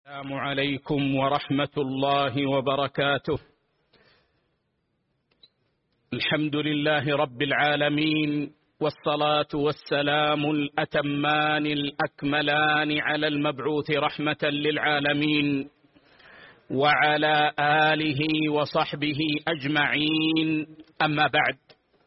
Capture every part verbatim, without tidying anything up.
السلام عليكم ورحمة الله وبركاته. الحمد لله رب العالمين، والصلاة والسلام الأتمان الأكملان على المبعوث رحمة للعالمين وعلى آله وصحبه أجمعين. أما بعد،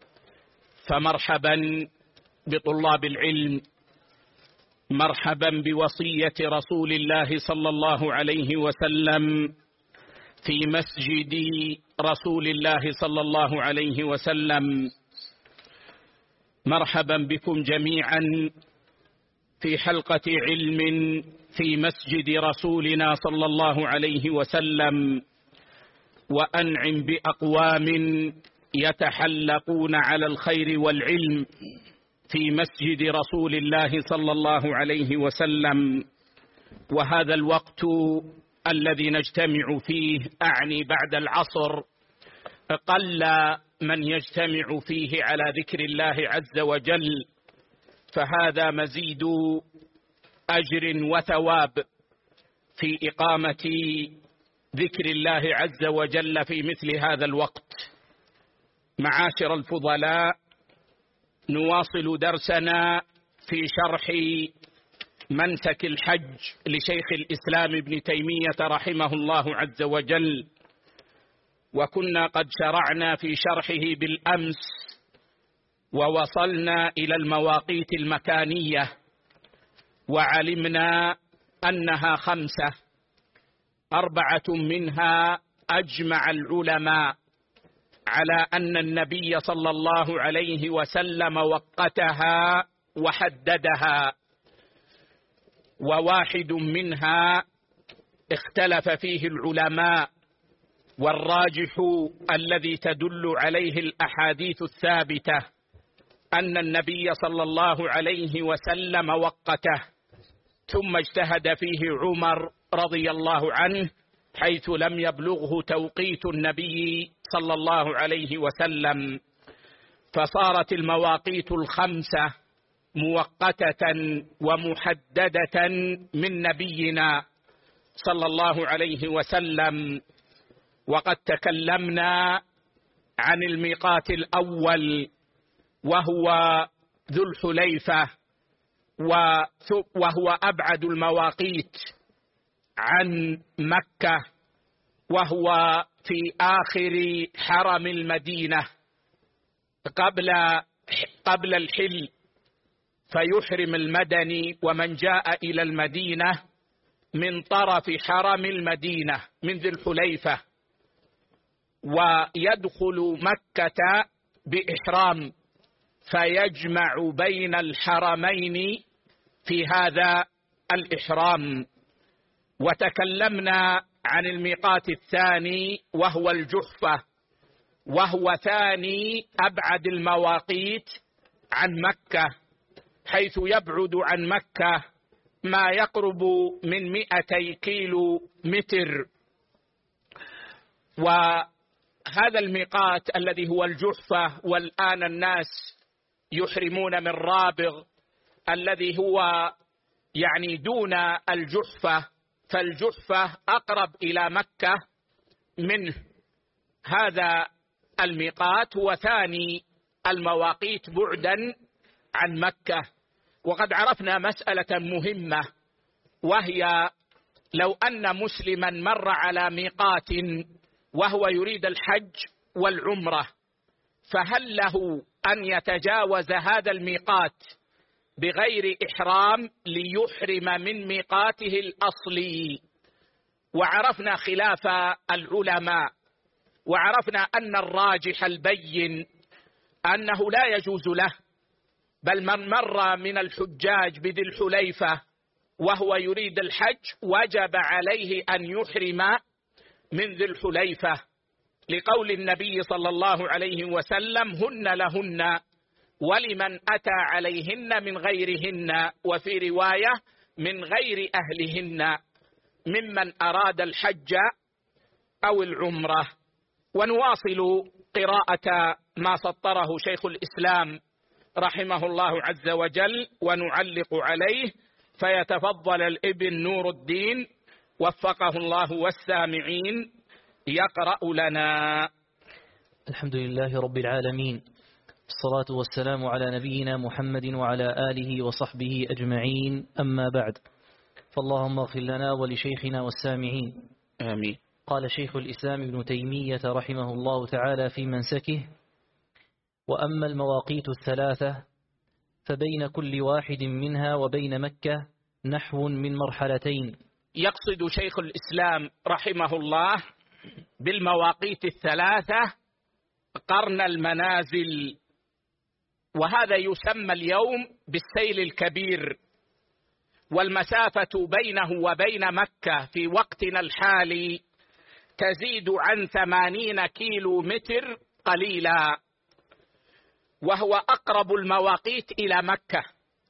فمرحبا بطلاب العلم، مرحبا بوصية رسول الله صلى الله عليه وسلم في مسجد رسول الله صلى الله عليه وسلم. مرحبا بكم جميعا في حلقة علم في مسجد رسولنا صلى الله عليه وسلم، وأنعم بأقوام يتحلقون على الخير والعلم في مسجد رسول الله صلى الله عليه وسلم. وهذا الوقت الذي نجتمع فيه، أعني بعد العصر، قل من يجتمع فيه على ذكر الله عز وجل، فهذا مزيد أجر وثواب في إقامة ذكر الله عز وجل في مثل هذا الوقت. معاشر الفضلاء، نواصل درسنا في شرح منسك الحج لشيخ الإسلام ابن تيمية رحمه الله عز وجل، وكنا قد شرعنا في شرحه بالأمس ووصلنا إلى المواقيت المكانية، وعلمنا أنها خمسة، أربعة منها أجمع العلماء على أن النبي صلى الله عليه وسلم وقتها وحددها، وواحد منها اختلف فيه العلماء، والراجح الذي تدل عليه الأحاديث الثابتة أن النبي صلى الله عليه وسلم وقته، ثم اجتهد فيه عمر رضي الله عنه حيث لم يبلغه توقيت النبي صلى الله عليه وسلم، فصارت المواقيت الخمسة مؤقتة ومحددة من نبينا صلى الله عليه وسلم. وقد تكلمنا عن الميقات الأول وهو ذو الحليفة، وهو أبعد المواقيت عن مكة، وهو في آخر حرم المدينة قبل قبل الحل، فيحرم المدني ومن جاء إلى المدينة من طرف حرم المدينة من ذي الحليفة، ويدخل مكة بإحرام، فيجمع بين الحرمين في هذا الإحرام. وتكلمنا عن الميقات الثاني وهو الجحفة، وهو ثاني أبعد المواقيت عن مكة، حيث يبعد عن مكة ما يقرب من مئتي كيلو متر. وهذا الميقات الذي هو الجحفة، والآن الناس يحرمون من رابغ الذي هو يعني دون الجحفة، فالجحفة أقرب إلى مكة منه. هذا الميقات هو ثاني المواقيت بعدا عن مكة. وقد عرفنا مسألة مهمة، وهي لو أن مسلما مر على ميقات وهو يريد الحج والعمرة، فهل له أن يتجاوز هذا الميقات بغير إحرام ليحرم من ميقاته الأصلي؟ وعرفنا خلاف العلماء، وعرفنا أن الراجح البين أنه لا يجوز له، بل من مر من الحجاج بذي الحليفة وهو يريد الحج وجب عليه أن يحرم من ذي الحليفة، لقول النبي صلى الله عليه وسلم: هن لهن ولمن أتى عليهن من غيرهن، وفي رواية من غير أهلهن ممن أراد الحج أو العمرة. ونواصل قراءة ما سطره شيخ الإسلام رحمه الله عز وجل ونعلق عليه، فيتفضل الابن نور الدين وفقه الله والسامعين يقرأ لنا. الحمد لله رب العالمين، الصلاة والسلام على نبينا محمد وعلى آله وصحبه أجمعين، أما بعد، فاللهم اغفر لنا ولشيخنا والسامعين، آمين. قال شيخ الإسلام ابن تيمية رحمه الله تعالى في منسكه: وأما المواقيت الثلاثة فبين كل واحد منها وبين مكة نحو من مرحلتين. يقصد شيخ الإسلام رحمه الله بالمواقيت الثلاثة قرن المنازل، وهذا يسمى اليوم بالسيل الكبير، والمسافة بينه وبين مكة في وقتنا الحالي تزيد عن ثمانين كيلو متر قليلا، وهو أقرب المواقيت إلى مكة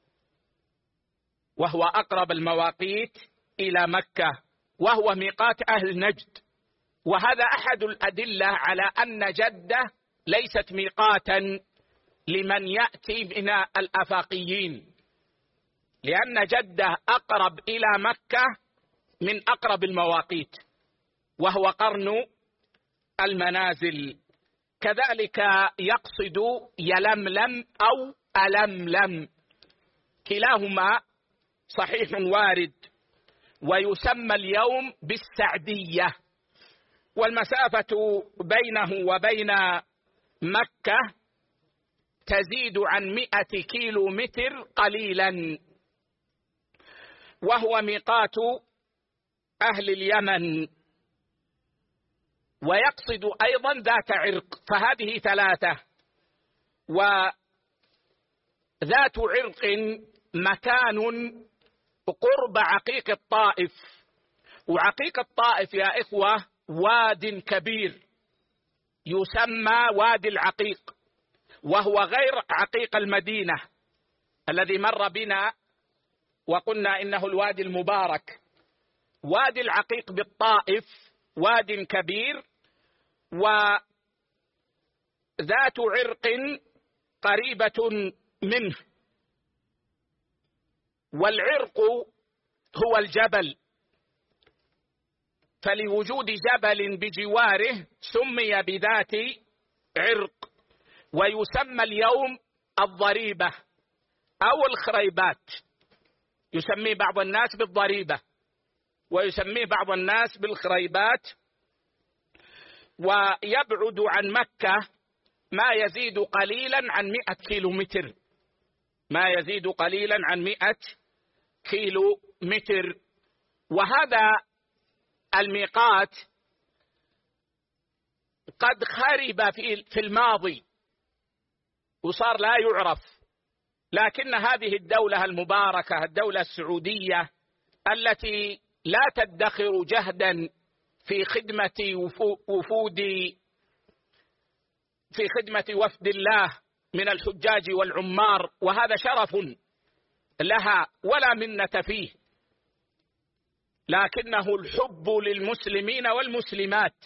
وهو أقرب المواقيت إلى مكة وهو ميقات أهل نجد. وهذا أحد الأدلة على أن جدة ليست ميقاتا لمن يأتي من الآفاقيين، لأن جدة أقرب إلى مكة من أقرب المواقيت، وهو قرن المنازل. كذلك يقصد يلملم أو ألملم، كلاهما صحيح وارد، ويسمى اليوم بالسعدية. والمسافة بينه وبين مكة تزيد عن مئة كيلو متر قليلا، وهو ميقات أهل اليمن. ويقصد أيضا ذات عرق، فهذه ثلاثة. وذات عرق مكان قرب عقيق الطائف، وعقيق الطائف يا إخوة واد كبير يسمى وادي العقيق، وهو غير عقيق المدينة الذي مر بنا وقلنا إنه الوادي المبارك. وادي العقيق بالطائف واد كبير، وذات عرق قريبة منه. والعرق هو الجبل، فلوجود جبل بجواره سمي بذات عرق. ويسمى اليوم الضريبة أو الخريبات، يسميه بعض الناس بالضريبة ويسميه بعض الناس بالخريبات. ويبعد عن مكة ما يزيد قليلا عن مئة كيلو متر ما يزيد قليلا عن مئة كيلو متر. وهذا الميقات قد خرب في الماضي وصار لا يعرف، لكن هذه الدولة المباركة الدولة السعودية التي لا تدخر جهدا في خدمة وفود في خدمة وفد الله من الحجاج والعمار، وهذا شرف لها ولا منة فيه، لكنه الحب للمسلمين والمسلمات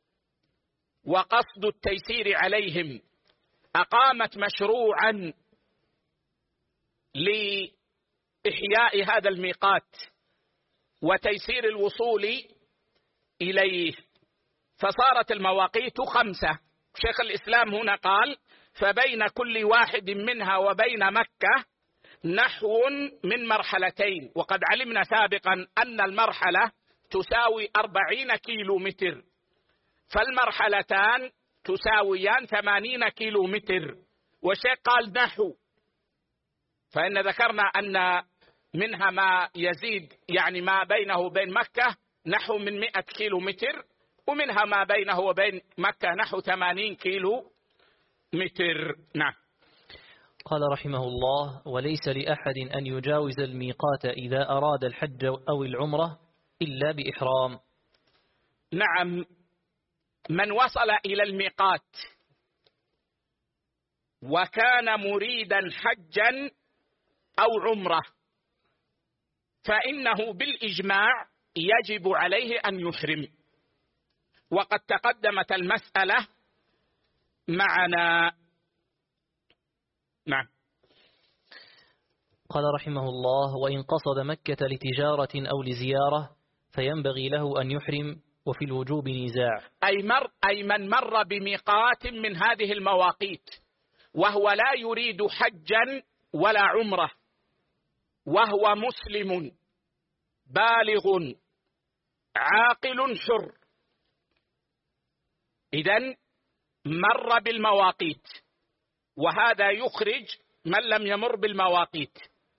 وقصد التيسير عليهم. أقامت مشروعا لإحياء هذا الميقات وتيسير الوصول إليه، فصارت المواقيت خمسة. شيخ الإسلام هنا قال: فبين كل واحد منها وبين مكة نحو من مرحلتين. وقد علمنا سابقا أن المرحلة تساوي أربعين كيلو متر، فالمرحلتان تساويان ثمانين كيلو متر. والشيخ قال نحو، فإن ذكرنا أن منها ما يزيد، يعني ما بينه وبين مكة نحو من مئة كيلو متر، ومنها ما بينه وبين مكة نحو ثمانين كيلو متر. نعم. قال رحمه الله: وليس لأحد أن يجاوز الميقات إذا أراد الحج أو العمرة إلا بإحرام. نعم، من وصل إلى الميقات وكان مريدا حجا أو عمرة فإنه بالإجماع يجب عليه أن يحرم، وقد تقدمت المسألة معنا. نعم. قال رحمه الله: وإن قصد مكة لتجارة أو لزيارة فينبغي له أن يحرم، وفي الوجوب نزاع. أي, مر أي من مر بميقات من هذه المواقيت وهو لا يريد حجا ولا عمره، وهو مسلم بالغ عاقل حر، إذن مر بالمواقيت، وهذا يخرج من لم يمر بالمواقيت،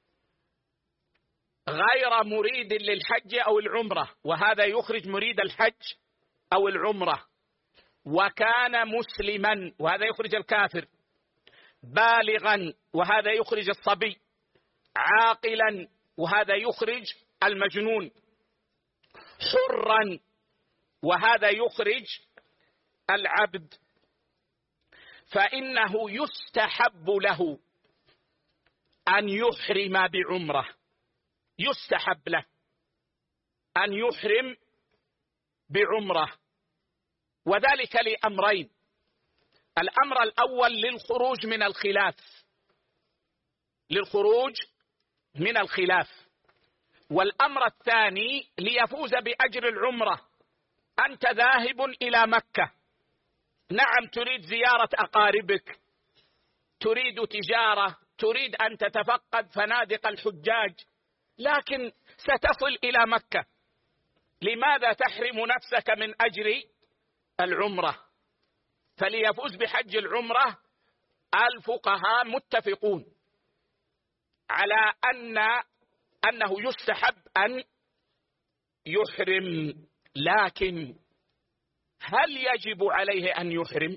غير مريد للحج أو العمرة، وهذا يخرج مريد الحج أو العمرة، وكان مسلما، وهذا يخرج الكافر، بالغا، وهذا يخرج الصبي، عاقلا، وهذا يخرج المجنون، حرا، وهذا يخرج العبد. فإنه يستحب له أن يحرم بعمرة، يستحب له أن يحرم بعمرة، وذلك لأمرين: الأمر الأول للخروج من الخلاف، للخروج من الخلاف، والأمر الثاني ليفوز بأجر العمرة. أنت ذاهب إلى مكة، نعم تريد زيارة أقاربك، تريد تجارة، تريد أن تتفقد فنادق الحجاج، لكن ستصل إلى مكة، لماذا تحرم نفسك من أجر العمرة؟ فليفوز بحج العمرة الفقهاء متفقون على أن أنه يستحب أن يحرم، لكن هل يجب عليه أن يحرم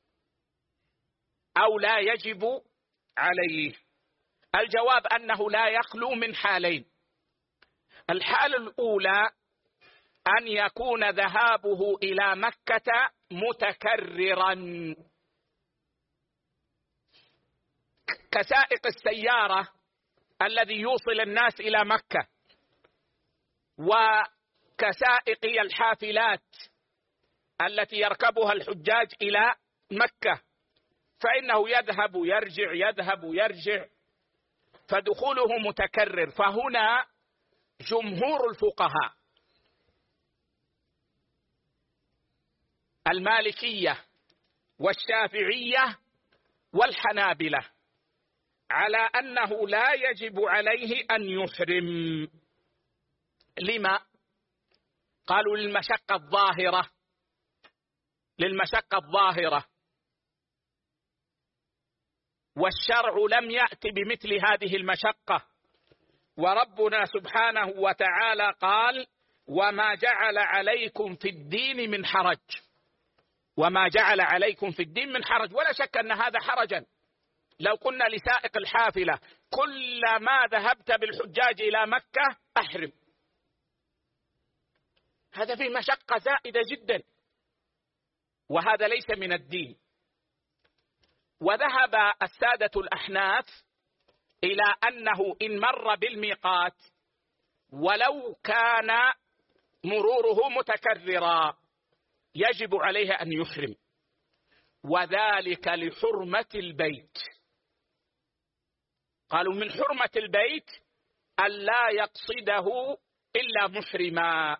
أو لا يجب عليه؟ الجواب أنه لا يخلو من حالين: الحالة الأولى أن يكون ذهابه إلى مكة متكررا، كسائق السيارة الذي يوصل الناس إلى مكة، وكسائق الحافلات التي يركبها الحجاج إلى مكة، فإنه يذهب يرجع يذهب يرجع، فدخوله متكرر. فهنا جمهور الفقهاء المالكية والشافعية والحنابلة على أنه لا يجب عليه أن يحرم. لما؟ قالوا للمشقة الظاهرة، للمشقة الظاهرة، والشرع لم يأت بمثل هذه المشقة، وربنا سبحانه وتعالى قال: وما جعل عليكم في الدين من حرج، وما جعل عليكم في الدين من حرج. ولا شك أن هذا حرجا. لو قلنا لسائق الحافلة: كلما ذهبت بالحجاج إلى مكة أحرم، هذا فيه مشقة زائدة جدا، وهذا ليس من الدين. وذهب السادة الأحناف إلى أنه إن مر بالميقات ولو كان مروره متكررا يجب عليه أن يحرم، وذلك لحرمة البيت. قالوا من حرمة البيت ألا يقصده إلا محرما.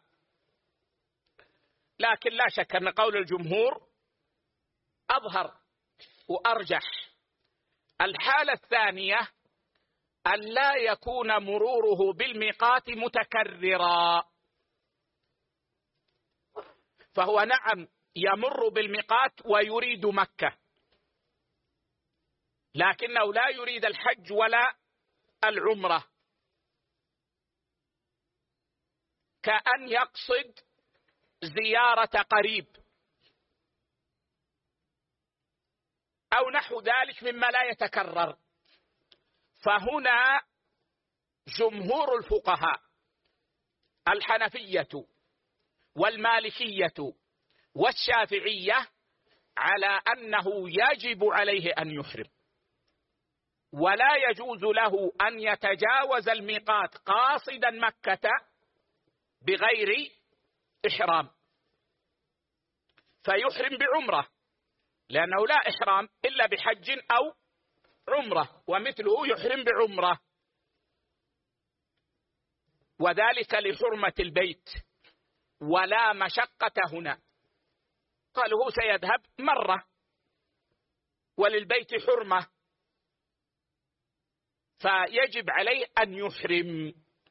لكن لا شك أن قول الجمهور أظهر وأرجح. الحالة الثانية ألا يكون مروره بالميقات متكررا، فهو نعم يمر بالميقات ويريد مكة، لكنه لا يريد الحج ولا العمرة، كأن يقصد زيارة قريب أو نحو ذلك مما لا يتكرر. فهنا جمهور الفقهاء الحنفية والمالكية والشافعية على أنه يجب عليه أن يحرم، ولا يجوز له أن يتجاوز الميقات قاصدا مكة بغير إحرام، فيحرم بعمرة، لأنه لا إحرام إلا بحج أو عمرة، ومثله يحرم بعمرة، وذلك لحرمة البيت. ولا مشقة هنا. قالوا هو سيذهب مرة وللبيت حرمة، فيجب عليه أن يحرم.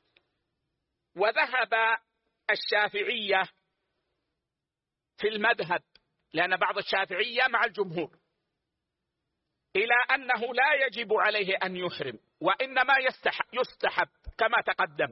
وذهب الشافعية في المذهب، لأن بعض الشافعية مع الجمهور، إلى أنه لا يجب عليه أن يحرم، وإنما يستحب كما تقدم.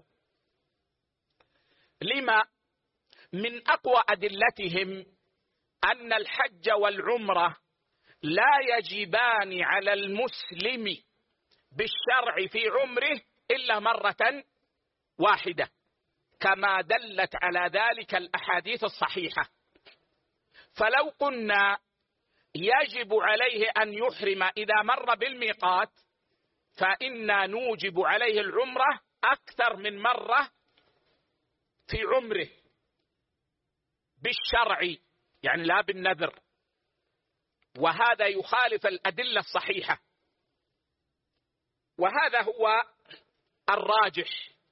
لما؟ من أقوى أدلتهم أن الحج والعمرة لا يجبان على المسلم بالشرع في عمره إلا مرة واحدة، كما دلت على ذلك الأحاديث الصحيحة. فلو قلنا يجب عليه أن يحرم إذا مر بالميقات، فإنا نوجب عليه العمرة أكثر من مرة في عمره بالشرع، يعني لا بالنذر، وهذا يخالف الأدلة الصحيحة. وهذا هو الراجح،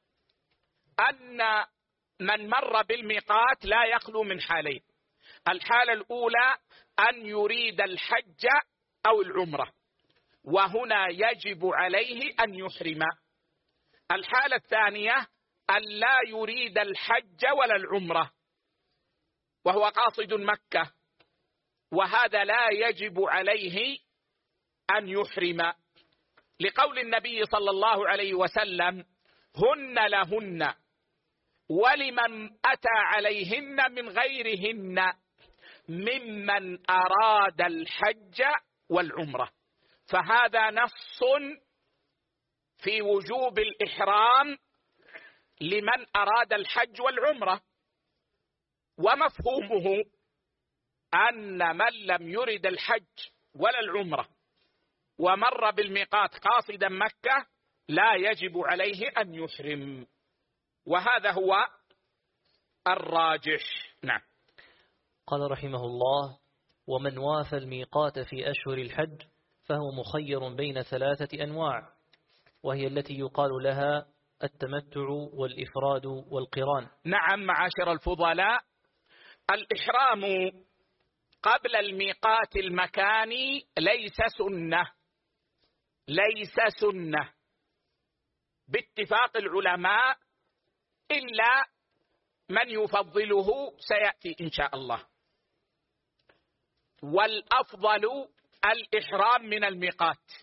أن من مر بالميقات لا يخلو من حالين: الحالة الأولى أن يريد الحج أو العمرة، وهنا يجب عليه أن يحرم. الحالة الثانية أن لا يريد الحج ولا العمرة وهو قاصد مكة، وهذا لا يجب عليه أن يحرم، لقول النبي صلى الله عليه وسلم: هن لهن ولمن أتى عليهن من غيرهن ممن أراد الحج والعمرة. فهذا نص في وجوب الإحرام لمن أراد الحج والعمرة، ومفهومه أن من لم يرد الحج ولا العمرة ومر بالميقات قاصدا مكة لا يجب عليه أن يحرم، وهذا هو الراجح. نعم. قال رحمه الله: ومن وافى الميقات في أشهر الحج فهو مخير بين ثلاثة أنواع، وهي التي يقال لها التمتع والإفراد والقران. نعم معاشر الفضلاء، الإحرام قبل الميقات المكاني ليس سنة، ليس سنة باتفاق العلماء، إلا من يفضله سيأتي إن شاء الله. والأفضل الإحرام من الميقات،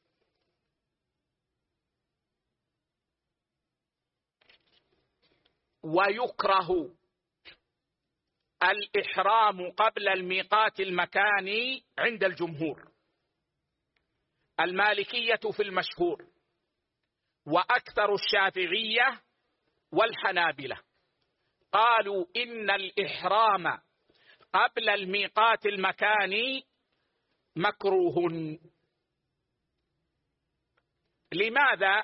ويكره الإحرام قبل الميقات المكاني عند الجمهور. المالكية في المشهور، وأكثر الشافعية والحنابلة قالوا إن الإحرام قبل الميقات المكاني مكروه. لماذا؟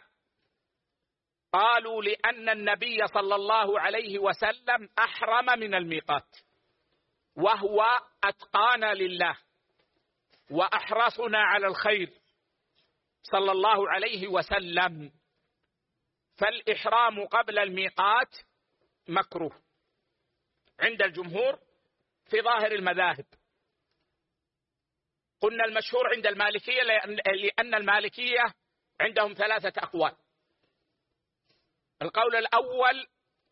قالوا لأن النبي صلى الله عليه وسلم أحرم من الميقات، وهو أتقانا لله وأحرصنا على الخير صلى الله عليه وسلم، فالإحرام قبل الميقات مكروه عند الجمهور في ظاهر المذاهب. قلنا المشهور عند المالكية لأن المالكية عندهم ثلاثة أقوال. القول الأول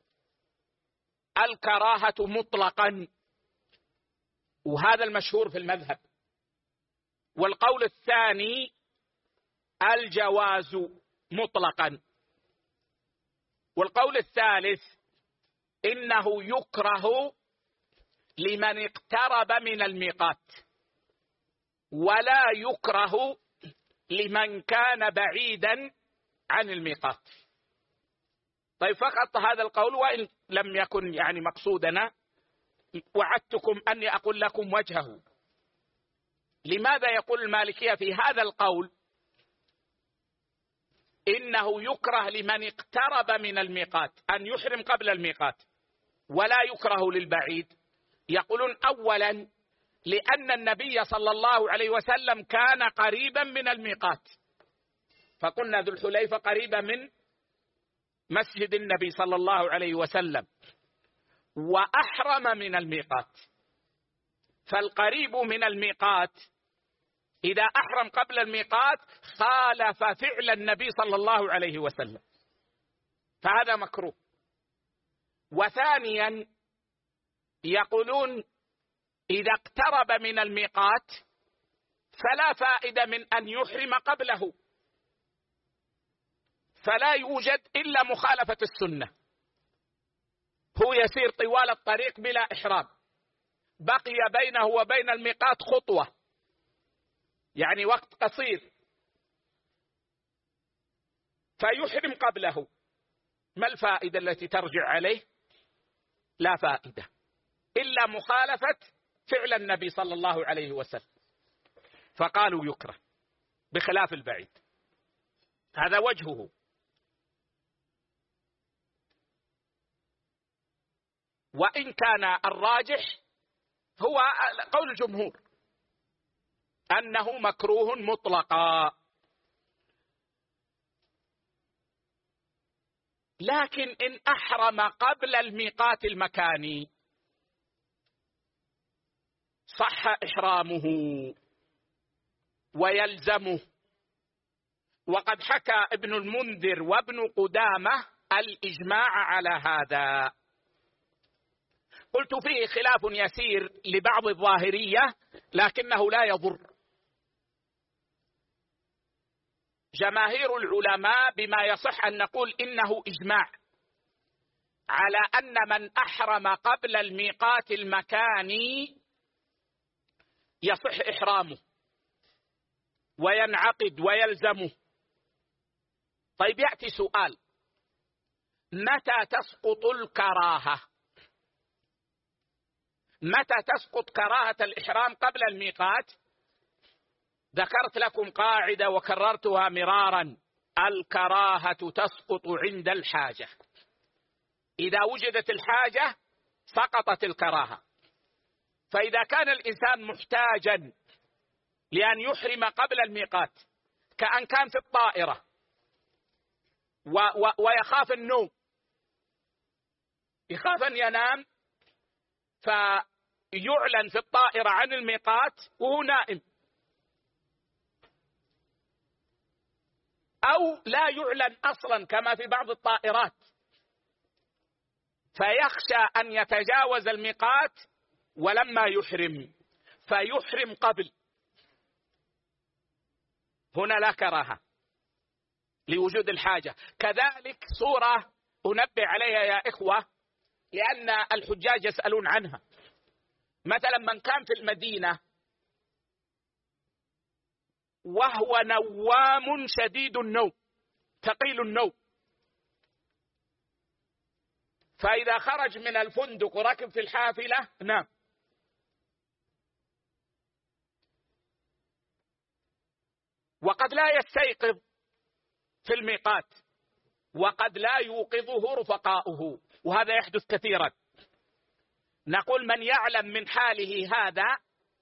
الكراهة مطلقا، وهذا المشهور في المذهب. والقول الثاني الجواز مطلقا. والقول الثالث إنه يكره لمن اقترب من الميقات، ولا يكره لمن كان بعيدا عن الميقات. طيب فقط هذا القول، وإن لم يكن يعني مقصودنا، وعدتكم أني أقول لكم وجهه. لماذا يقول المالكية في هذا القول إنه يكره لمن اقترب من الميقات أن يحرم قبل الميقات ولا يكره للبعيد؟ يقولون أولا لأن النبي صلى الله عليه وسلم كان قريبا من الميقات، فقلنا ذو الحليفة قريبا من مسجد النبي صلى الله عليه وسلم. وأحرم من الميقات. فالقريب من الميقات إذا أحرم قبل الميقات خالف فعل النبي صلى الله عليه وسلم، فهذا مكروه. وثانيا يقولون إذا اقترب من الميقات فلا فائدة من أن يحرم قبله، فلا يوجد إلا مخالفة السنة. هو يسير طوال الطريق بلا إحرام، بقي بينه وبين الميقات خطوة، يعني وقت قصير، فيحرم قبله. ما الفائدة التي ترجع عليه؟ لا فائدة إلا مخالفة فعل النبي صلى الله عليه وسلم، فقالوا يكره بخلاف البعيد. هذا وجهه. وإن كان الراجح هو قول الجمهور أنه مكروه مطلقا، لكن إن أحرم قبل الميقات المكاني صح إحرامه ويلزمه. وقد حكى ابن المنذر وابن قدامة الإجماع على هذا. قلت فيه خلاف يسير لبعض الظاهرية لكنه لا يضر. جماهير العلماء بما يصح أن نقول إنه إجماع على أن من أحرم قبل الميقات المكاني يصح إحرامه وينعقد ويلزمه. طيب يأتي سؤال: متى تسقط الكراهة؟ متى تسقط كراهة الإحرام قبل الميقات؟ ذكرت لكم قاعدة وكررتها مرارا: الكراهة تسقط عند الحاجة. إذا وجدت الحاجة سقطت الكراهة. فإذا كان الإنسان محتاجا لأن يحرم قبل الميقات، كأن كان في الطائرة و و ويخاف النوم، يخاف أن ينام فيعلن في الطائرة عن الميقات وهو نائم، أو لا يعلن أصلا كما في بعض الطائرات، فيخشى أن يتجاوز الميقات ولما يحرم فيحرم قبل. هنا لا كراهة لوجود الحاجة. كذلك صورة أنبه عليها يا إخوة لأن الحجاج يسألون عنها. مثلا من كان في المدينة وهو نوام شديد النوم ثقيل النوم، فإذا خرج من الفندق وركب في الحافلة نام، وقد لا يستيقظ في الميقات، وقد لا يوقظه رفقاؤه، وهذا يحدث كثيرا. نقول من يعلم من حاله هذا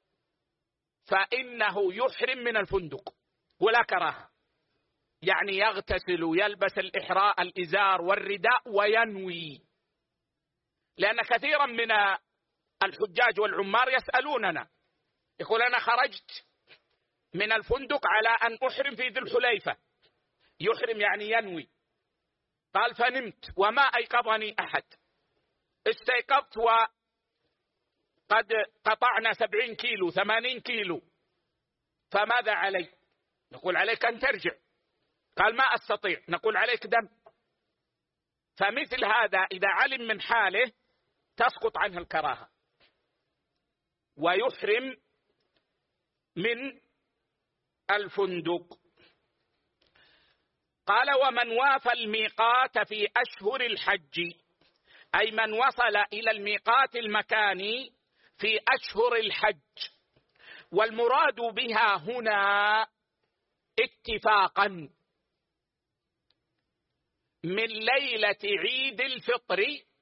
فإنه يحرم من الفندق ولا كراهة، يعني يغتسل ويلبس الإحراء الإزار والرداء وينوي. لأن كثيرا من الحجاج والعمار يسألوننا، يقول أنا خرجت من الفندق على أن أحرم في ذي الحليفة، يحرم يعني ينوي، قال فنمت وما أيقظني أحد، استيقظت وقد قطعنا سبعين كيلو ثمانين كيلو، فماذا علي؟ نقول عليك أن ترجع. قال ما أستطيع، نقول عليك دم. فمثل هذا إذا علم من حاله تسقط عنه الكراهة ويحرم من الفندق. قال ومن وافى الميقات في أشهر الحج، أي من وصل إلى الميقات المكاني في أشهر الحج. والمراد بها هنا اتفاقا من ليلة عيد الفطر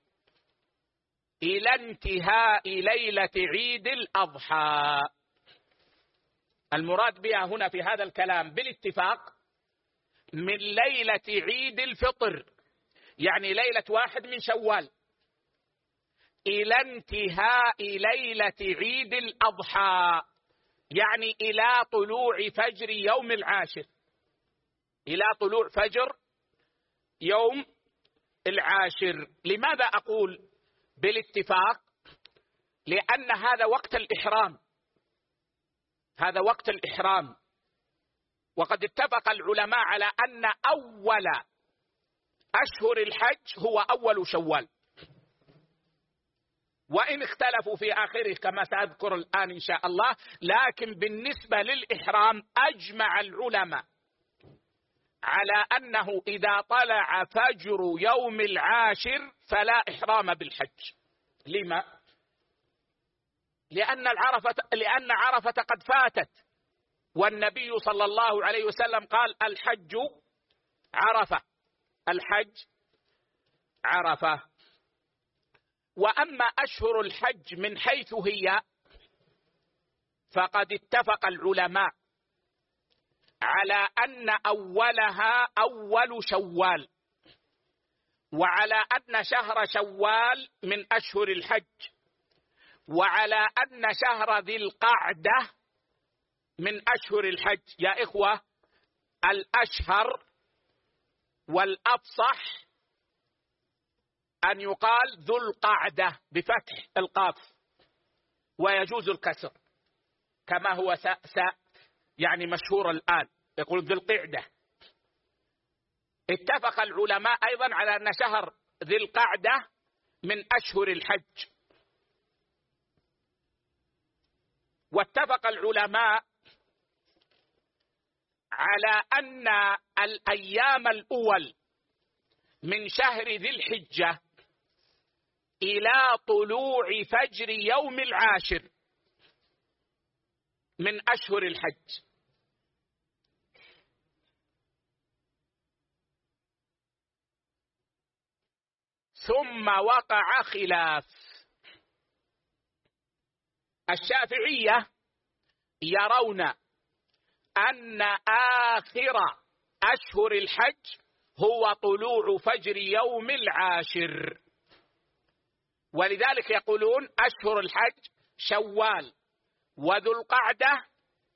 إلى انتهاء ليلة عيد الأضحى. المراد بها هنا في هذا الكلام بالاتفاق من ليلة عيد الفطر، يعني ليلة واحد من شوال، إلى انتهاء ليلة عيد الأضحى، يعني إلى طلوع فجر يوم العاشر، إلى طلوع فجر يوم العاشر. لماذا أقول بالاتفاق؟ لأن هذا وقت الإحرام، هذا وقت الإحرام. وقد اتفق العلماء على أن أول أشهر الحج هو أول شوال، وإن اختلفوا في آخره كما سأذكر الآن إن شاء الله، لكن بالنسبة للإحرام أجمع العلماء على أنه إذا طلع فجر يوم العاشر فلا إحرام بالحج. لما؟ لأن العرفة لأن عرفة قد فاتت، والنبي صلى الله عليه وسلم قال الحج عرفة، الحج عرفة. وأما أشهر الحج من حيث هي فقد اتفق العلماء على أن أولها أول شوال، وعلى أن شهر شوال من أشهر الحج، وعلى أن شهر ذي القعدة من أشهر الحج. يا إخوة، الأشهر والأفصح أن يقال ذو القعدة بفتح القاف، ويجوز الكسر كما هو س... س... يعني مشهور الآن، يقول ذو القعدة. اتفق العلماء أيضا على أن شهر ذي القعدة من أشهر الحج. واتفق العلماء على أن الأيام الأول من شهر ذي الحجة إلى طلوع فجر يوم العاشر من أشهر الحج. ثم وقع خلاف. الشافعية يرون أن آخر أشهر الحج هو طلوع فجر يوم العاشر، ولذلك يقولون أشهر الحج شوال وذو القعدة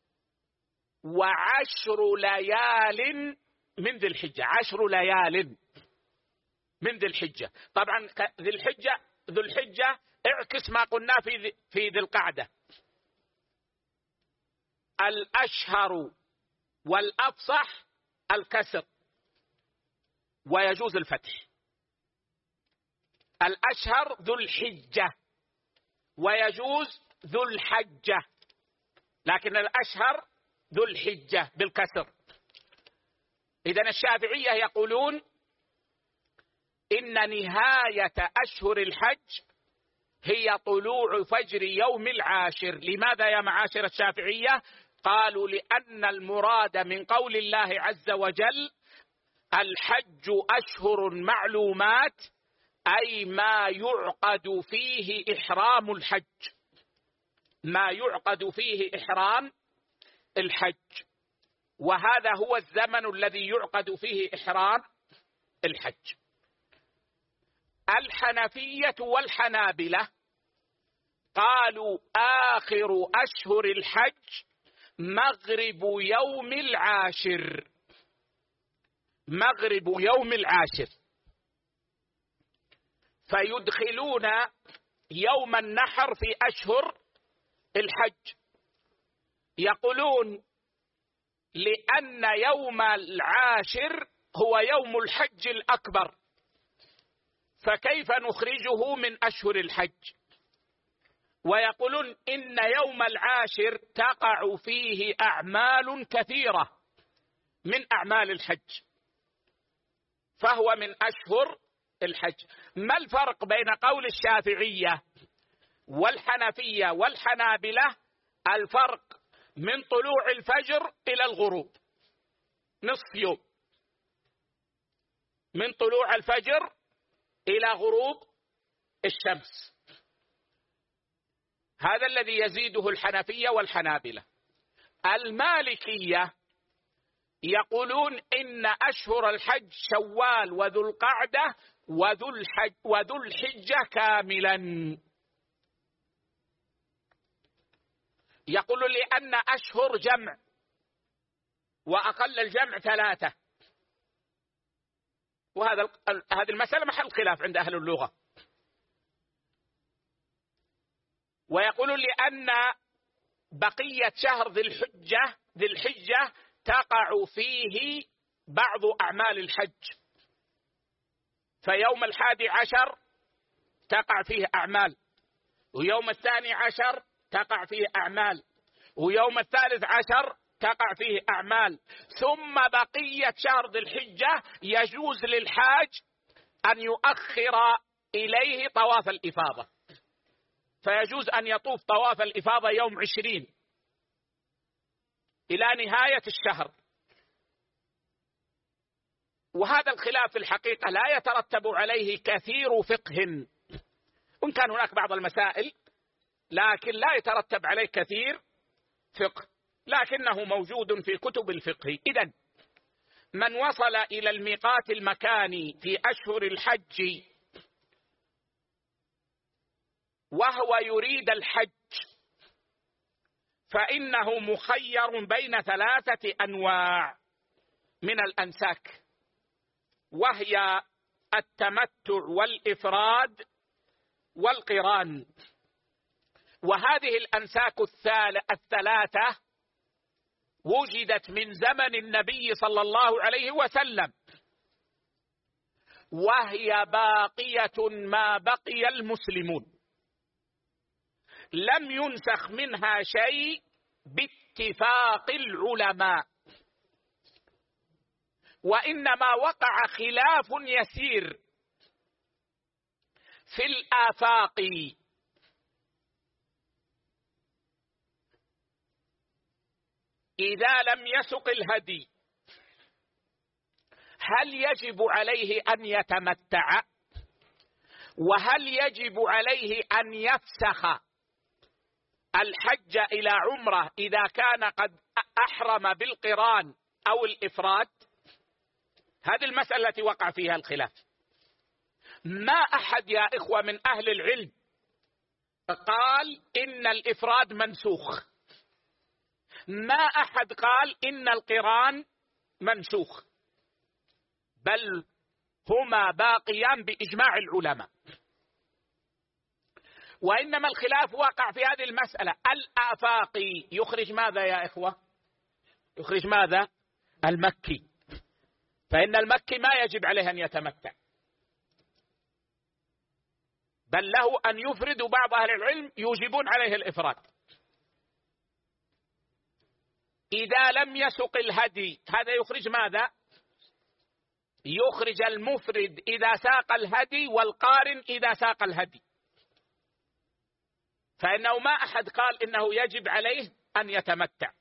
وعشر ليال من ذي الحجة، عشر ليال من ذي الحجة. طبعا ذي الحجة ذو الحجة اعكس ما قلنا في في ذي القعدة. الأشهر والأفصح الكسر ويجوز الفتح. الأشهر ذو الحجة ويجوز ذو الحجة، لكن الأشهر ذو الحجة بالكسر. إذن الشافعية يقولون إن نهاية أشهر الحج هي طلوع فجر يوم العاشر. لماذا يا معاشر الشافعية؟ قالوا لأن المراد من قول الله عز وجل الحج أشهر معلومات، أي ما يعقد فيه إحرام الحج، ما يعقد فيه إحرام الحج، وهذا هو الزمن الذي يعقد فيه إحرام الحج. الحنفية والحنابلة قالوا آخر أشهر الحج مغرب يوم العاشر، مغرب يوم العاشر، فيدخلون يوم النحر في أشهر الحج. يقولون لأن يوم العاشر هو يوم الحج الأكبر، فكيف نخرجه من أشهر الحج؟ ويقولون إن يوم العاشر تقع فيه أعمال كثيرة من أعمال الحج، فهو من أشهر الحج. ما الفرق بين قول الشافعية والحنفية والحنابلة؟ الفرق من طلوع الفجر إلى الغروب نصف يوم، من طلوع الفجر إلى غروب الشمس، هذا الذي يزيده الحنفية والحنابلة. المالكية يقولون إن أشهر الحج شوال وذو القعدة وذو الحج وذو الحجة كاملا. يقول لأن أشهر جمع وأقل الجمع ثلاثة، وهذا هذه المسألة محل خلاف عند أهل اللغة. ويقول لأن بقية شهر ذي الحجة ذي الحجة تقع فيه بعض أعمال الحج، فيوم الحادي عشر تقع فيه أعمال، ويوم الثاني عشر تقع فيه أعمال، ويوم الثالث عشر تقع فيه أعمال، ثم بقية شهر ذي الحجة يجوز للحاج أن يؤخر إليه طواف الإفاضة، فيجوز أن يطوف طواف الإفاضة يوم عشرين إلى نهاية الشهر. وهذا الخلاف في الحقيقة لا يترتب عليه كثير فقه، وإن كان هناك بعض المسائل لكن لا يترتب عليه كثير فقه، لكنه موجود في كتب الفقه. إذن من وصل إلى الميقات المكاني في أشهر الحج وهو يريد الحج فإنه مخير بين ثلاثة أنواع من الأنساك، وهي التمتع والإفراد والقران. وهذه الأنساك الثلاثة وجدت من زمن النبي صلى الله عليه وسلم، وهي باقية ما بقي المسلمون، لم ينسخ منها شيء باتفاق العلماء، وإنما وقع خلاف يسير في الآفاق. إذا لم يسق الهدي هل يجب عليه أن يتمتع؟ وهل يجب عليه أن يفسخ الحج إلى عمره إذا كان قد أحرم بالقران أو الإفراد؟ هذه المسألة التي وقع فيها الخلاف. ما أحد يا إخوة من أهل العلم قال إن الإفراد منسوخ، ما أحد قال إن القران منسوخ، بل هما باقيان بإجماع العلماء. وإنما الخلاف وقع في هذه المسألة. الآفاقي يخرج ماذا يا إخوة؟ يخرج ماذا؟ المكي، فإن المكي ما يجب عليه أن يتمتع، بل له أن يفرد، وبعض أهل العلم يوجبون عليه الإفراد. إذا لم يسق الهدي هذا يخرج ماذا؟ يخرج المفرد إذا ساق الهدي والقارن إذا ساق الهدي، فإنه ما أحد قال إنه يجب عليه أن يتمتع،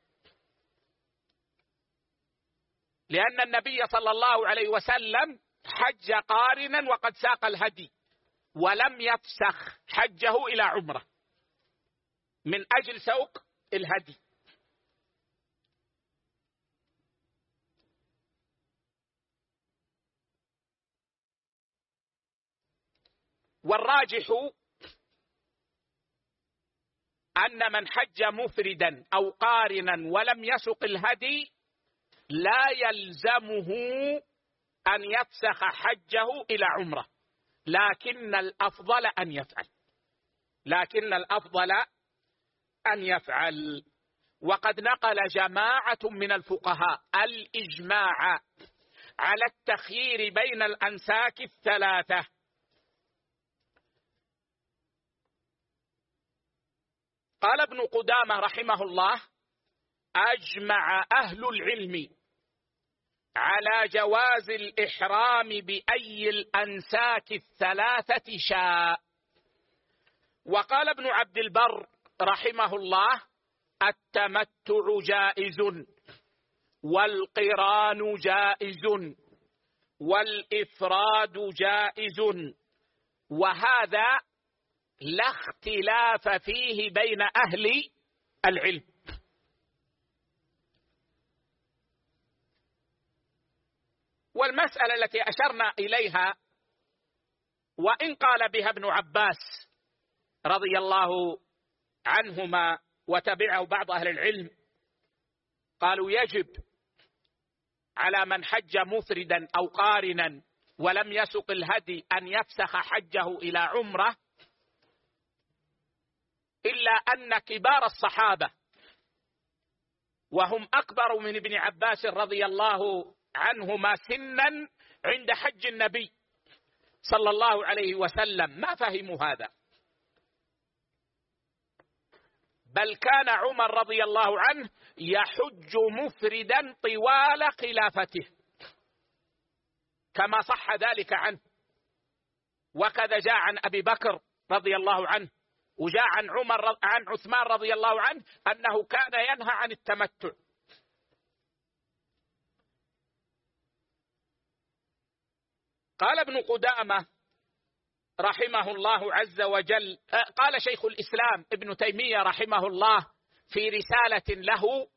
لأن النبي صلى الله عليه وسلم حج قارنا وقد ساق الهدي ولم يفسخ حجه إلى عمره من أجل سوق الهدي. والراجح أن من حج مفردا أو قارنا ولم يسق الهدي لا يلزمه أن يفسخ حجه إلى عمره، لكن الأفضل أن يفعل لكن الأفضل أن يفعل وقد نقل جماعة من الفقهاء الإجماع على التخيير بين الأنساك الثلاثة. قال ابن قدامة رحمه الله: أجمع أهل العلم على جواز الإحرام بأي الأنساك الثلاثة شاء. وقال ابن عبد البر رحمه الله: التمتع جائز، والقران جائز، والإفراد جائز، وهذا لا اختلاف فيه بين أهل العلم. والمسألة التي أشرنا إليها وإن قال بها ابن عباس رضي الله عنهما وتبعه بعض أهل العلم، قالوا يجب على من حج مفردا أو قارنا ولم يسق الهدي أن يفسخ حجه إلى عمرة، إلا أن كبار الصحابة وهم أكبر من ابن عباس رضي الله عنهما سنا عند حج النبي صلى الله عليه وسلم ما فهموا هذا، بل كان عمر رضي الله عنه يحج مفردا طوال خلافته كما صح ذلك عنه، وكذا جاء عن أبي بكر رضي الله عنه، وجاء عن عمر عن عثمان رضي الله عنه أنه كان ينهى عن التمتع. قال ابن قدامة رحمه الله عز وجل، قال شيخ الإسلام ابن تيمية رحمه الله في رسالة له: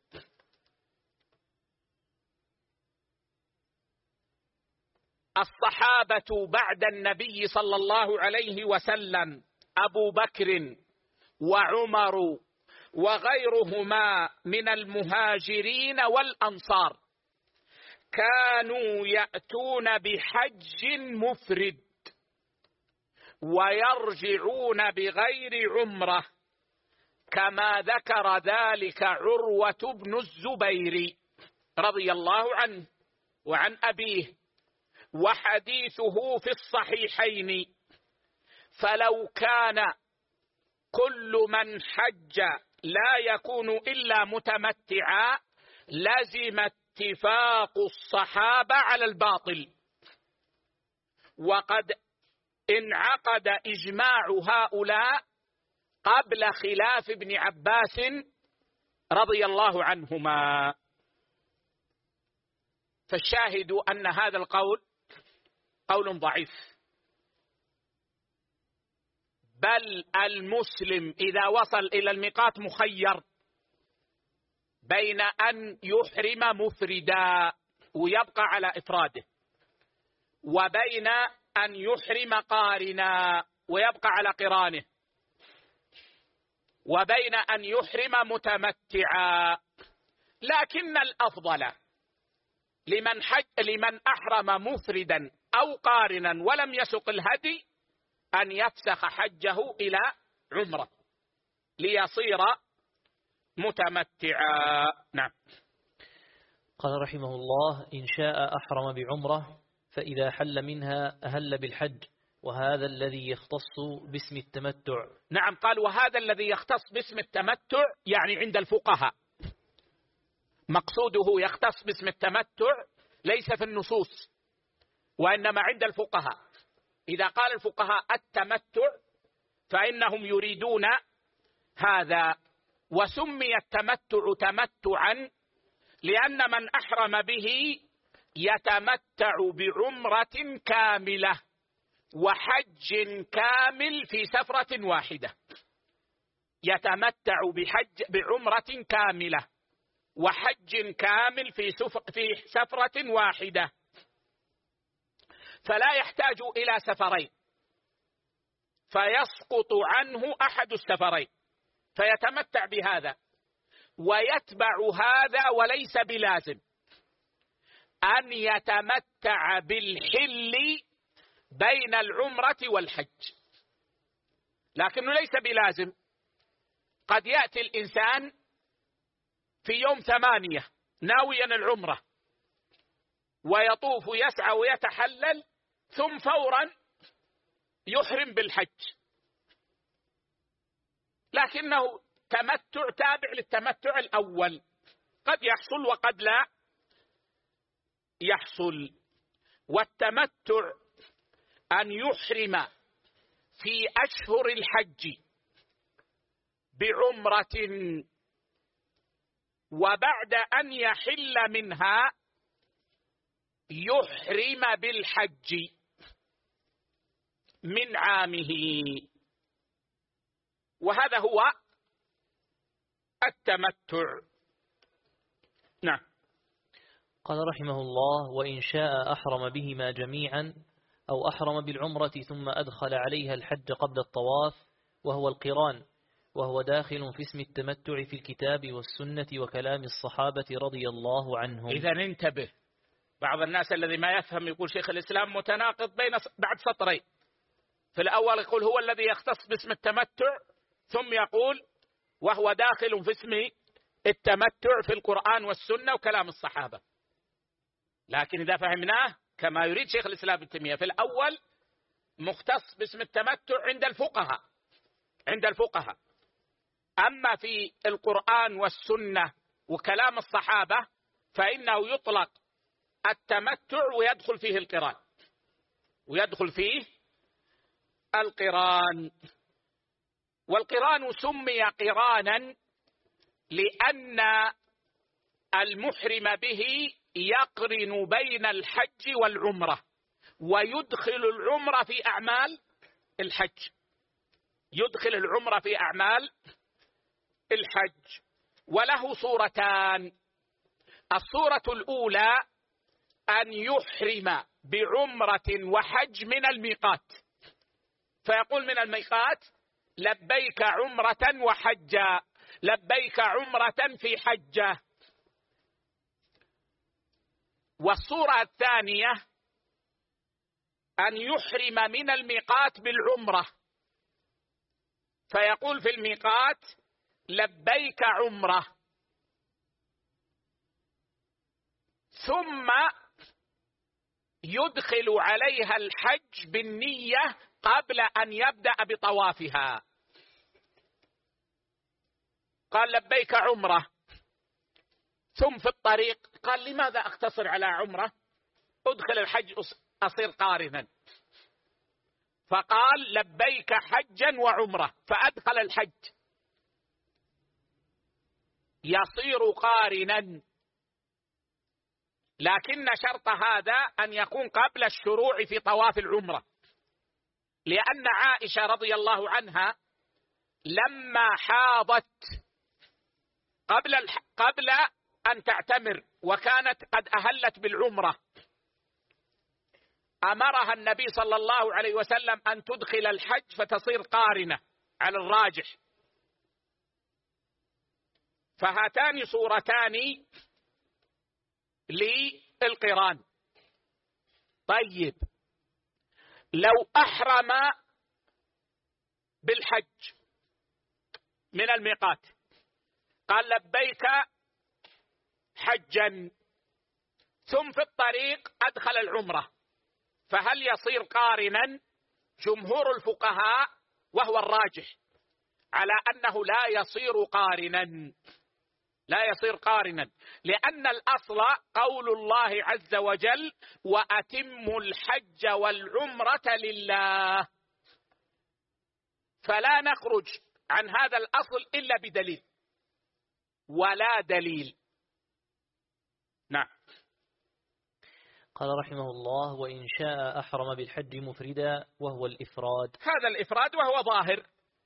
الصحابة بعد النبي صلى الله عليه وسلم أبو بكر وعمر وغيرهما من المهاجرين والأنصار كانوا يأتون بحج مفرد ويرجعون بغير عمرة، كما ذكر ذلك عروة بن الزبير رضي الله عنه وعن أبيه، وحديثه في الصحيحين. فلو كان كل من حج لا يكون إلا متمتعا لزم اتفاق الصحابة على الباطل، وقد انعقد إجماع هؤلاء قبل خلاف ابن عباس رضي الله عنهما. فالشاهد أن هذا القول قول ضعيف، بل المسلم إذا وصل إلى الميقات مخير بين أن يحرم مفردا ويبقى على إفراده، وبين أن يحرم قارنا ويبقى على قرانه، وبين أن يحرم متمتعا. لكن الأفضل لمن حج لمن أحرم مفردا أو قارنا ولم يسق الهدي أن يفسخ حجه إلى عمرة ليصير متمتعا. نعم. قال رحمه الله: إن شاء أحرم بعمرة، فإذا حل منها أهل بالحج، وهذا الذي يختص باسم التمتع. نعم، قال وهذا الذي يختص باسم التمتع يعني عند الفقهاء، مقصوده يختص باسم التمتع ليس في النصوص وإنما عند الفقهاء. إذا قال الفقهاء التمتع فإنهم يريدون هذا. وسمي التمتع تمتعا لأن من أحرم به يتمتع بعمرة كاملة وحج كامل في سفرة واحدة، يتمتع بحج بعمرة كاملة وحج كامل في في سفرة واحدة، فلا يحتاج إلى سفرين فيسقط عنه أحد السفرين فيتمتع بهذا، ويتبع هذا وليس بلازم أن يتمتع بالحل بين العمرة والحج، لكنه ليس بلازم. قد يأتي الإنسان في يوم ثمانية ناويا العمرة ويطوف يسعى ويتحلل ثم فورا يحرم بالحج، لكنه تمتع تابع للتمتع الأول، قد يحصل وقد لا يحصل. والتمتع أن يحرم في أشهر الحج بعمرة وبعد أن يحل منها يحرم بالحج من عامه، وهذا هو التمتع. نعم. قال رحمه الله: وإن شاء أحرم بهما جميعا أو أحرم بالعمرة ثم أدخل عليها الحج قبل الطواف، وهو القران، وهو داخل في اسم التمتع في الكتاب والسنة وكلام الصحابة رضي الله عنهم. إذا انتبه، بعض الناس الذي ما يفهم يقول شيخ الإسلام متناقض بين بعد سطرين. في الأول يقول هو الذي يختص باسم التمتع، ثم يقول وهو داخل في اسم التمتع في القرآن والسنة وكلام الصحابة. لكن إذا فهمناه كما يريد شيخ الإسلام ابن تيمية، في الأول مختص باسم التمتع عند الفقهاء عند الفقهاء أما في القرآن والسنة وكلام الصحابة فإنه يطلق التمتع ويدخل فيه القران ويدخل فيه القران. والقران سمي قرانا لأن المحرم به يقرن بين الحج والعمرة، ويدخل العمرة في أعمال الحج يدخل العمرة في أعمال الحج. وله صورتان: الصورة الأولى أن يحرم بعمرة وحج من الميقات، فيقول من الميقات لبيك عمرة وحجا، لبيك عمرة في حجة. والصورة الثانية أن يحرم من الميقات بالعمرة، فيقول في الميقات لبيك عمرة، ثم يدخل عليها الحج بالنية قبل أن يبدأ بطوافها. قال لبيك عمرة، ثم في الطريق قال لماذا أقتصر على عمرة؟ أدخل الحج أصير قارنا، فقال لبيك حجا وعمرة، فأدخل الحج يصير قارنا. لكن شرط هذا أن يكون قبل الشروع في طواف العمرة، لأن عائشة رضي الله عنها لما حاضت قبل الح... قبل أن تعتمر وكانت قد أهلت بالعمرة، أمرها النبي صلى الله عليه وسلم أن تدخل الحج فتصير قارنة على الراجح. فهاتان صورتان للقران. طيب، لو أحرم بالحج من الميقات قال لبيك حجا، ثم في الطريق أدخل العمرة، فهل يصير قارنا؟ جمهور الفقهاء وهو الراجح على أنه لا يصير قارنا لا يصير قارنا لأن الأصل قول الله عز وجل: وأتموا الحج والعمرة لله. فلا نخرج عن هذا الأصل إلا بدليل، ولا دليل. نعم. قال رحمه الله: وإن شاء أحرم بالحج مفردا، وهو الإفراد. هذا الإفراد وهو ظاهر،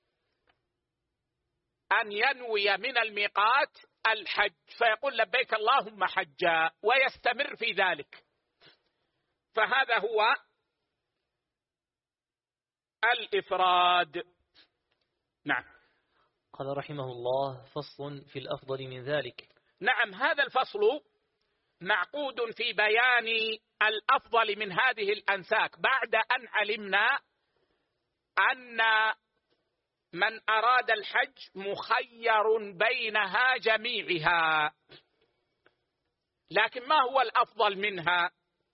أن ينوي من الميقات الحج فيقول لبيك اللهم حجا ويستمر في ذلك، فهذا هو الإفراد. نعم. قال رحمه الله: فصل في الأفضل من ذلك. نعم، هذا الفصل معقود في بيان الأفضل من هذه الأنساك، بعد أن علمنا أن من أراد الحج مخير بينها جميعها، لكن ما هو الأفضل منها؟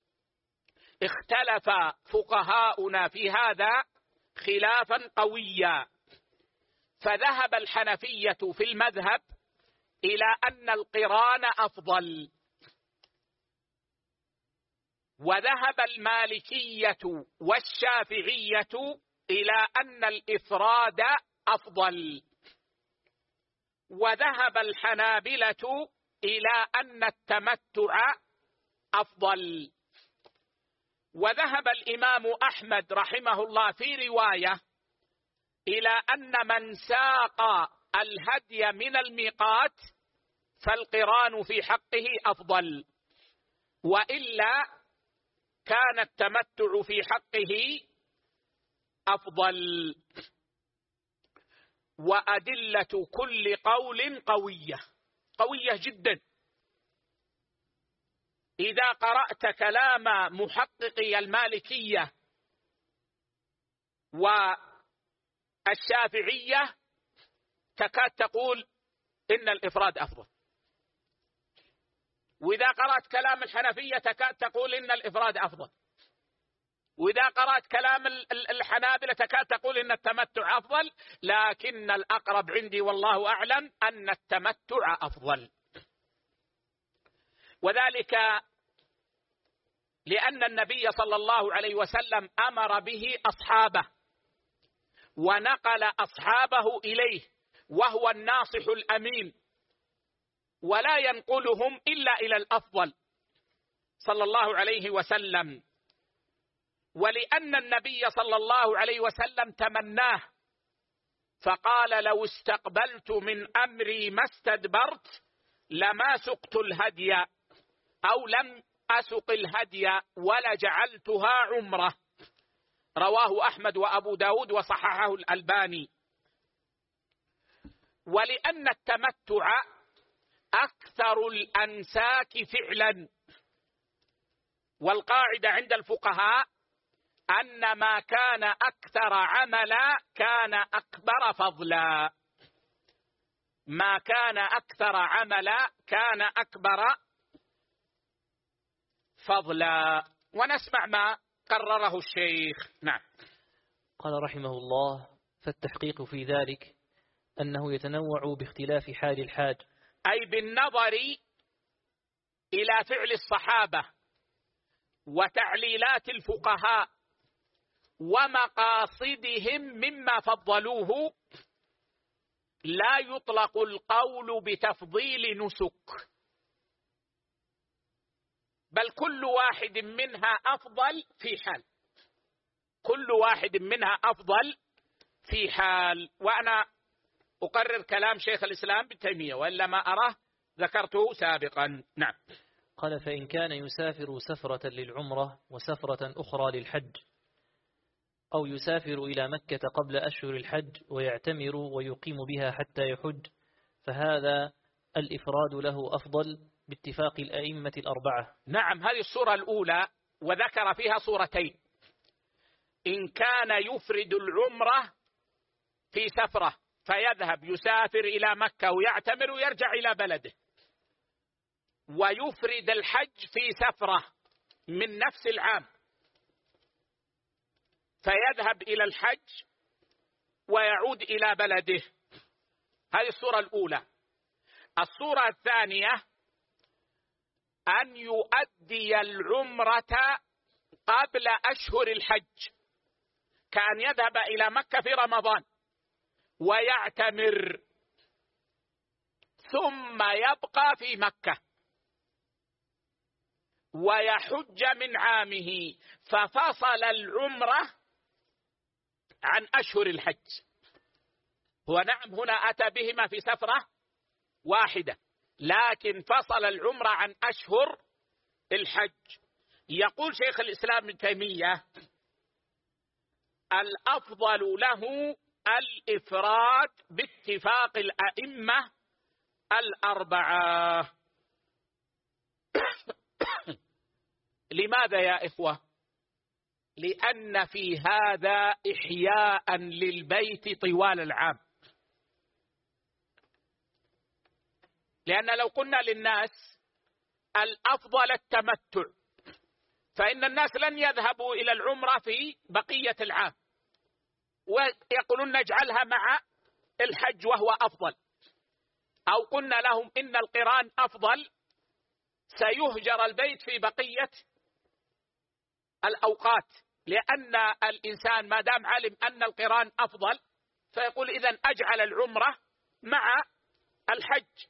اختلف فقهاؤنا في هذا خلافا قويا، فذهب الحنفية في المذهب إلى أن القران أفضل، وذهب المالكية والشافعية إلى أن الإفراد أفضل، وذهب الحنابلة إلى أن التمتع أفضل، وذهب الإمام أحمد رحمه الله في رواية إلى أن من ساق الهدي من الميقات فالقران في حقه أفضل، وإلا كان التمتع في حقه أفضل. وأدلة كل قول قوية قوية جدا. إذا قرأت كلام محققي المالكية والشافعية تكاد تقول إن الإفراد أفضل، وإذا قرأت كلام الحنفية تكاد تقول إن الإفراد أفضل، وإذا قرأت كلام الحنابلة تكاد تقول إن التمتع أفضل، لكن الأقرب عندي والله أعلم أن التمتع أفضل. وذلك لأن النبي صلى الله عليه وسلم أمر به أصحابه ونقل أصحابه إليه، وهو الناصح الأمين، ولا ينقلهم إلا إلى الأفضل صلى الله عليه وسلم. ولأن النبي صلى الله عليه وسلم تمناه فقال: لو استقبلت من أمري ما استدبرت لما سقت الهدي، أو لم أسق الهدي ولا جعلتها عمرة. رواه أحمد وأبو داود وصححه الألباني. ولأن التمتع أكثر الأنساك فعلا، والقاعدة عند الفقهاء أن ما كان أكثر عملا كان أكبر فضلا، ما كان أكثر عملا كان أكبر فضلا. ونسمع ما قرره الشيخ. نعم. قال رحمه الله: فالتحقيق في ذلك أنه يتنوع باختلاف حال الحاج، أي بالنظر إلى فعل الصحابة وتعليلات الفقهاء ومقاصدهم مما فضلوه، لا يطلق القول بتفضيل نسك، بل كل واحد منها أفضل في حال، كل واحد منها أفضل في حال. وأنا أقرر كلام شيخ الإسلام ابن تيمية، وإلا ما أراه ذكرته سابقا. نعم. قال: فإن كان يسافر سفرة للعمرة وسفرة أخرى للحج، أو يسافر إلى مكة قبل أشهر الحج ويعتمر ويقيم بها حتى يحج، فهذا الإفراد له أفضل باتفاق الأئمة الأربعة. نعم، هذه الصورة الأولى، وذكر فيها صورتين: إن كان يفرد العمرة في سفرة فيذهب يسافر إلى مكة ويعتمر ويرجع إلى بلده، ويفرد الحج في سفرة من نفس العام فيذهب إلى الحج ويعود إلى بلده. هذه الصورة الأولى. الصورة الثانية أن يؤدي العمرة قبل أشهر الحج، كأن يذهب إلى مكة في رمضان ويعتمر ثم يبقى في مكة ويحج من عامه، ففصل العمرة عن أشهر الحج. هو نعم هنا أتى بهما في سفرة واحدة، لكن فصل العمرة عن أشهر الحج. يقول شيخ الإسلام ابن تيمية: الأفضل له الإفراد باتفاق الأئمة الأربعة. لماذا يا إخوة؟ لأن في هذا إحياء للبيت طوال العام. لأن لو قلنا للناس الأفضل التمتع، فإن الناس لن يذهبوا إلى العمرة في بقية العام، ويقولون نجعلها مع الحج وهو أفضل. أو قلنا لهم إن القران أفضل، سيهجر البيت في بقية الأوقات، لأن الإنسان ما دام علم أن القران أفضل فيقول إذن أجعل العمرة مع الحج.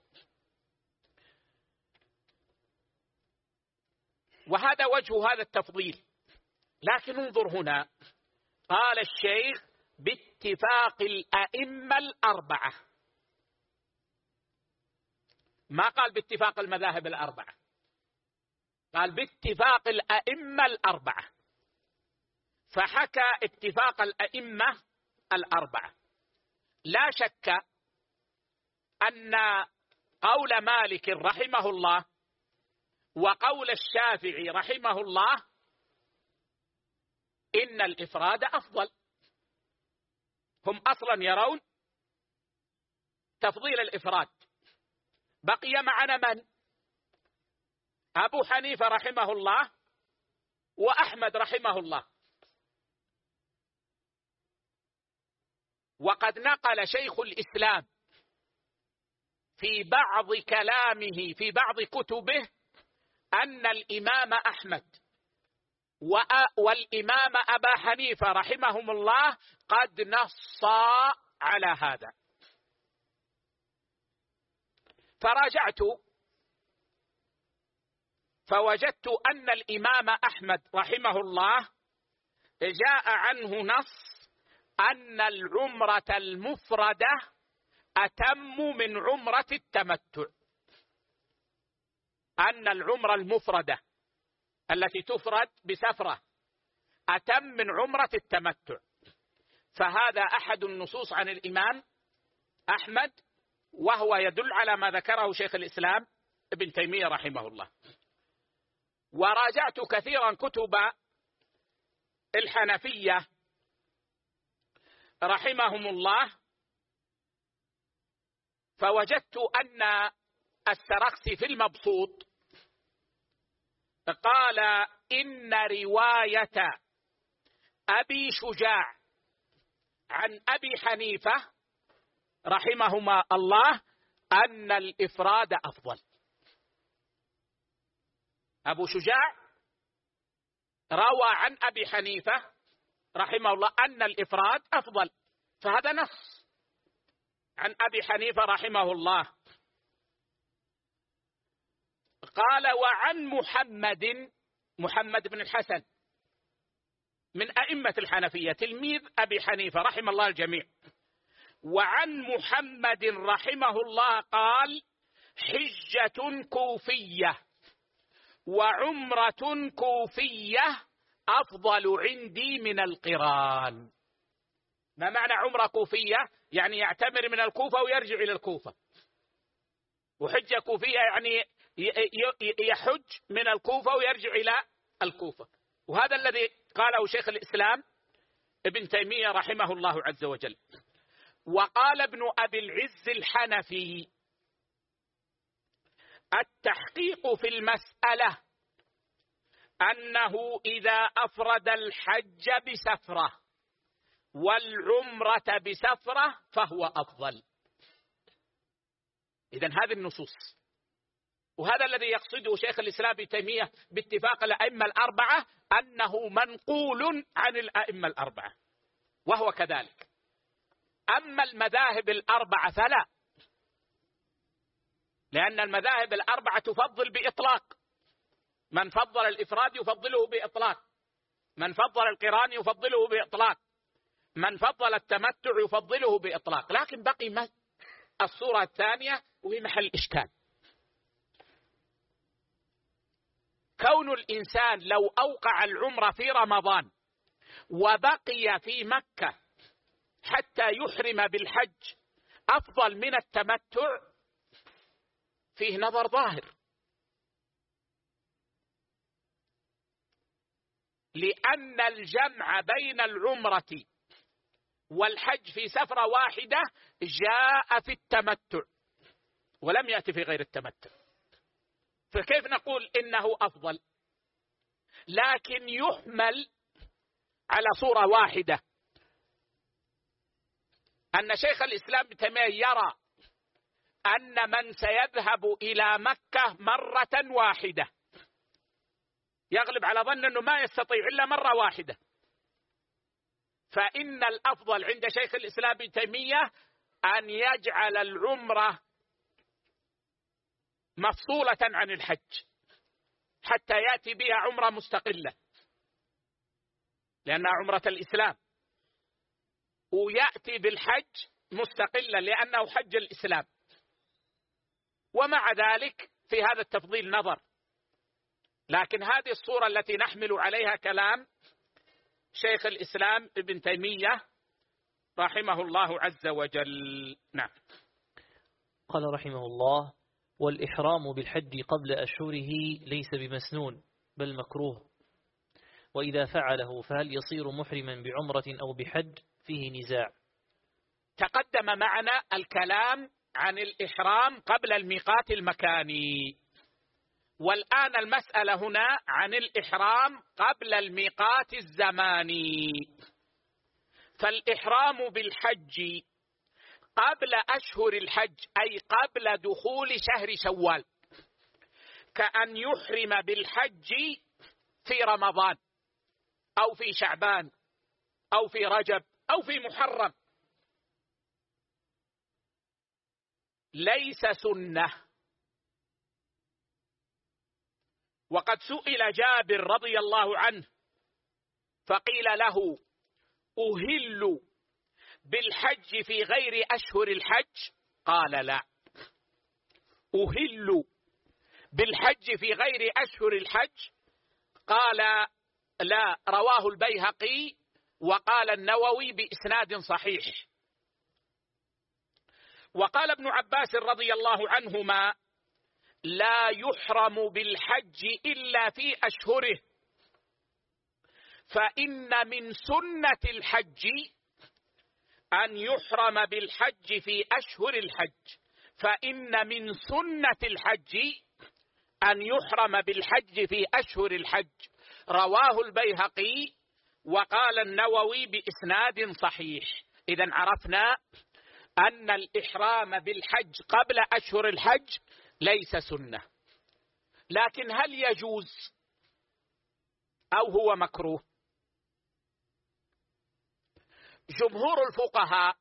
وهذا وجه هذا التفضيل. لكن انظر هنا، قال الشيخ: باتفاق الأئمة الأربعة، ما قال باتفاق المذاهب الأربعة. قال باتفاق الأئمة الأربعة، فحكى اتفاق الأئمة الأربعة. لا شك أن قول مالك رحمه الله وقول الشافعي رحمه الله إن الإفراد أفضل. هم أصلا يرون تفضيل الإفراد. بقي معنا من؟ أبو حنيفة رحمه الله وأحمد رحمه الله. وقد نقل شيخ الإسلام في بعض كلامه في بعض كتبه أن الإمام أحمد والإمام أبا حنيفة رحمهم الله قد نصا على هذا. فراجعت فوجدت أن الإمام أحمد رحمه الله جاء عنه نص أن العمرة المفردة أتم من عمرة التمتع، أن العمرة المفردة التي تفرد بسفرة أتم من عمرة التمتع. فهذا أحد النصوص عن الإمام أحمد، وهو يدل على ما ذكره شيخ الإسلام ابن تيمية رحمه الله. وراجعت كثيرا كتب الحنفية رحمهم الله، فوجدت أن السرخسي في المبسوط قال إن رواية أبي شجاع عن أبي حنيفة رحمهما الله أن الإفراد أفضل. أبو شجاع روى عن أبي حنيفة رحمه الله أن الإفراد أفضل، فهذا نص عن أبي حنيفة رحمه الله. قال وعن محمد محمد بن الحسن من أئمة الحنفية تلميذ أبي حنيفة رحم الله الجميع، وعن محمد رحمه الله قال حجة كوفية وعمرة كوفية أفضل عندي من القران. ما معنى عمرة كوفية؟ يعني يعتمر من الكوفة ويرجع إلى الكوفة. وحجة كوفية يعني يحج من الكوفة ويرجع إلى الكوفة. وهذا الذي قاله شيخ الإسلام ابن تيمية رحمه الله عز وجل. وقال ابن أبي العز الحنفي التحقيق في المسألة أنه إذا أفرد الحج بسفرة والعمرة بسفرة فهو أفضل. إذن هذه النصوص، وهذا الذي يقصده شيخ الإسلام ابن تيمية باتفاق الأئمة الأربعة أنه منقول عن الأئمة الأربعة، وهو كذلك. أما المذاهب الأربعة فلا، لأن المذاهب الأربعة تفضل بإطلاق. من فضل الإفراد يفضله بإطلاق، من فضل القران يفضله بإطلاق، من فضل التمتع يفضله بإطلاق. لكن بقي الصورة الثانية وهي محل إشكال. كون الإنسان لو أوقع العمرة في رمضان وبقي في مكة حتى يحرم بالحج أفضل من التمتع فيه نظر ظاهر، لأن الجمع بين العمرة والحج في سفرة واحدة جاء في التمتع ولم يأتي في غير التمتع، فكيف نقول إنه أفضل؟ لكن يحمل على صورة واحدة، أن شيخ الإسلام ابن تيمية يرى أن من سيذهب إلى مكة مرة واحدة يغلب على ظن أنه ما يستطيع إلا مرة واحدة، فإن الأفضل عند شيخ الإسلام ابن تيمية أن يجعل العمرة مفصولة عن الحج حتى يأتي بها عمرة مستقلة، لأنها عمرة الإسلام، ويأتي بالحج مستقلا لأنه حج الإسلام. ومع ذلك في هذا التفضيل نظر، لكن هذه الصورة التي نحمل عليها كلام شيخ الإسلام ابن تيمية رحمه الله عز وجل. نعم. قال رحمه الله: والإحرام بالحج قبل أشهره ليس بمسنون بل مكروه، وإذا فعله فهل يصير محرما بعمرة أو بحج؟ فيه نزاع. تقدم معنا الكلام عن الإحرام قبل الميقات المكاني، والآن المسألة هنا عن الإحرام قبل الميقات الزماني. فالإحرام بالحج قبل أشهر الحج أي قبل دخول شهر شوال، كأن يحرم بالحج في رمضان أو في شعبان أو في رجب أو في محرم، ليس سنة. وقد سئل جابر رضي الله عنه فقيل له: أهل بالحج في غير أشهر الحج؟ قال: لا. أهل بالحج في غير أشهر الحج؟ قال: لا. رواه البيهقي وقال النووي بإسناد صحيح. وقال ابن عباس رضي الله عنهما: لا يحرم بالحج إلا في أشهره، فإن من سنة الحج أن يحرم بالحج في أشهر الحج، فإن من سنة الحج أن يحرم بالحج في أشهر الحج. رواه البيهقي وقال النووي بإسناد صحيح. إذن عرفنا أن الإحرام بالحج قبل أشهر الحج ليس سنة، لكن هل يجوز أو هو مكروه؟ جمهور الفقهاء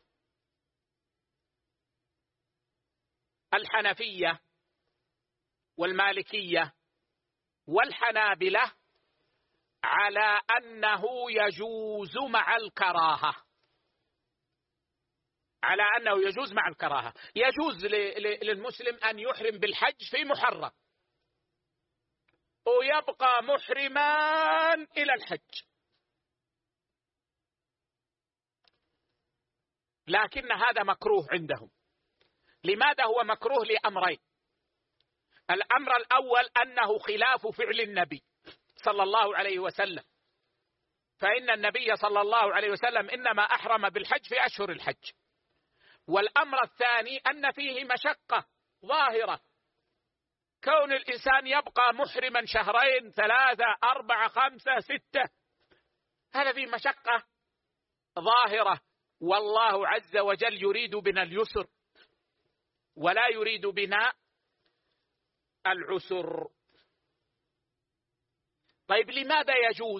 الحنفية والمالكية والحنابلة على أنه يجوز مع الكراهة، على أنه يجوز مع الكراهة. يجوز للمسلم أن يحرم بالحج في محرم ويبقى محرما إلى الحج، لكن هذا مكروه عندهم. لماذا هو مكروه؟ لأمرين. الأمر الأول أنه خلاف فعل النبي صلى الله عليه وسلم، فإن النبي صلى الله عليه وسلم إنما أحرم بالحج في أشهر الحج. والأمر الثاني أن فيه مشقة ظاهرة، كون الإنسان يبقى محرما شهرين ثلاثة أربعة خمسة ستة، هذا فيه مشقة ظاهرة، والله عز وجل يريد بنا اليسر ولا يريد بنا العسر. طيب لماذا يجوز؟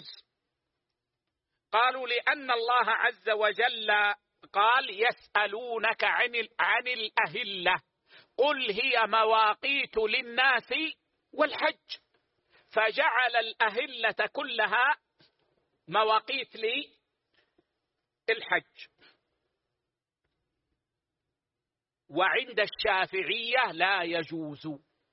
قالوا لأن الله عز وجل قال: يسألونك عن عن الأهلة قل هي مواقيت للناس والحج، فجعل الأهلة كلها مواقيت للحج. وعند الشافعية لا يجوز،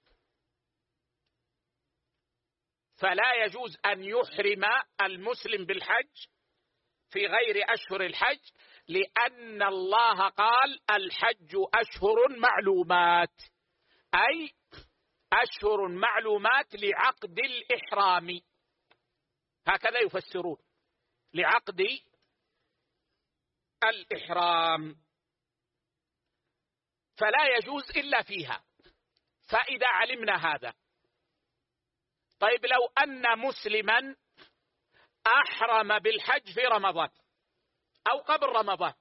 فلا يجوز أن يحرم المسلم بالحج في غير أشهر الحج، لأن الله قال: الحج أشهر معلومات، أي أشهر معلومات لعقد الإحرام، هكذا يفسرون، لعقد الإحرام، فلا يجوز إلا فيها. فإذا علمنا هذا، طيب لو أن مسلما أحرم بالحج في رمضان أو قبل رمضان،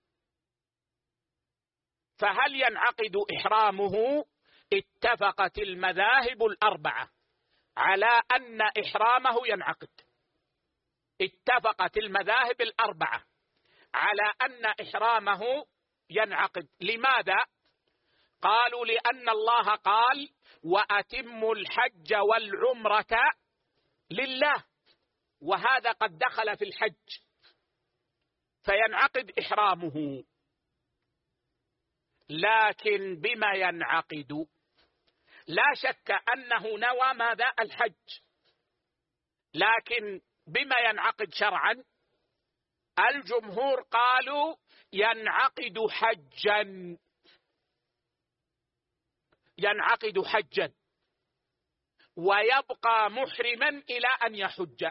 فهل ينعقد إحرامه؟ اتفقت المذاهب الأربعة على أن إحرامه ينعقد. اتفقت المذاهب الأربعة على أن إحرامه ينعقد. لماذا؟ قالوا: لأن الله قال: وأتموا الحج والعمرة لله، وهذا قد دخل في الحج، فينعقد إحرامه. لكن بما ينعقد؟ لا شك أنه نوى ماذا؟ الحج، لكن بما ينعقد شرعا؟ الجمهور قالوا ينعقد حجا، ينعقد حجا ويبقى محرما إلى أن يحج.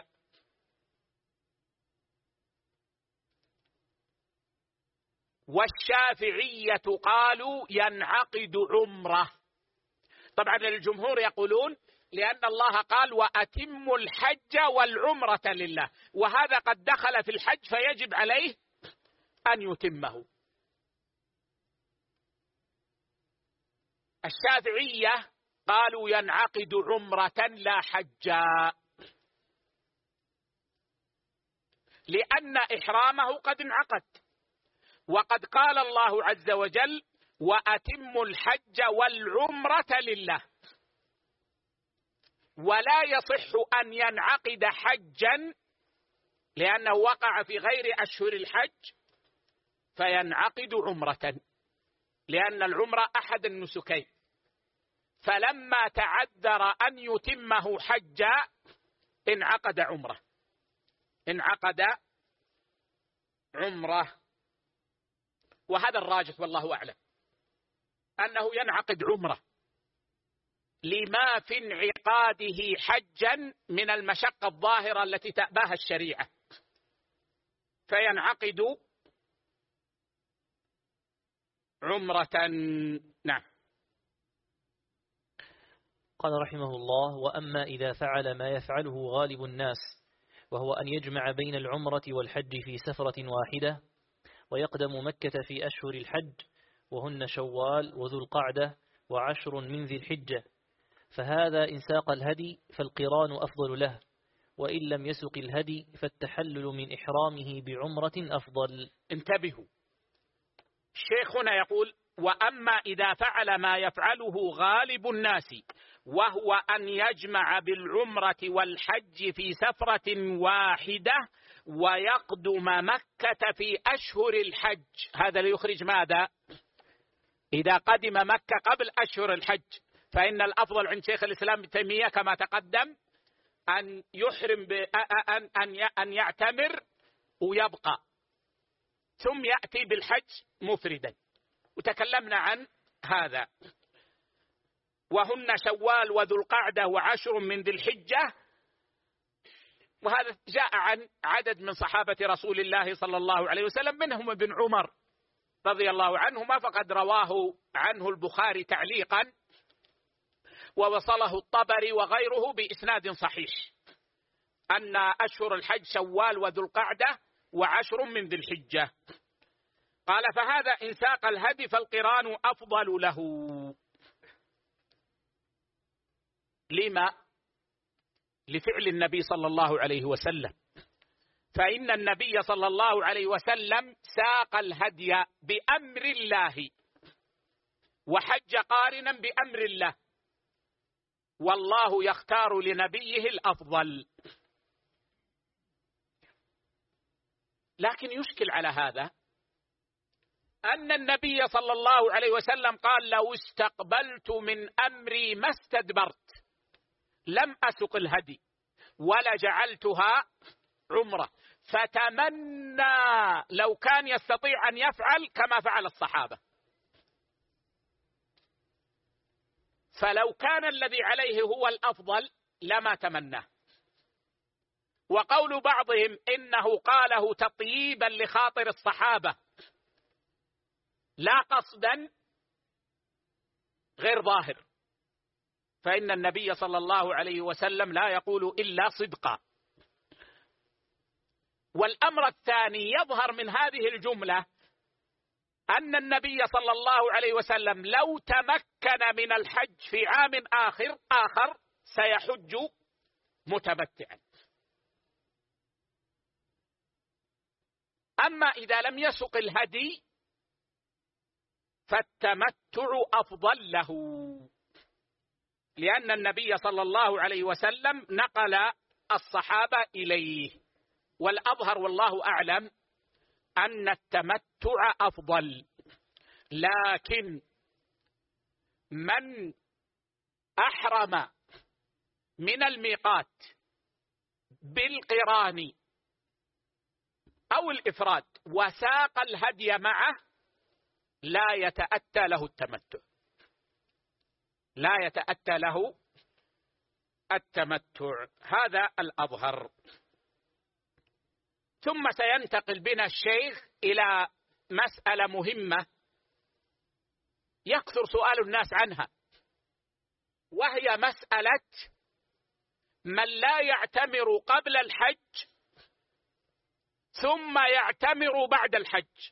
والشافعية قالوا ينعقد عمرة. طبعا الجمهور يقولون لأن الله قال وأتموا الحج والعمرة لله، وهذا قد دخل في الحج فيجب عليه أن يتمه. الشافعية قالوا ينعقد عمرة لا حجا، لأن إحرامه قد انعقد، وقد قال الله عز وجل وأتموا الحج والعمرة لله، ولا يصح أن ينعقد حجا لأنه وقع في غير أشهر الحج فينعقد عمرة، لأن العمرة أحد النسكين، فلما تعذر أن يتمه حجا انعقد عمرة، انعقد عمرة. وهذا الراجح والله أعلم أنه ينعقد عمرة لما في انعقاده حجا من المشقة الظاهرة التي تأباها الشريعة، فينعقد عمرة. نعم. قال رحمه الله: وأما إذا فعل ما يفعله غالب الناس، وهو أن يجمع بين العمرة والحج في سفرة واحدة، ويقدم مكة في أشهر الحج وهن شوال وذو القعدة وعشر من ذي الحجة، فهذا إن ساق الهدي فالقران أفضل له، وإن لم يسق الهدي فالتحلل من إحرامه بعمرة أفضل. انتبهوا، شيخنا يقول وأما إذا فعل ما يفعله غالب الناس، وهو أن يجمع بالعمرة والحج في سفرة واحدة ويقدم مكة في أشهر الحج، هذا ليخرج ماذا؟ إذا قدم مكة قبل أشهر الحج فإن الأفضل عند شيخ الإسلام ابن تيمية كما تقدم أن يحرم أن أن أن يعتمر ويبقى، ثم يأتي بالحج مفردا، وتكلمنا عن هذا. وهن شوال وذو القعدة وعشر من ذي الحجة، وهذا جاء عن عدد من صحابة رسول الله صلى الله عليه وسلم، منهم ابن عمر رضي الله عنهما، فقد رواه عنه البخاري تعليقا ووصله الطبري وغيره بإسناد صحيح أن أشهر الحج شوال وذو القعدة وعشر من ذي الحجة. قال فهذا إن ساق الهدي فالقران أفضل له. لما؟ لفعل النبي صلى الله عليه وسلم، فإن النبي صلى الله عليه وسلم ساق الهدي بأمر الله وحج قارنا بأمر الله، والله يختار لنبيه الأفضل. لكن يشكل على هذا أن النبي صلى الله عليه وسلم قال لو استقبلت من أمري ما استدبرت لم أسق الهدي ولا جعلتها عمرة، فتمنى لو كان يستطيع أن يفعل كما فعل الصحابة، فلو كان الذي عليه هو الأفضل لما تمناه. وقول بعضهم إنه قاله تطييبا لخاطر الصحابة لا قصدا غير ظاهر، فإن النبي صلى الله عليه وسلم لا يقول إلا صدقا. والأمر الثاني يظهر من هذه الجملة أن النبي صلى الله عليه وسلم لو تمكن من الحج في عام آخر آخر سيحج متمتعا. أما إذا لم يسق الهدي فالتمتع أفضل له، لأن النبي صلى الله عليه وسلم نقل الصحابة إليه. والأظهر والله أعلم أن التمتع أفضل، لكن من أحرم من الميقات بالقران أو الإفراد وساق الهدي معه لا يتأتى له التمتع، لا يتأتى له التمتع، هذا الأظهر. ثم سينتقل بنا الشيخ إلى مسألة مهمة يكثر سؤال الناس عنها، وهي مسألة من لا يعتمر قبل الحج ثم يعتمر بعد الحج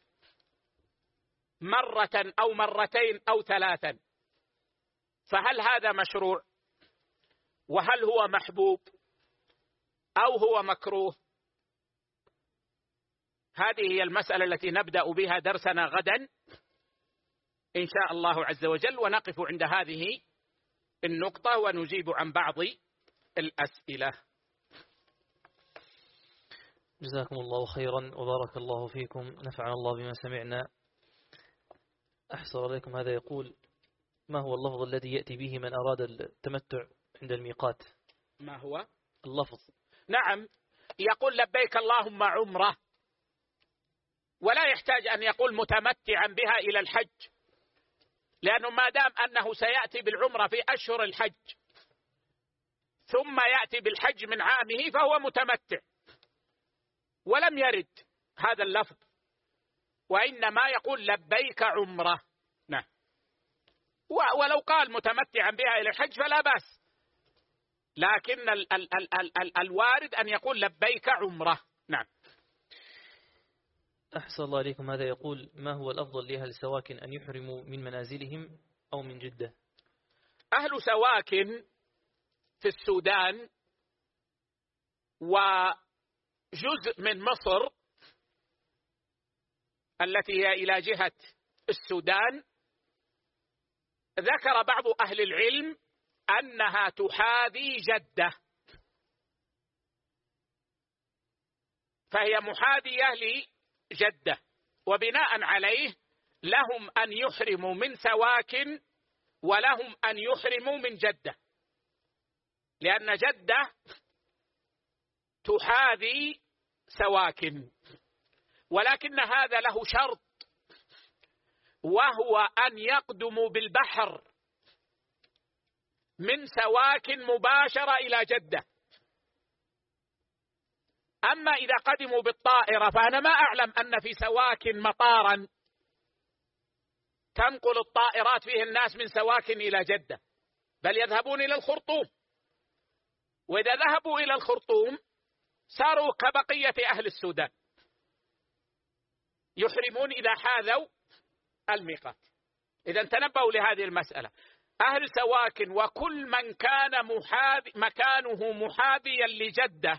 مرة أو مرتين أو ثلاثا، فهل هذا مشروع؟ وهل هو محبوب أو هو مكروه؟ هذه هي المسألة التي نبدأ بها درسنا غدا إن شاء الله عز وجل، ونقف عند هذه النقطة ونجيب عن بعض الأسئلة. جزاكم الله خيرا وبارك الله فيكم، نفعنا الله بما سمعنا. أحسن عليكم، هذا يقول: ما هو اللفظ الذي يأتي به من أراد التمتع عند الميقات؟ ما هو اللفظ؟ نعم، يقول لبيك اللهم عمرة، ولا يحتاج أن يقول متمتعا بها إلى الحج، لأنه ما دام أنه سيأتي بالعمرة في أشهر الحج ثم يأتي بالحج من عامه فهو متمتع، ولم يرد هذا اللفظ، وإنما يقول لبيك عمرة. نعم، ولو قال متمتعا بها إلى الحج فلا بأس، لكن ال ال ال ال ال الوارد أن يقول لبيك عمرة. نعم. أحسن الله عليكم، هذا يقول: ما هو الأفضل لأهل سواكن أن يحرموا من منازلهم أو من جدة؟ أهل سواكن في السودان وجزء من مصر التي هي إلى جهة السودان، ذكر بعض أهل العلم أنها تحاذي جدة، فهي محاذية لجدة، وبناء عليه لهم أن يحرموا من سواكن ولهم أن يحرموا من جدة، لأن جدة تحاذي سواكن، ولكن هذا له شرط، وهو أن يقدموا بالبحر من سواكن مباشرة إلى جدة. أما إذا قدموا بالطائرة فأنا ما أعلم أن في سواكن مطارا تنقل الطائرات فيه الناس من سواكن إلى جدة، بل يذهبون إلى الخرطوم، وإذا ذهبوا إلى الخرطوم صاروا كبقية أهل السودان يحرمون إذا حاذوا الميقات. إذا تنبهوا لهذه المسألة، أهل سواكن وكل من كان محاذي مكانه محاذيا لجدة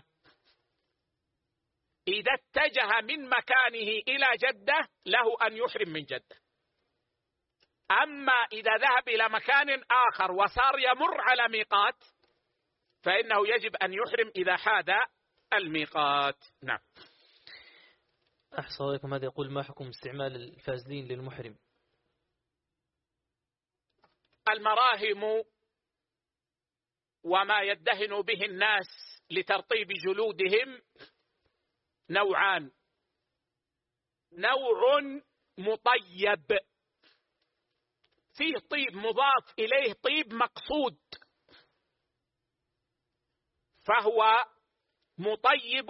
إذا اتجه من مكانه إلى جدة له أن يحرم من جدة. أما إذا ذهب إلى مكان آخر وصار يمر على ميقات فإنه يجب أن يحرم إذا حاذ الميقات. نعم. أحسن عليكم، هذا يقول: ما حكم استعمال الفازلين للمحرم؟ المراهم وما يدهن به الناس لترطيب جلودهم نوعان: نوع مطيب فيه طيب مضاف إليه طيب مقصود، فهو مطيب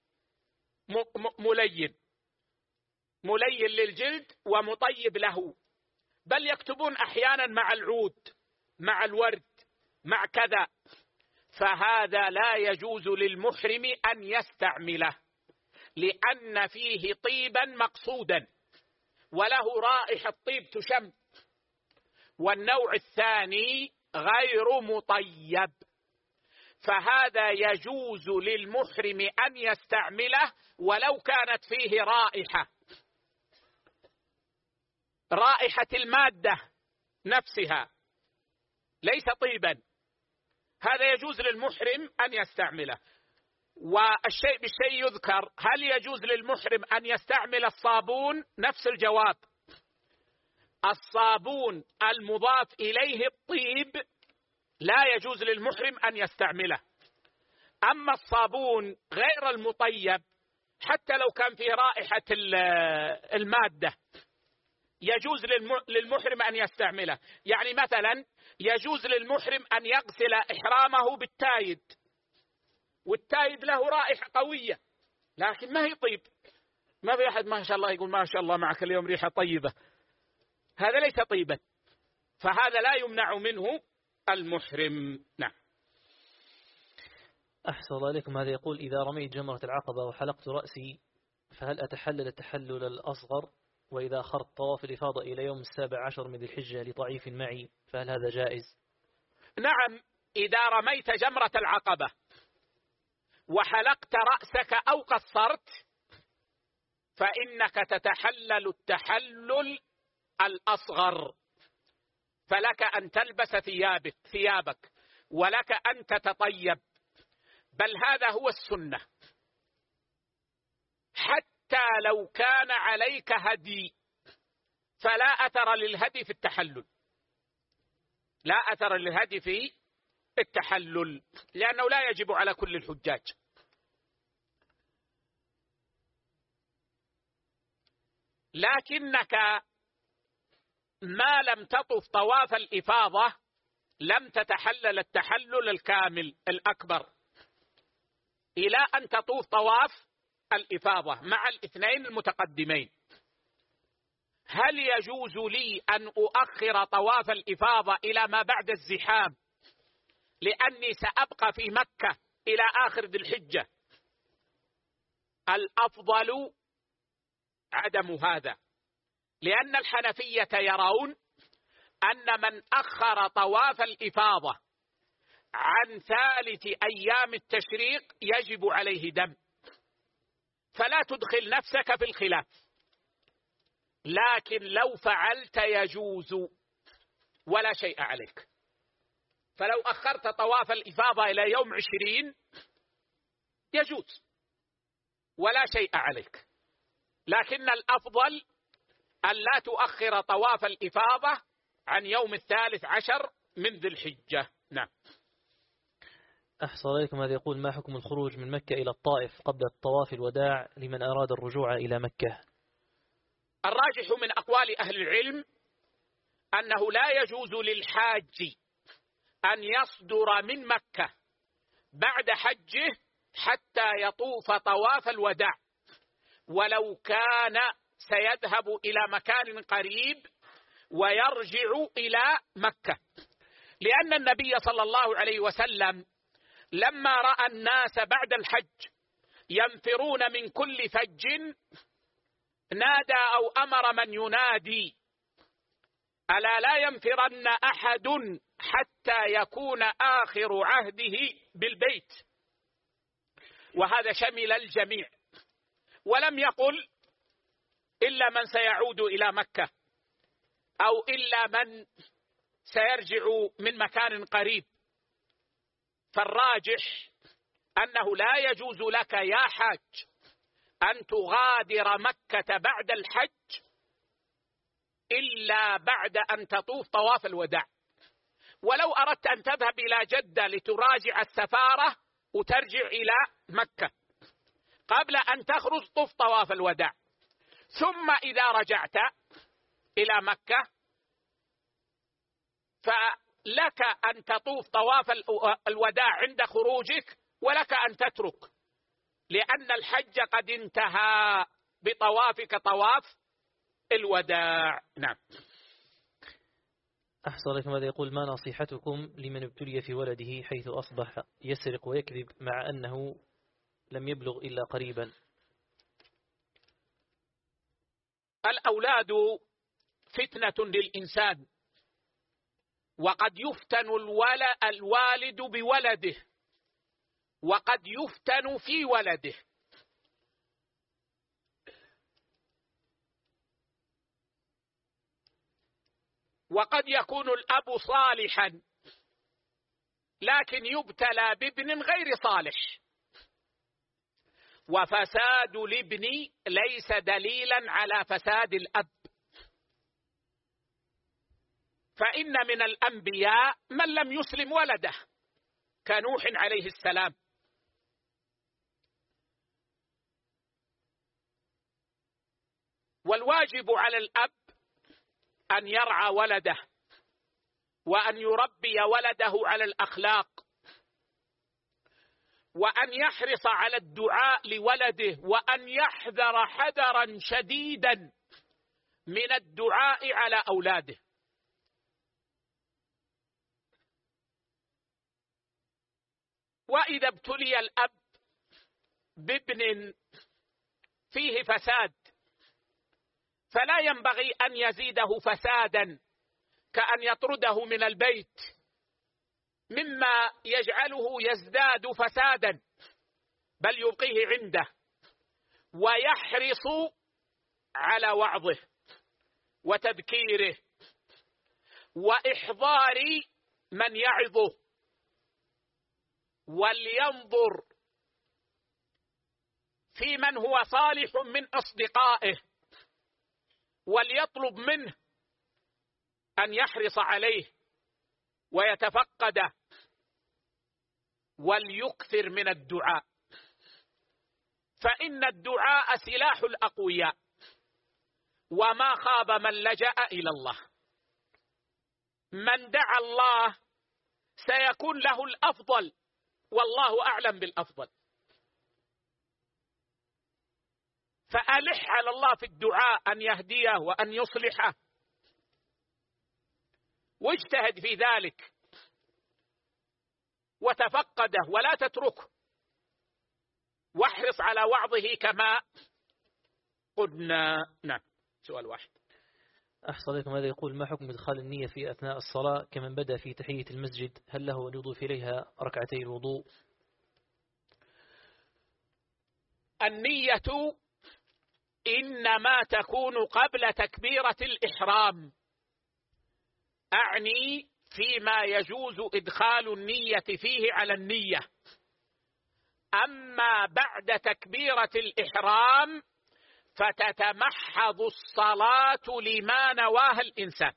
ملين ملين للجلد ومطيب له، بل يكتبون أحيانا مع العود مع الورد مع كذا، فهذا لا يجوز للمحرم أن يستعمله لأن فيه طيبا مقصودا وله رائحة طيب تشم. والنوع الثاني غير مطيب، فهذا يجوز للمحرم أن يستعمله ولو كانت فيه رائحة رائحة المادة نفسها ليس طيبا، هذا يجوز للمحرم أن يستعمله. والشيء بالشيء يذكر، هل يجوز للمحرم أن يستعمل الصابون؟ نفس الجواب، الصابون المضاف إليه الطيب لا يجوز للمحرم أن يستعمله. أما الصابون غير المطيب حتى لو كان فيه رائحة المادة يجوز للمحرم أن يستعمله. يعني مثلا يجوز للمحرم أن يغسل إحرامه بالتايد، والتايد له رائحة قوية لكن ما هي طيب، ما في أحد ما شاء الله يقول ما شاء الله معك اليوم ريحة طيبة، هذا ليس طيبا، فهذا لا يمنع منه المحرم. نعم. أحسن الله عليكم. هذا يقول إذا رميت جمرة العقبة وحلقت رأسي فهل أتحلل التحلل الأصغر؟ وإذا أخرت طواف الإفاضة إلى يوم السابع عشر من ذي الحجة لضعيف معي فهل هذا جائز؟ نعم، إذا رميت جمرة العقبة وحلقت رأسك أو قصرت فإنك تتحلل التحلل الأصغر، فلك أن تلبس ثيابك ثيابك ولك أن تتطيب، بل هذا هو السنة. حتى لو كان عليك هدي فلا أثر للهدي في التحلل، لا أثر للهدي في التحلل لأنه لا يجب على كل الحجاج. لكنك ما لم تطف طواف الإفاضة لم تتحلل التحلل الكامل الأكبر إلى أن تطوف طواف الإفاضة مع الاثنين المتقدمين. هل يجوز لي أن أؤخر طواف الإفاضة إلى ما بعد الزحام لأني سأبقى في مكة إلى آخر ذي الحجة؟ الأفضل عدم هذا، لأن الحنفية يرون أن من أخر طواف الإفاضة عن ثالث أيام التشريق يجب عليه دم، فلا تدخل نفسك في الخلاف. لكن لو فعلت يجوز ولا شيء عليك، فلو أخرت طواف الإفاضة إلى يوم عشرين يجوز ولا شيء عليك، لكن الأفضل أن لا تؤخر طواف الإفاضة عن يوم الثالث عشر من ذي الحجة. نعم. أحسن عليكم. هذا يقول ما حكم الخروج من مكة إلى الطائف قبل الطواف الوداع لمن أراد الرجوع إلى مكة؟ الراجح من أقوال أهل العلم أنه لا يجوز للحاج أن يصدر من مكة بعد حجه حتى يطوف طواف الوداع، ولو كان سيذهب إلى مكان قريب ويرجع إلى مكة، لأن النبي صلى الله عليه وسلم لما رأى الناس بعد الحج ينفرون من كل فج نادى أو أمر من ينادي ألا لا ينفرن أحد حتى يكون آخر عهده بالبيت، وهذا شمل الجميع، ولم يقل إلا من سيعود إلى مكة أو إلا من سيرجع من مكان قريب. فالراجح أنه لا يجوز لك يا حاج أن تغادر مكة بعد الحج إلا بعد أن تطوف طواف الوداع. ولو أردت أن تذهب إلى جدة لتراجع السفارة وترجع إلى مكة قبل أن تخرج طوف طواف الوداع، ثم إذا رجعت إلى مكة فلك أن تطوف طواف الوداع عند خروجك ولك أن تترك، لأن الحج قد انتهى بطوافك طواف الوداع. نعم. أحسن عليكم. هذا يقول ما نصيحتكم لمن ابتلي في ولده حيث أصبح يسرق ويكذب مع أنه لم يبلغ إلا قريبا؟ الأولاد فتنة للإنسان، وقد يفتن الوالد بولده وقد يفتن في ولده. وقد يكون الأب صالحا لكن يبتلى بابن غير صالح، وفساد الابن ليس دليلا على فساد الأب، فإن من الأنبياء من لم يسلم ولده كنوح عليه السلام. والواجب على الأب أن يرعى ولده وأن يربي ولده على الأخلاق، وأن يحرص على الدعاء لولده، وأن يحذر حذرا شديدا من الدعاء على أولاده. وإذا ابتلي الأب بابن فيه فساد فلا ينبغي أن يزيده فسادا كأن يطرده من البيت، مما يجعله يزداد فسادا، بل يبقيه عنده ويحرص على وعظه وتذكيره وإحضار من يعظه، ولينظر في من هو صالح من أصدقائه وليطلب منه أن يحرص عليه ويتفقده، وليكثر من الدعاء، فإن الدعاء سلاح الأقوياء، وما خاب من لجأ إلى الله. من دعا الله سيكون له الأفضل، والله أعلم بالأفضل. فألح على الله في الدعاء أن يهديه وأن يصلحه، واجتهد في ذلك وتفقده ولا تتركه، واحرص على وعظه كما قلنا. نعم، سؤال واحد. أحسن عليكم. هذا يقول: ما حكم إدخال النية في أثناء الصلاة كمن بدأ في تحية المسجد؟ هل له أن يضيف إليها ركعتي الوضوء؟ النية إنما تكون قبل تكبيرة الإحرام، أعني فيما يجوز إدخال النية فيه على النية. أما بعد تكبيرة الإحرام فتتمحض الصلاة لما نواها الإنسان.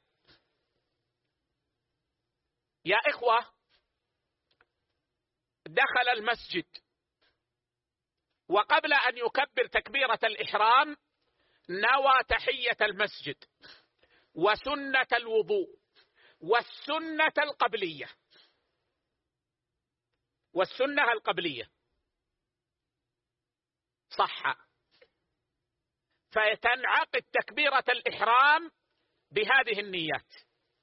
يا إخوة، دخل المسجد وقبل أن يكبر تكبيرة الإحرام نوى تحية المسجد وسنة الوضوء والسنة القبلية والسنة القبلية صح، فتنعقد تكبيرة الإحرام بهذه النيات.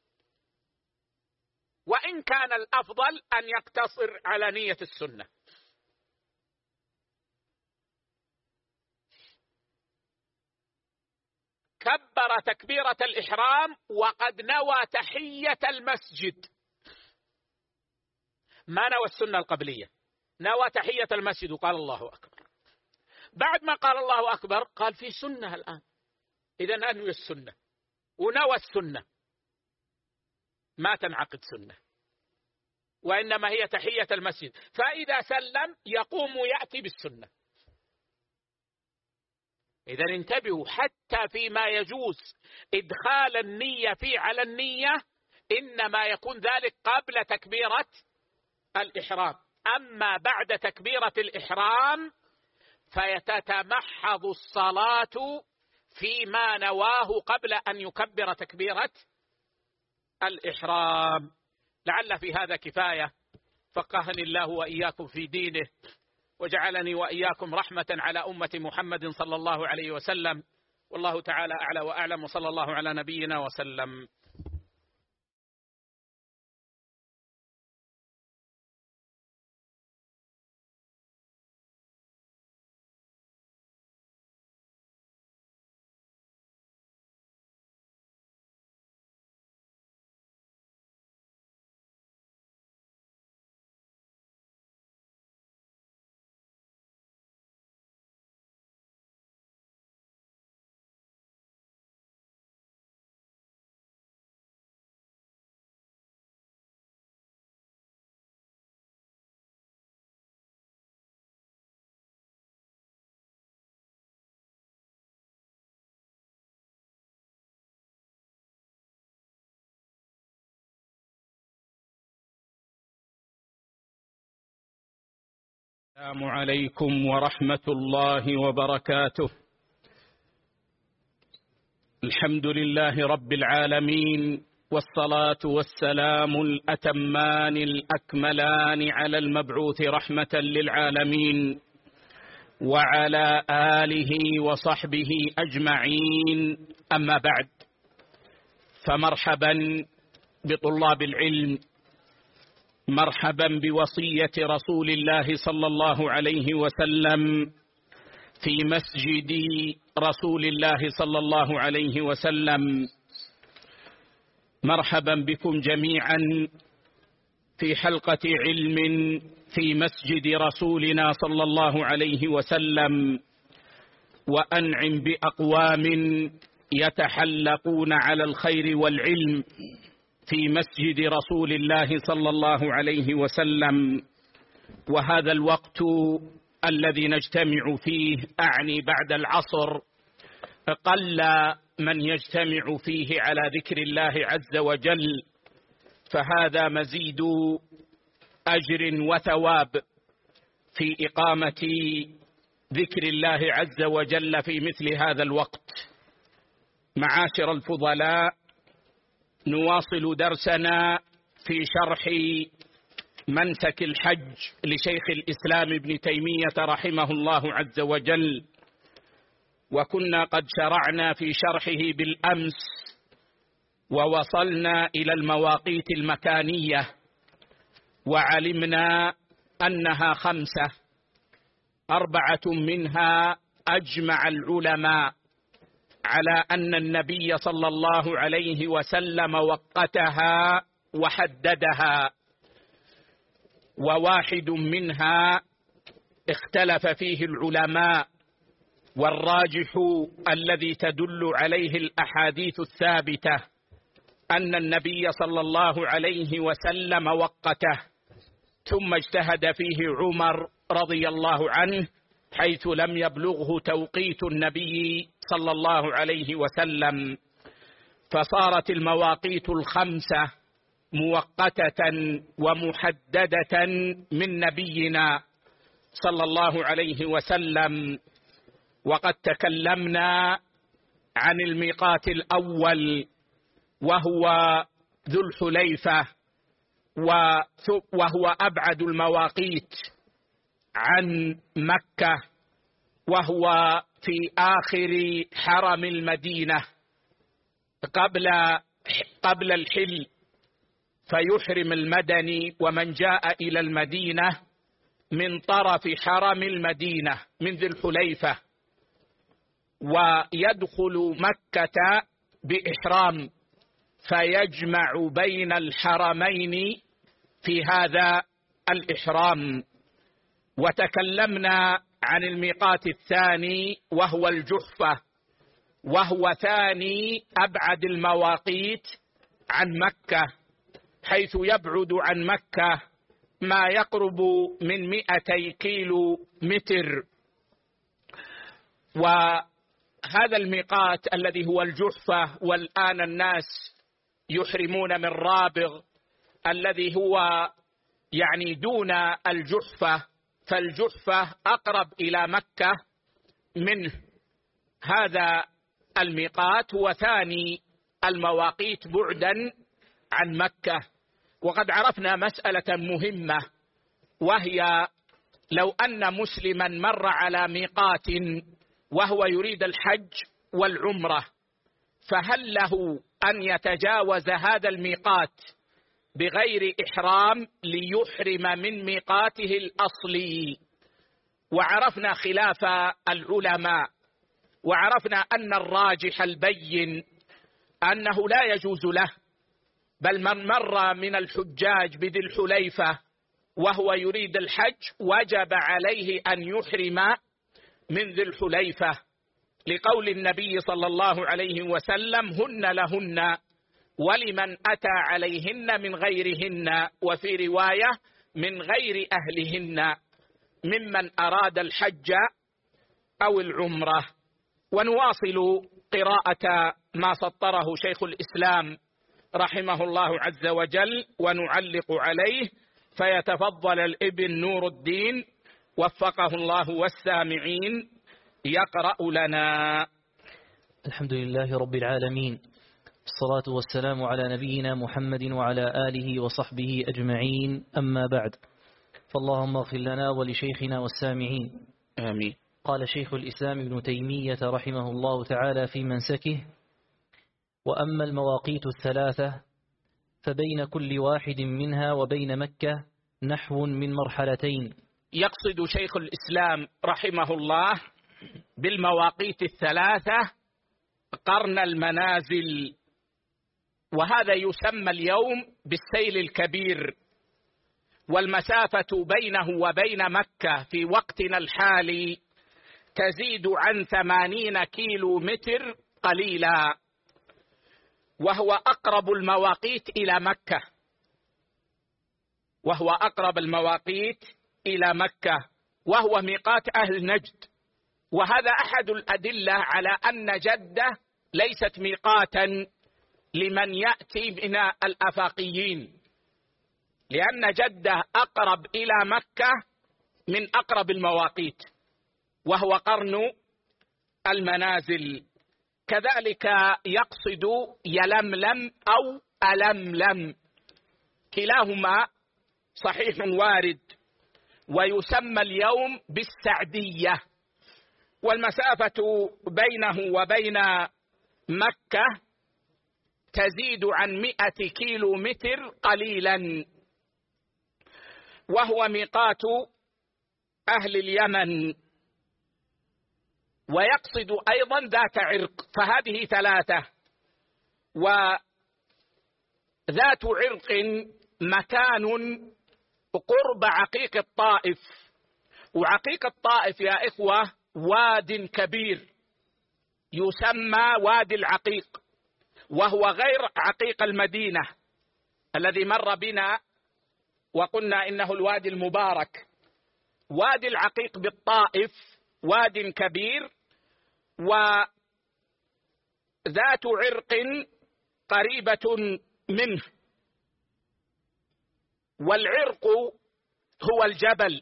وإن كان الأفضل أن يقتصر على نية السنة. كبر تكبيرة الإحرام وقد نوى تحية المسجد، ما نوى السنة القبلية، نوى تحية المسجد وقال الله أكبر. بعد ما قال الله أكبر قال في سنة الآن، إذن أنوي السنة ونوى السنة، ما تنعقد سنة، وإنما هي تحية المسجد. فإذا سلم يقوم يأتي بالسنة. إذا انتبهوا، حتى فيما يجوز إدخال النية فيه على النية إنما يكون ذلك قبل تكبيرة الإحرام. أما بعد تكبيرة الإحرام فيتتمحض الصلاة فيما نواه قبل أن يكبر تكبيرة الإحرام. لعل في هذا كفاية. فقهني الله وإياكم في دينه، وجعلني وإياكم رحمة على أمة محمد صلى الله عليه وسلم. والله تعالى أعلى وأعلم، وصلى الله على نبينا وسلم. السلام عليكم ورحمة الله وبركاته. الحمد لله رب العالمين، والصلاة والسلام الأتمان الأكملان على المبعوث رحمة للعالمين وعلى آله وصحبه أجمعين. أما بعد، فمرحبا بطلاب العلم، مرحبا بوصية رسول الله صلى الله عليه وسلم في مسجد رسول الله صلى الله عليه وسلم. مرحبا بكم جميعا في حلقة علم في مسجد رسولنا صلى الله عليه وسلم، وأنعم بأقوام يتحلقون على الخير والعلم في مسجد رسول الله صلى الله عليه وسلم. وهذا الوقت الذي نجتمع فيه، أعني بعد العصر، قل من يجتمع فيه على ذكر الله عز وجل، فهذا مزيد أجر وثواب في إقامة ذكر الله عز وجل في مثل هذا الوقت. معاشر الفضلاء، نواصل درسنا في شرح منسك الحج لشيخ الإسلام ابن تيمية رحمه الله عز وجل، وكنا قد شرعنا في شرحه بالأمس ووصلنا إلى المواقيت المكانية، وعلمنا أنها خمسة، أربعة منها أجمع العلماء على أن النبي صلى الله عليه وسلم وقتها وحددها، وواحد منها اختلف فيه العلماء، والراجح الذي تدل عليه الأحاديث الثابتة أن النبي صلى الله عليه وسلم وقته، ثم اجتهد فيه عمر رضي الله عنه حيث لم يبلغه توقيت النبي صلى الله عليه وسلم، فصارت المواقيت الخمسة مؤقتة ومحددة من نبينا صلى الله عليه وسلم. وقد تكلمنا عن الميقات الأول وهو ذو الحليفة، وهو أبعد المواقيت عن مكة، وهو في آخر حرم المدينة قبل قبل الحل، فيحرم المدني ومن جاء إلى المدينة من طرف حرم المدينة من ذي الحليفة، ويدخل مكة بإحرام، فيجمع بين الحرمين في هذا الإحرام. وتكلمنا عن الميقات الثاني وهو الجحفة، وهو ثاني أبعد المواقيت عن مكة، حيث يبعد عن مكة ما يقرب من مئتي كيلو متر. وهذا الميقات الذي هو الجحفة، والآن الناس يحرمون من رابغ الذي هو يعني دون الجحفة، فالجحفة أقرب إلى مكة منه. هذا الميقات هو ثاني المواقيت بعدا عن مكة. وقد عرفنا مسألة مهمة، وهي لو أن مسلما مر على ميقات وهو يريد الحج والعمرة، فهل له أن يتجاوز هذا الميقات بغير إحرام ليحرم من ميقاته الأصلي؟ وعرفنا خلاف العلماء، وعرفنا أن الراجح البين أنه لا يجوز له، بل من مر من الحجاج بذي الحليفة وهو يريد الحج وجب عليه أن يحرم من ذي الحليفة، لقول النبي صلى الله عليه وسلم: هن لهن ولمن أتى عليهن من غيرهن، وفي رواية من غير أهلهن، ممن أراد الحج أو العمرة. ونواصل قراءة ما سطره شيخ الإسلام رحمه الله عز وجل ونعلق عليه، فيتفضل الابن نور الدين وفقه الله والسامعين يقرأ لنا. الحمد لله رب العالمين، الصلاة والسلام على نبينا محمد وعلى آله وصحبه أجمعين، أما بعد، فاللهم اغفر لنا ولشيخنا والسامعين، آمين. قال شيخ الإسلام ابن تيمية رحمه الله تعالى في منسكه: وأما المواقيت الثلاثة فبين كل واحد منها وبين مكة نحو من مرحلتين. يقصد شيخ الإسلام رحمه الله بالمواقيت الثلاثة قرن المنازل، وهذا يسمى اليوم بالسيل الكبير، والمسافة بينه وبين مكة في وقتنا الحالي تزيد عن ثمانين كيلو متر قليلا، وهو أقرب المواقيت إلى مكة وهو أقرب المواقيت إلى مكة وهو ميقات أهل نجد. وهذا أحد الأدلة على أن جدة ليست ميقاتا لمن يأتي من الآفاقيين، لأن جدة أقرب إلى مكة من أقرب المواقيت، وهو قرن المنازل. كذلك يقصد يلملم أو ألملم، كلاهما صحيح وارد، ويسمى اليوم بالسعدية. والمسافة بينه وبين مكة تزيد عن مئة كيلو متر قليلا، وهو ميقات أهل اليمن. ويقصد أيضا ذات عرق، فهذه ثلاثة. وذات عرق مكان قرب عقيق الطائف، وعقيق الطائف يا إخوة واد كبير يسمى وادي العقيق، وهو غير عقيق المدينة الذي مر بنا وقلنا إنه الوادي المبارك. وادي العقيق بالطائف واد كبير، وذات عرق قريبة منه. والعرق هو الجبل،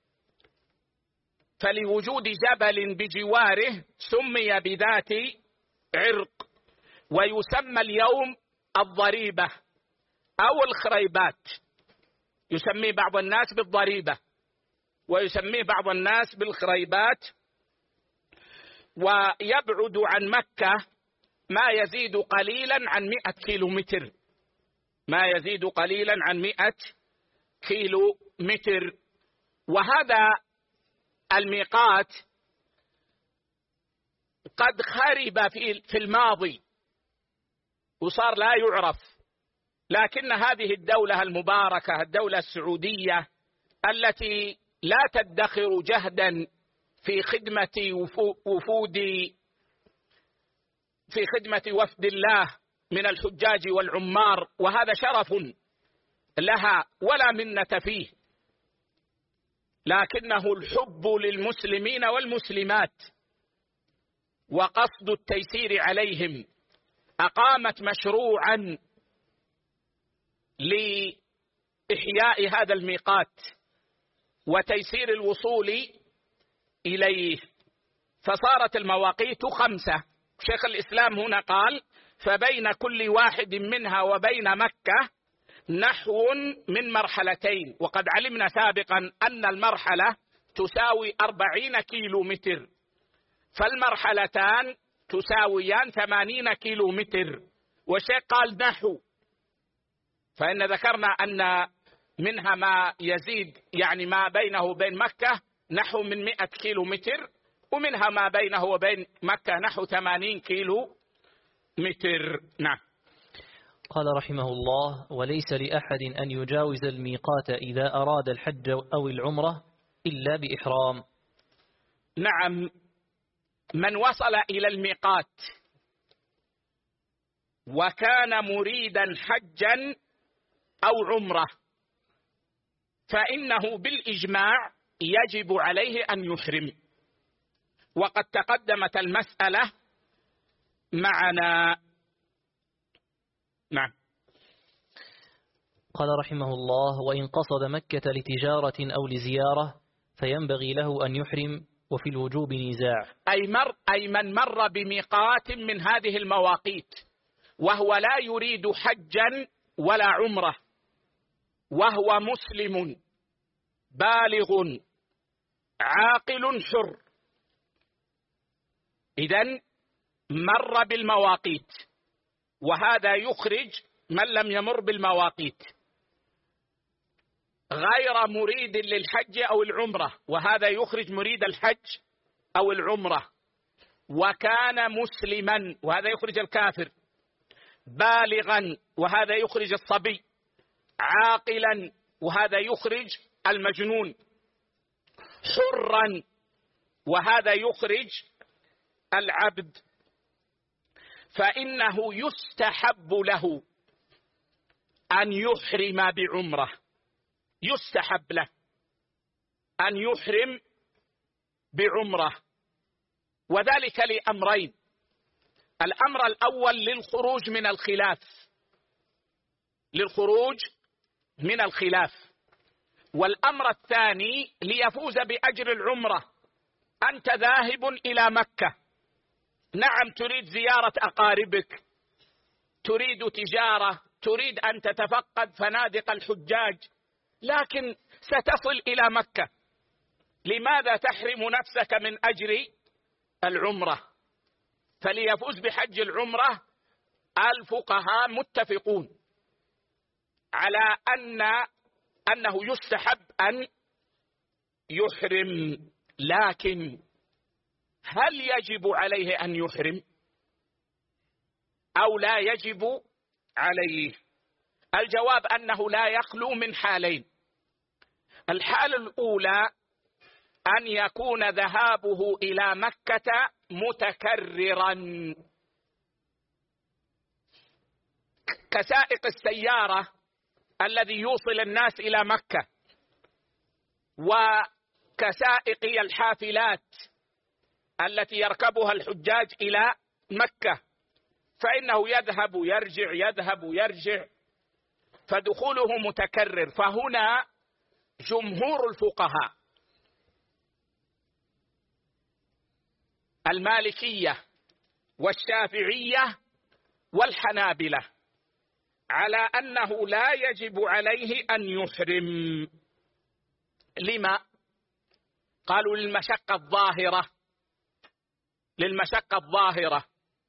فلوجود جبل بجواره سمي بذات عرق. ويسمى اليوم الضريبة أو الخريبات، يسميه بعض الناس بالضريبة ويسميه بعض الناس بالخريبات. ويبعد عن مكة ما يزيد قليلا عن مئة كيلو متر ما يزيد قليلا عن مئة كيلو متر. وهذا الميقات قد خرب في الماضي وصار لا يعرف، لكن هذه الدولة المباركة الدولة السعودية التي لا تدخر جهدا في خدمة وفود في خدمة وفد الله من الحجاج والعمار، وهذا شرف لها ولا منة فيه، لكنه الحب للمسلمين والمسلمات وقصد التيسير عليهم. أقامت مشروعا لإحياء هذا الميقات وتيسير الوصول إليه، فصارت المواقيت خمسة. شيخ الإسلام هنا قال: فبين كل واحد منها وبين مكة نحو من مرحلتين. وقد علمنا سابقا أن المرحلة تساوي أربعين كيلو متر، فالمرحلتان تساويان ثمانين كيلو متر. والشيخ قال نحو، فإن ذكرنا أن منها ما يزيد، يعني ما بينه وبين مكة نحو من مئة كيلو متر، ومنها ما بينه وبين مكة نحو ثمانين كيلو متر. نعم. قال رحمه الله: وليس لأحد أن يجاوز الميقات إذا أراد الحج أو العمرة إلا بإحرام. نعم، من وصل إلى الميقات وكان مريدا حجا أو عمرة فإنه بالإجماع يجب عليه أن يحرم، وقد تقدمت المسألة معنا. نعم. قال رحمه الله: وإن قصد مكة لتجارة أو لزيارة فينبغي له أن يحرم، وفي الوجوب نزاع. أي, مر أي من مر بميقات من هذه المواقيت وهو لا يريد حجا ولا عمرة وهو مسلم بالغ عاقل حر، إذن مر بالمواقيت، وهذا يخرج من لم يمر بالمواقيت، غير مريد للحج أو العمرة، وهذا يخرج مريد الحج أو العمرة، وكان مسلما، وهذا يخرج الكافر، بالغا، وهذا يخرج الصبي، عاقلا، وهذا يخرج المجنون، حرا، وهذا يخرج العبد. فإنه يستحب له أن يحرم بعمرة، يستحب له أن يحرم بعمرة، وذلك لأمرين: الأمر الأول للخروج من الخلاف، للخروج من الخلاف، والأمر الثاني ليفوز بأجر العمرة. أنت ذاهب إلى مكة، نعم تريد زيارة أقاربك، تريد تجارة، تريد أن تتفقد فنادق الحجاج، لكن ستصل إلى مكة، لماذا تحرم نفسك من أجر العمرة؟ فليفوز بحج العمرة الفقهاء متفقون على أن أنه يستحب أن يحرم، لكن هل يجب عليه أن يحرم أو لا يجب عليه؟ الجواب أنه لا يخلو من حالين. الحالة الأولى أن يكون ذهابه إلى مكة متكررا، كسائق السيارة الذي يوصل الناس إلى مكة، وكسائق الحافلات التي يركبها الحجاج إلى مكة، فإنه يذهب يرجع يذهب يرجع، فدخوله متكرر. فهنا جمهور الفقهاء المالكية والشافعية والحنابلة على أنه لا يجب عليه أن يحرم. لما؟ قالوا للمشقة الظاهرة، للمشقة الظاهرة،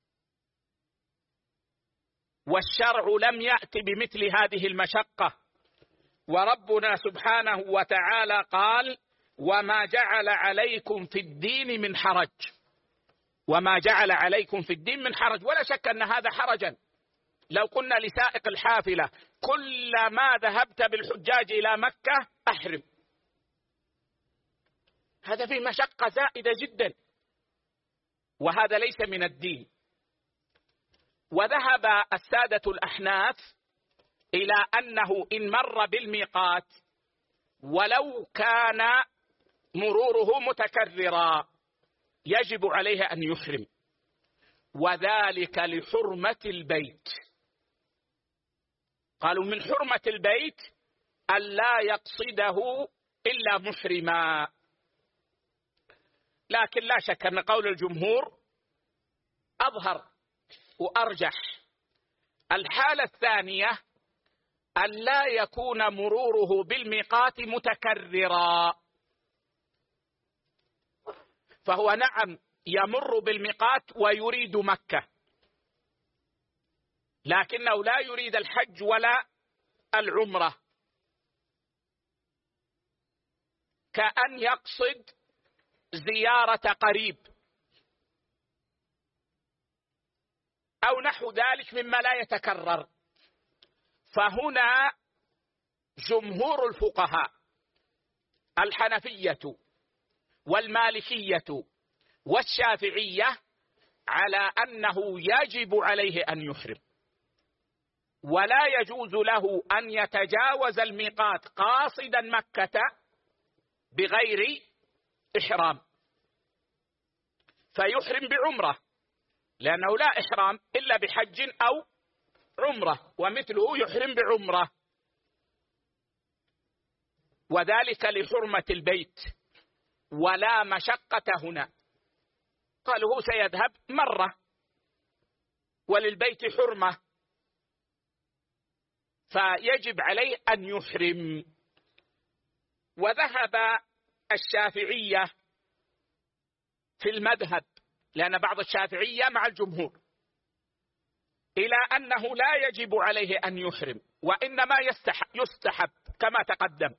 والشرع لم يأت بمثل هذه المشقة، وربنا سبحانه وتعالى قال: وما جعل عليكم في الدين من حرج، وما جعل عليكم في الدين من حرج. ولا شك أن هذا حرجا. لو قلنا لسائق الحافلة: كلما ذهبت بالحجاج إلى مكة أحرم، هذا فيه مشقة زائدة جدا، وهذا ليس من الدين. وذهب السادة الأحناف إلى أنه إن مر بالميقات ولو كان مروره متكررا يجب عليه أن يحرم، وذلك لحرمة البيت. قالوا من حرمة البيت ألا يقصده إلا محرما. لكن لا شك أن قول الجمهور أظهر وأرجح. الحالة الثانية أن لا يكون مروره بالميقات متكررا، فهو نعم يمر بالميقات ويريد مكة، لكنه لا يريد الحج ولا العمرة، كأن يقصد زيارة قريب أو نحو ذلك مما لا يتكرر. فهنا جمهور الفقهاء الحنفية والمالكية والشافعية على أنه يجب عليه أن يحرم، ولا يجوز له أن يتجاوز الميقات قاصدا مكة بغير إحرام، فيحرم بعمرة، لأنه لا إحرام إلا بحج أو عمرة، ومثله يحرم بعمرة، وذلك لحرمة البيت. ولا مشقة هنا. قالوا هو سيذهب مرة وللبيت حرمة، فيجب عليه أن يحرم. وذهب الشافعية في المذهب، لأن بعض الشافعية مع الجمهور، إلى أنه لا يجب عليه أن يحرم، وإنما يستحب كما تقدم.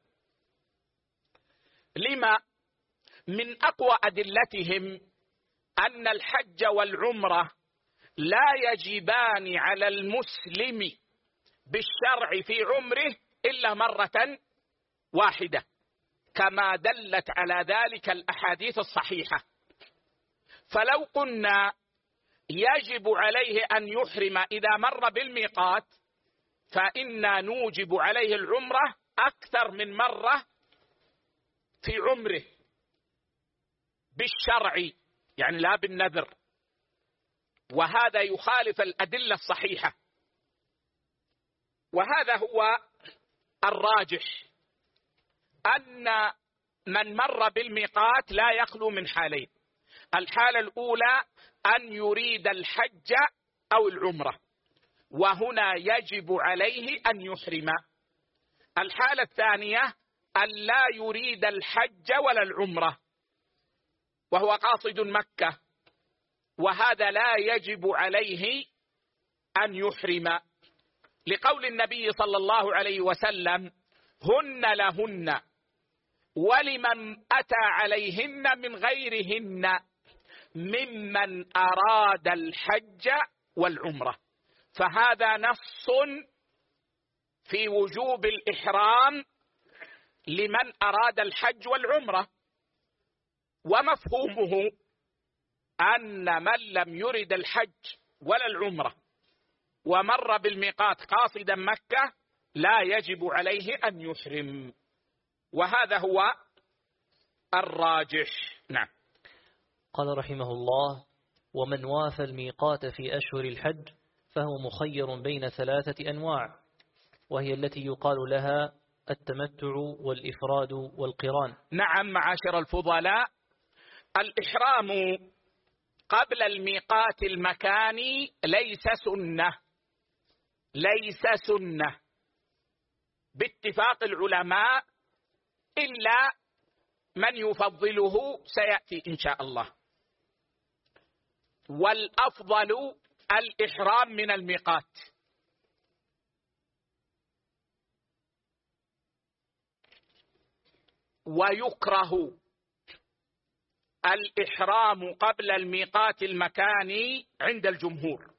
لما؟ من أقوى أدلتهم أن الحج والعمرة لا يجبان على المسلم بالشرع في عمره إلا مرة واحدة، كما دلت على ذلك الأحاديث الصحيحة. فلو قلنا يجب عليه أن يحرم إذا مر بالميقات، فإنا نوجب عليه العمرة أكثر من مرة في عمره بالشرع، يعني لا بالنذر، وهذا يخالف الأدلة الصحيحة. وهذا هو الراجح، أن من مر بالميقات لا يخلو من حالين: الحالة الأولى أن يريد الحج أو العمرة، وهنا يجب عليه أن يحرم. الحالة الثانية أن لا يريد الحج ولا العمرة وهو قاصد مكة، وهذا لا يجب عليه أن يحرم، لقول النبي صلى الله عليه وسلم: هن لهن ولمن أتى عليهن من غيرهن ممن أراد الحج والعمرة. فهذا نص في وجوب الإحرام لمن أراد الحج والعمرة، ومفهومه أن من لم يرد الحج ولا العمرة ومر بالميقات قاصدا مكة لا يجب عليه أن يحرم، وهذا هو الراجح. نعم. قال رحمه الله: ومن وافى الميقات في أشهر الحج فهو مخير بين ثلاثة أنواع، وهي التي يقال لها التمتع والإفراد والقران. نعم معاشر الفضلاء، الإحرام قبل الميقات المكاني ليس سنة، ليس سنة باتفاق العلماء، إلا من يفضله سيأتي إن شاء الله. والأفضل الإحرام من الميقات. ويكره الإحرام قبل الميقات المكاني عند الجمهور،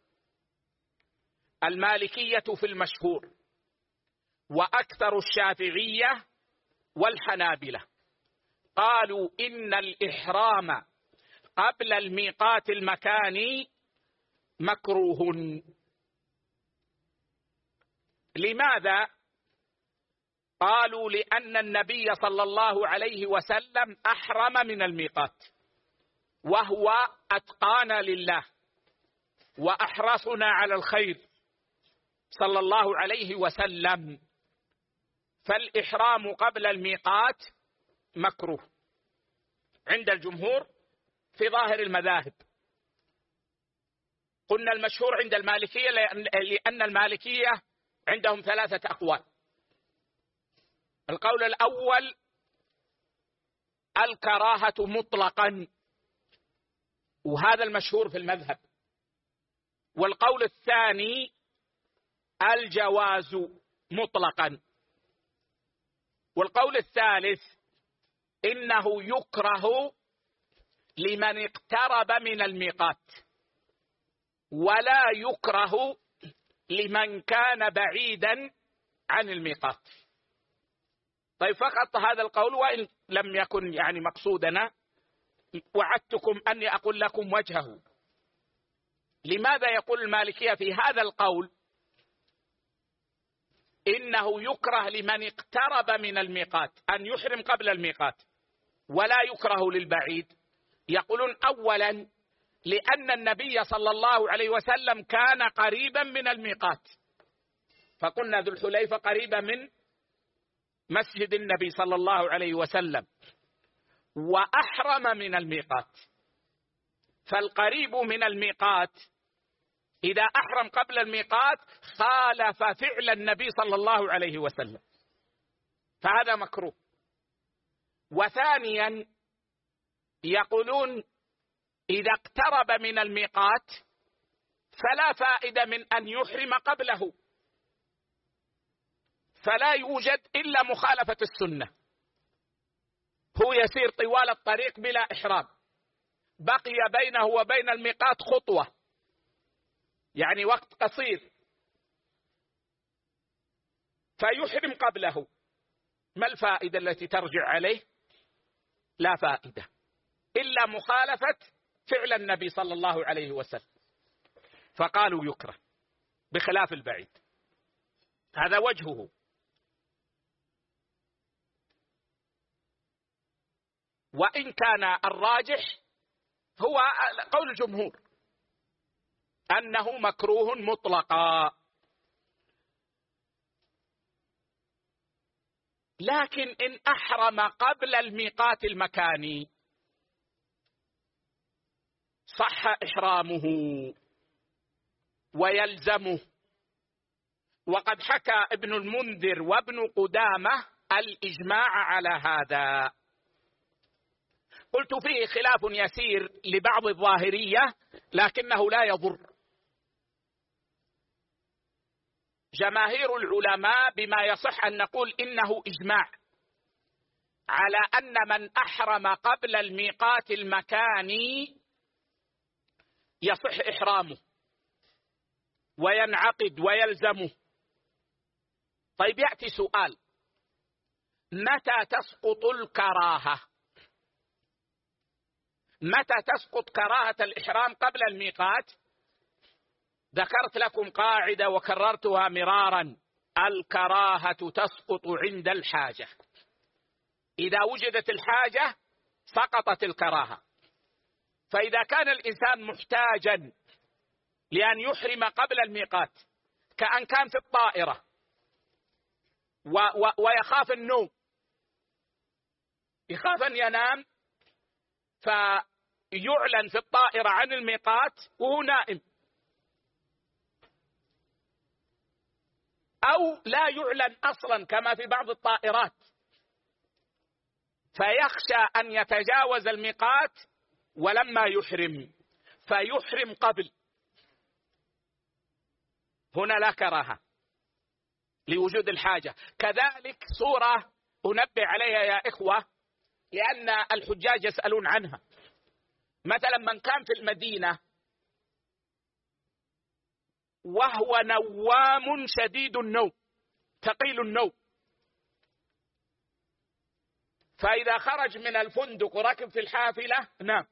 المالكية في المشهور، وأكثر الشافعية والحنابلة قالوا إن الإحرام قبل الميقات المكاني مكروه. لماذا؟ قالوا لأن النبي صلى الله عليه وسلم أحرم من الميقات، وهو أتقانا لله وأحرصنا على الخير صلى الله عليه وسلم، فالإحرام قبل الميقات مكروه عند الجمهور في ظاهر المذاهب. قلنا المشهور عند المالكية لأن المالكية عندهم ثلاثة أقوال. القول الأول الكراهة مطلقا، وهذا المشهور في المذهب. والقول الثاني الجواز مطلقا. والقول الثالث إنه يكره لمن اقترب من الميقات، ولا يكره لمن كان بعيدا عن الميقات. طيب، فقط هذا القول، وإن لم يكن يعني مقصودنا، وعدتكم أني أقول لكم وجهه. لماذا يقول المالكية في هذا القول إنه يكره لمن اقترب من الميقات أن يحرم قبل الميقات، ولا يكره للبعيد؟ يقولون أولا لأن النبي صلى الله عليه وسلم كان قريبا من الميقات، فقلنا ذو الحليفة قريبا من مسجد النبي صلى الله عليه وسلم. وأحرم من الميقات. فالقريب من الميقات إذا أحرم قبل الميقات خالف فعل النبي صلى الله عليه وسلم، فهذا مكروه. وثانيا يقولون إذا اقترب من الميقات فلا فائدة من أن يحرم قبله، فلا يوجد إلا مخالفة السنة. هو يسير طوال الطريق بلا إحرام، بقي بينه وبين الميقات خطوة، يعني وقت قصير، فيحرم قبله. ما الفائدة التي ترجع عليه؟ لا فائدة إلا مخالفة فعل النبي صلى الله عليه وسلم، فقالوا يكره بخلاف البعيد. هذا وجهه. وإن كان الراجح هو قول الجمهور أنه مكروه مطلقا، لكن إن أحرم قبل الميقات المكاني صح إحرامه ويلزمه. وقد حكى ابن المنذر وابن قدامة الإجماع على هذا. قلت فيه خلاف يسير لبعض الظاهرية لكنه لا يضر. جماهير العلماء بما يصح أن نقول إنه إجماع على أن من أحرم قبل الميقات المكاني يصح إحرامه وينعقد ويلزمه. طيب يأتي سؤال: متى تسقط الكراهة؟ متى تسقط كراهة الإحرام قبل الميقات؟ ذكرت لكم قاعدة وكررتها مرارا: الكراهة تسقط عند الحاجة. إذا وجدت الحاجة سقطت الكراهة. فإذا كان الإنسان محتاجا لأن يحرم قبل الميقات، كأن كان في الطائرة و و ويخاف النوم، يخاف أن ينام فيعلن في الطائرة عن الميقات وهو نائم، أو لا يعلن أصلا كما في بعض الطائرات، فيخشى أن يتجاوز الميقات ولما يحرم فيحرم قبل. هنا لا كراهة لوجود الحاجة. كذلك صورة أنبه عليها يا إخوة لأن الحجاج يسألون عنها. مثلا من كان في المدينة وهو نوام شديد النوم ثقيل النوم، فإذا خرج من الفندق وركب في الحافلة نام،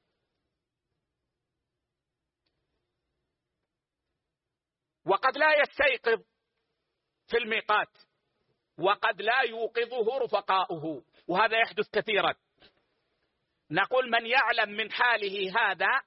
وقد لا يستيقظ في الميقات، وقد لا يوقظه رفقاؤه، وهذا يحدث كثيرا. نقول من يعلم من حاله هذا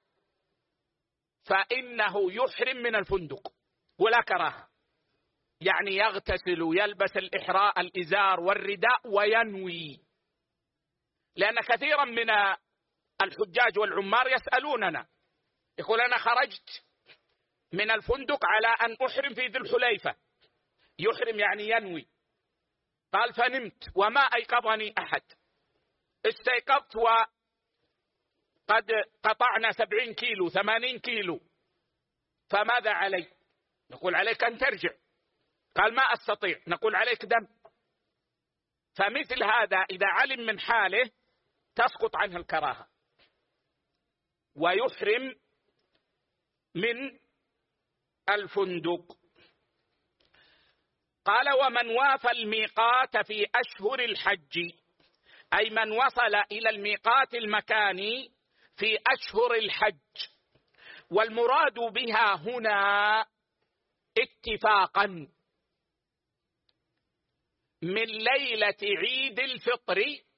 فإنه يحرم من الفندق ولا كراهة، يعني يغتسل ويلبس الإحراء الإزار والرداء وينوي. لأن كثيرا من الحجاج والعمار يسألوننا، يقول أنا خرجت من الفندق على أن أحرم في ذي الحليفة، يحرم يعني ينوي، قال فنمت وما أيقظني أحد، استيقظت وقد قطعنا سبعين كيلو ثمانين كيلو، فماذا علي؟ نقول عليك أن ترجع. قال ما أستطيع، نقول عليك دم. فمثل هذا إذا علم من حاله تسقط عنه الكراهة ويحرم من الفندق. قال ومن وافى الميقات في أشهر الحج، أي من وصل إلى الميقات المكاني في أشهر الحج. والمراد بها هنا اتفاقا من ليلة عيد الفطر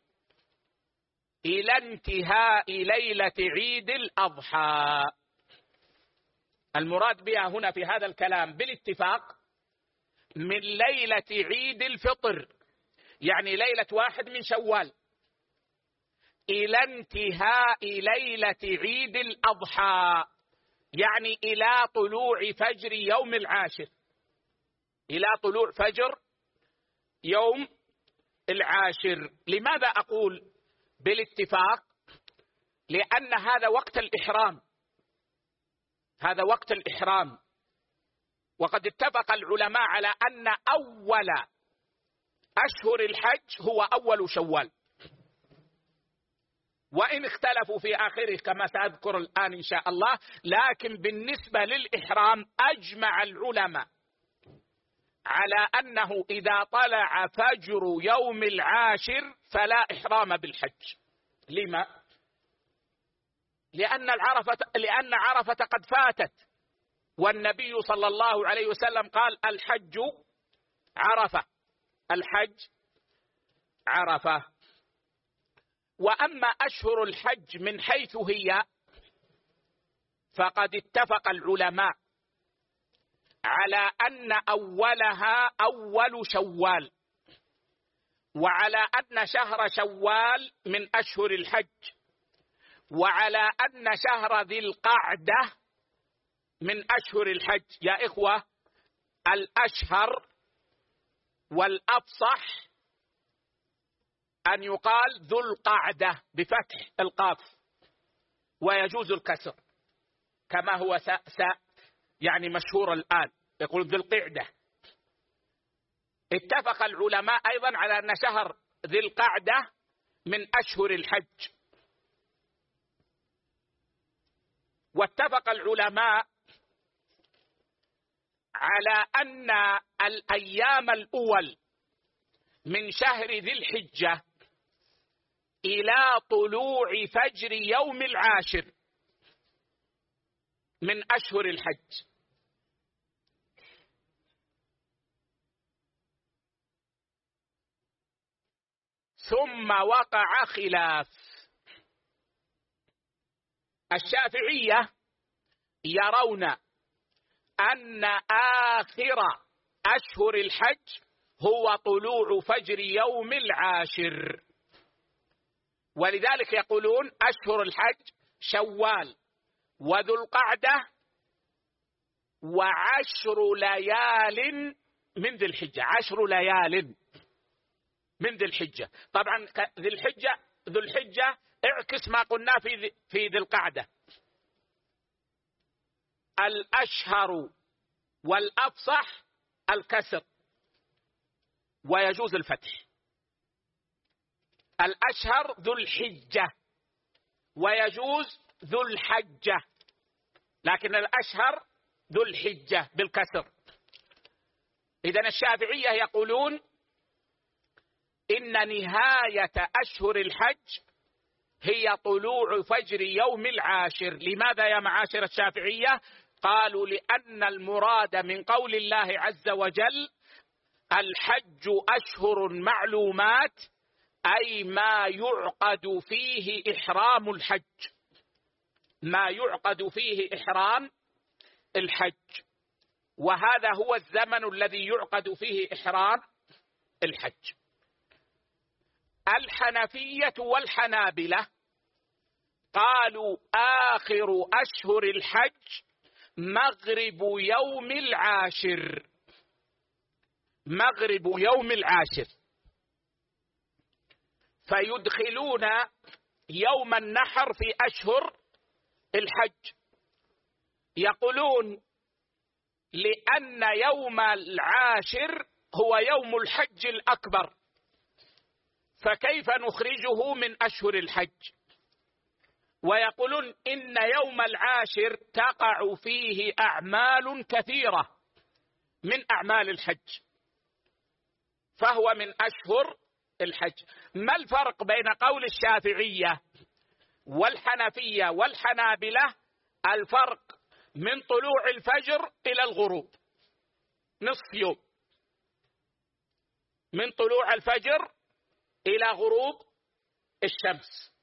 إلى انتهاء ليلة عيد الأضحى. المراد بها هنا في هذا الكلام بالاتفاق من ليلة عيد الفطر، يعني ليلة واحد من شوال، إلى انتهاء ليلة عيد الأضحى، يعني إلى طلوع فجر يوم العاشر، إلى طلوع فجر يوم العاشر. لماذا أقول بالاتفاق؟ لأن هذا وقت الإحرام، هذا وقت الإحرام. وقد اتفق العلماء على أن أول أشهر الحج هو أول شوال، وإن اختلفوا في آخره كما سأذكر الآن إن شاء الله، لكن بالنسبة للإحرام أجمع العلماء على أنه إذا طلع فجر يوم العاشر فلا إحرام بالحج. لما؟ لأن العرفة لأن عرفة قد فاتت، والنبي صلى الله عليه وسلم قال الحج عرفة، الحج عرفة. وأما أشهر الحج من حيث هي فقد اتفق العلماء على أن أولها أول شوال، وعلى أن شهر شوال من أشهر الحج، وعلى أن شهر ذي القعدة من أشهر الحج. يا إخوة، الأشهر والأفصح أن يقال ذو القعدة بفتح القاف، ويجوز الكسر كما هو س س يعني مشهور الآن، يقول ذو القعدة. اتفق العلماء أيضا على أن شهر ذي القعدة من أشهر الحج. واتفق العلماء على أن الأيام الأول من شهر ذي الحجة إلى طلوع فجر يوم العاشر من أشهر الحج. ثم وقع خلاف. الشافعية يرون أن آخر أشهر الحج هو طلوع فجر يوم العاشر، ولذلك يقولون أشهر الحج شوال وذو القعدة وعشر ليال من ذي الحجة، عشر ليال من ذي الحجة. طبعا ذي الحجة ذو الحجة اعكس ما قلنا في في ذي القعدة. الأشهر والأفصح الكسر ويجوز الفتح. الأشهر ذو الحجة ويجوز ذو الحجة، لكن الأشهر ذو الحجة بالكسر. إذن الشافعية يقولون إن نهاية أشهر الحج هي طلوع فجر يوم العاشر. لماذا يا معاشر الشافعية؟ قالوا لأن المراد من قول الله عز وجل الحج أشهر معلومات، أي ما يعقد فيه إحرام الحج، ما يعقد فيه إحرام الحج، وهذا هو الزمن الذي يعقد فيه إحرام الحج. الحنفية والحنابلة قالوا آخر أشهر الحج مغرب يوم العاشر، مغرب يوم العاشر، فيدخلون يوم النحر في أشهر الحج. يقولون لأن يوم العاشر هو يوم الحج الأكبر، فكيف نخرجه من أشهر الحج؟ ويقولون إن يوم العاشر تقع فيه أعمال كثيرة من أعمال الحج، فهو من أشهر الحج. ما الفرق بين قول الشافعية والحنفية والحنابلة؟ الفرق من طلوع الفجر إلى الغروب نصف يوم، من طلوع الفجر إلى غروب الشمس،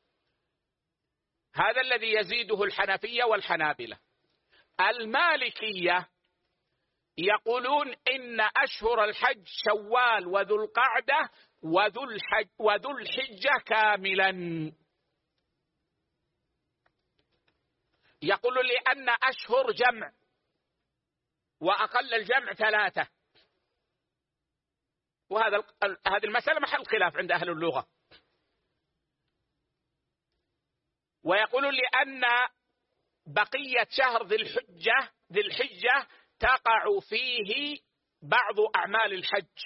هذا الذي يزيده الحنفية والحنابلة. المالكية يقولون إن أشهر الحج شوال وذو القعدة وذو الحج وذو الحجة كاملا. يقول لأن أشهر جمع وأقل الجمع ثلاثة، وهذا هذه المسألة محل خلاف عند أهل اللغة. ويقول لأن بقية شهر ذي الحجة ذي الحجة تقع فيه بعض أعمال الحج،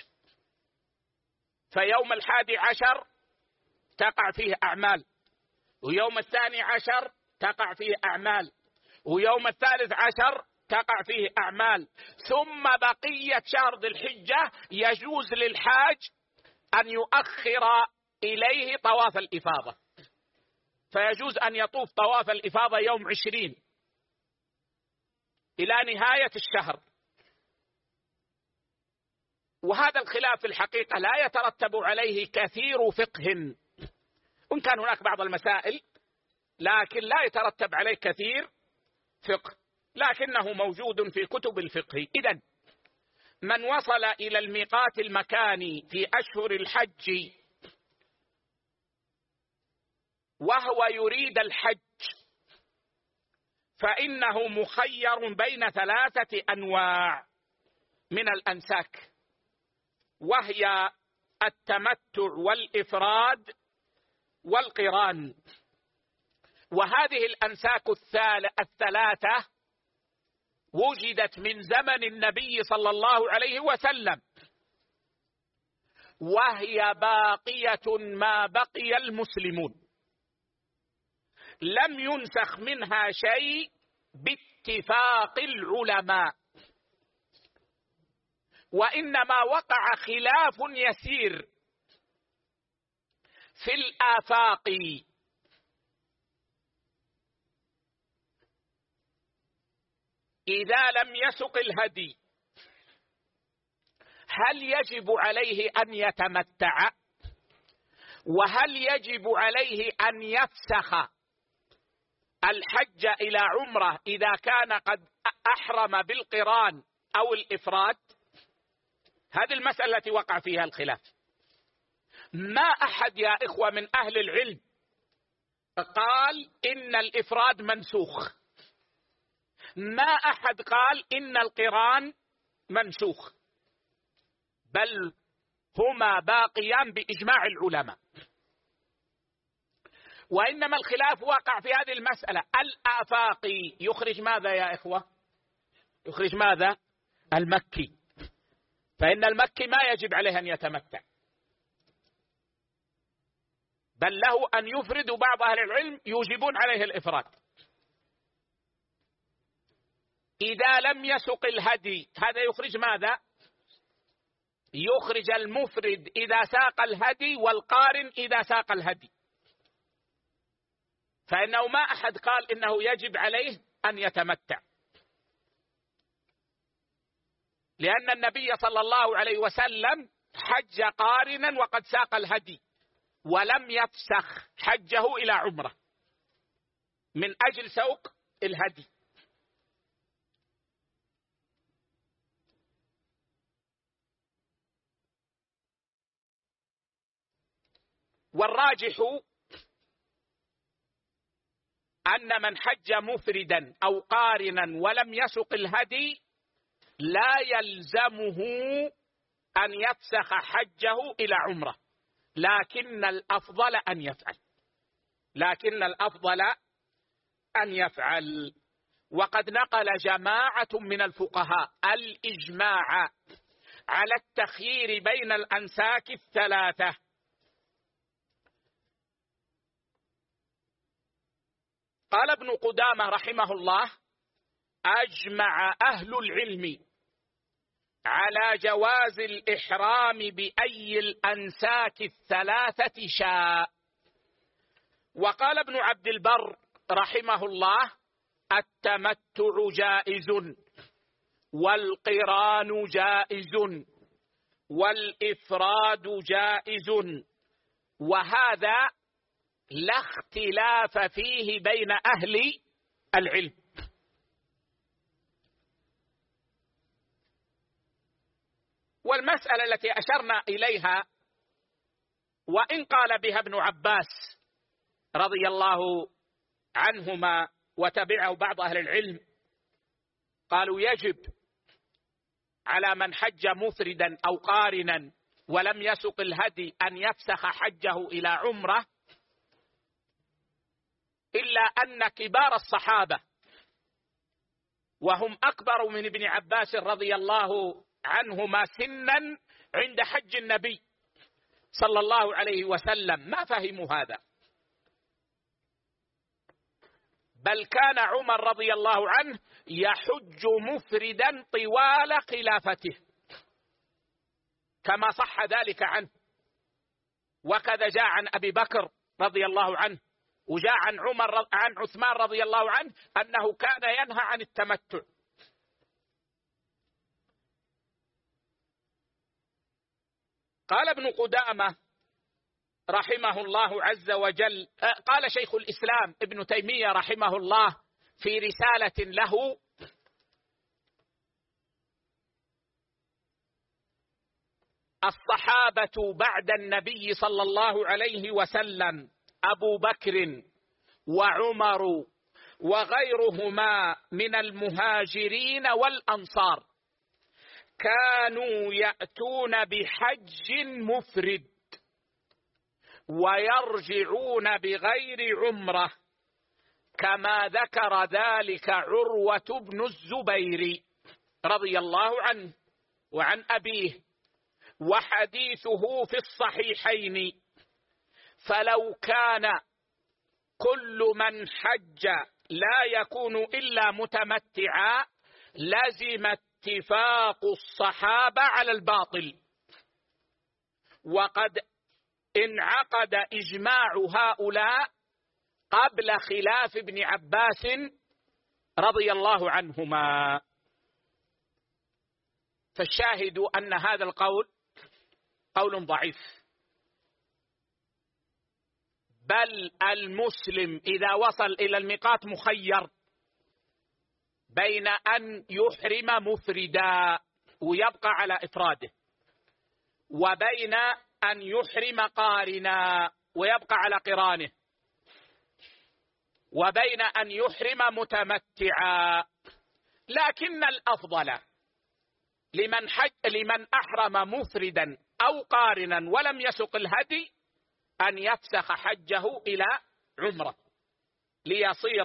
فيوم الحادي عشر تقع فيه أعمال، ويوم الثاني عشر تقع فيه أعمال، ويوم الثالث عشر تقع فيه أعمال، ثم بقية شهر ذي الحجة يجوز للحاج أن يؤخر إليه طواف الإفاضة، فيجوز أن يطوف طواف الإفاضة يوم عشرين إلى نهاية الشهر. وهذا الخلاف في الحقيقة لا يترتب عليه كثير فقه، وإن كان هناك بعض المسائل لكن لا يترتب عليه كثير فقه، لكنه موجود في كتب الفقه. إذن من وصل إلى الميقات المكاني في أشهر الحج وهو يريد الحج فإنه مخير بين ثلاثة أنواع من الأنساك، وهي التمتع والإفراد والقران. وهذه الأنساك الثلاثة وجدت من زمن النبي صلى الله عليه وسلم، وهي باقية ما بقي المسلمون، لم ينسخ منها شيء باتفاق العلماء، وإنما وقع خلاف يسير في الآفاق. إذا لم يسق الهدي هل يجب عليه أن يتمتع؟ وهل يجب عليه أن يفسخ الحج إلى عمره إذا كان قد أحرم بالقران أو الإفراد؟ هذه المسألة التي وقع فيها الخلاف. ما أحد يا إخوة من أهل العلم قال إن الإفراد منسوخ، ما أحد قال إن القران منسوخ، بل هما باقيان بإجماع العلماء. وإنما الخلاف وقع في هذه المسألة. الآفاقي يخرج ماذا يا إخوة؟ يخرج ماذا؟ المكي، فإن المكي ما يجب عليه أن يتمتع، بل له أن يفرد. بعض أهل العلم يوجبون عليه الإفراد. إذا لم يسق الهدي هذا يخرج ماذا؟ يخرج المفرد إذا ساق الهدي والقارن إذا ساق الهدي، فإنه ما أحد قال إنه يجب عليه أن يتمتع، لأن النبي صلى الله عليه وسلم حج قارنا وقد ساق الهدي ولم يفسخ حجه إلى عمره من أجل سوق الهدي. والراجح أن من حج مفردا أو قارنا ولم يسق الهدي لا يلزمه أن يفسخ حجه إلى عمره، لكن الأفضل أن يفعل لكن الأفضل أن يفعل. وقد نقل جماعة من الفقهاء الإجماع على التخيير بين الأنساك الثلاثة. قال ابن قدامة رحمه الله: أجمع أهل العلم على جواز الإحرام بأي الأنساك الثلاثة شاء. وقال ابن عبد البر رحمه الله: التمتع جائز، والقران جائز، والإفراد جائز، وهذا لا اختلاف فيه بين أهل العلم. والمسألة التي أشرنا إليها وإن قال بها ابن عباس رضي الله عنهما وتبعه بعض أهل العلم، قالوا يجب على من حج مفردا أو قارنا ولم يسق الهدي أن يفسخ حجه إلى عمرة، إلا أن كبار الصحابة وهم أكبر من ابن عباس رضي الله عنهما سنا عند حج النبي صلى الله عليه وسلم ما فهموا هذا، بل كان عمر رضي الله عنه يحج مفردا طوال خلافته كما صح ذلك عنه، وكذا جاء عن أبي بكر رضي الله عنه، وجاء عن عمر عن عثمان رضي الله عنه أنه كان ينهى عن التمتع. قال ابن قدامة رحمه الله عز وجل، قال شيخ الإسلام ابن تيمية رحمه الله في رسالة له: الصحابة بعد النبي صلى الله عليه وسلم أبو بكر وعمر وغيرهما من المهاجرين والأنصار كانوا يأتون بحج مفرد ويرجعون بغير عمرة، كما ذكر ذلك عروة بن الزبير رضي الله عنه وعن أبيه، وحديثه في الصحيحين. فلو كان كل من حج لا يكون إلا متمتعا لزم اتفاق الصحابة على الباطل، وقد انعقد إجماع هؤلاء قبل خلاف ابن عباس رضي الله عنهما. فالشاهد أن هذا القول قول ضعيف، بل المسلم إذا وصل إلى الميقات مخير بين أن يحرم مفردا ويبقى على إفراده، وبين أن يحرم قارنا ويبقى على قرانه، وبين أن يحرم متمتعا. لكن الأفضل لمن حج لمن أحرم مفردا أو قارنا ولم يسق الهدي أن يفسخ حجه إلى عمرة ليصير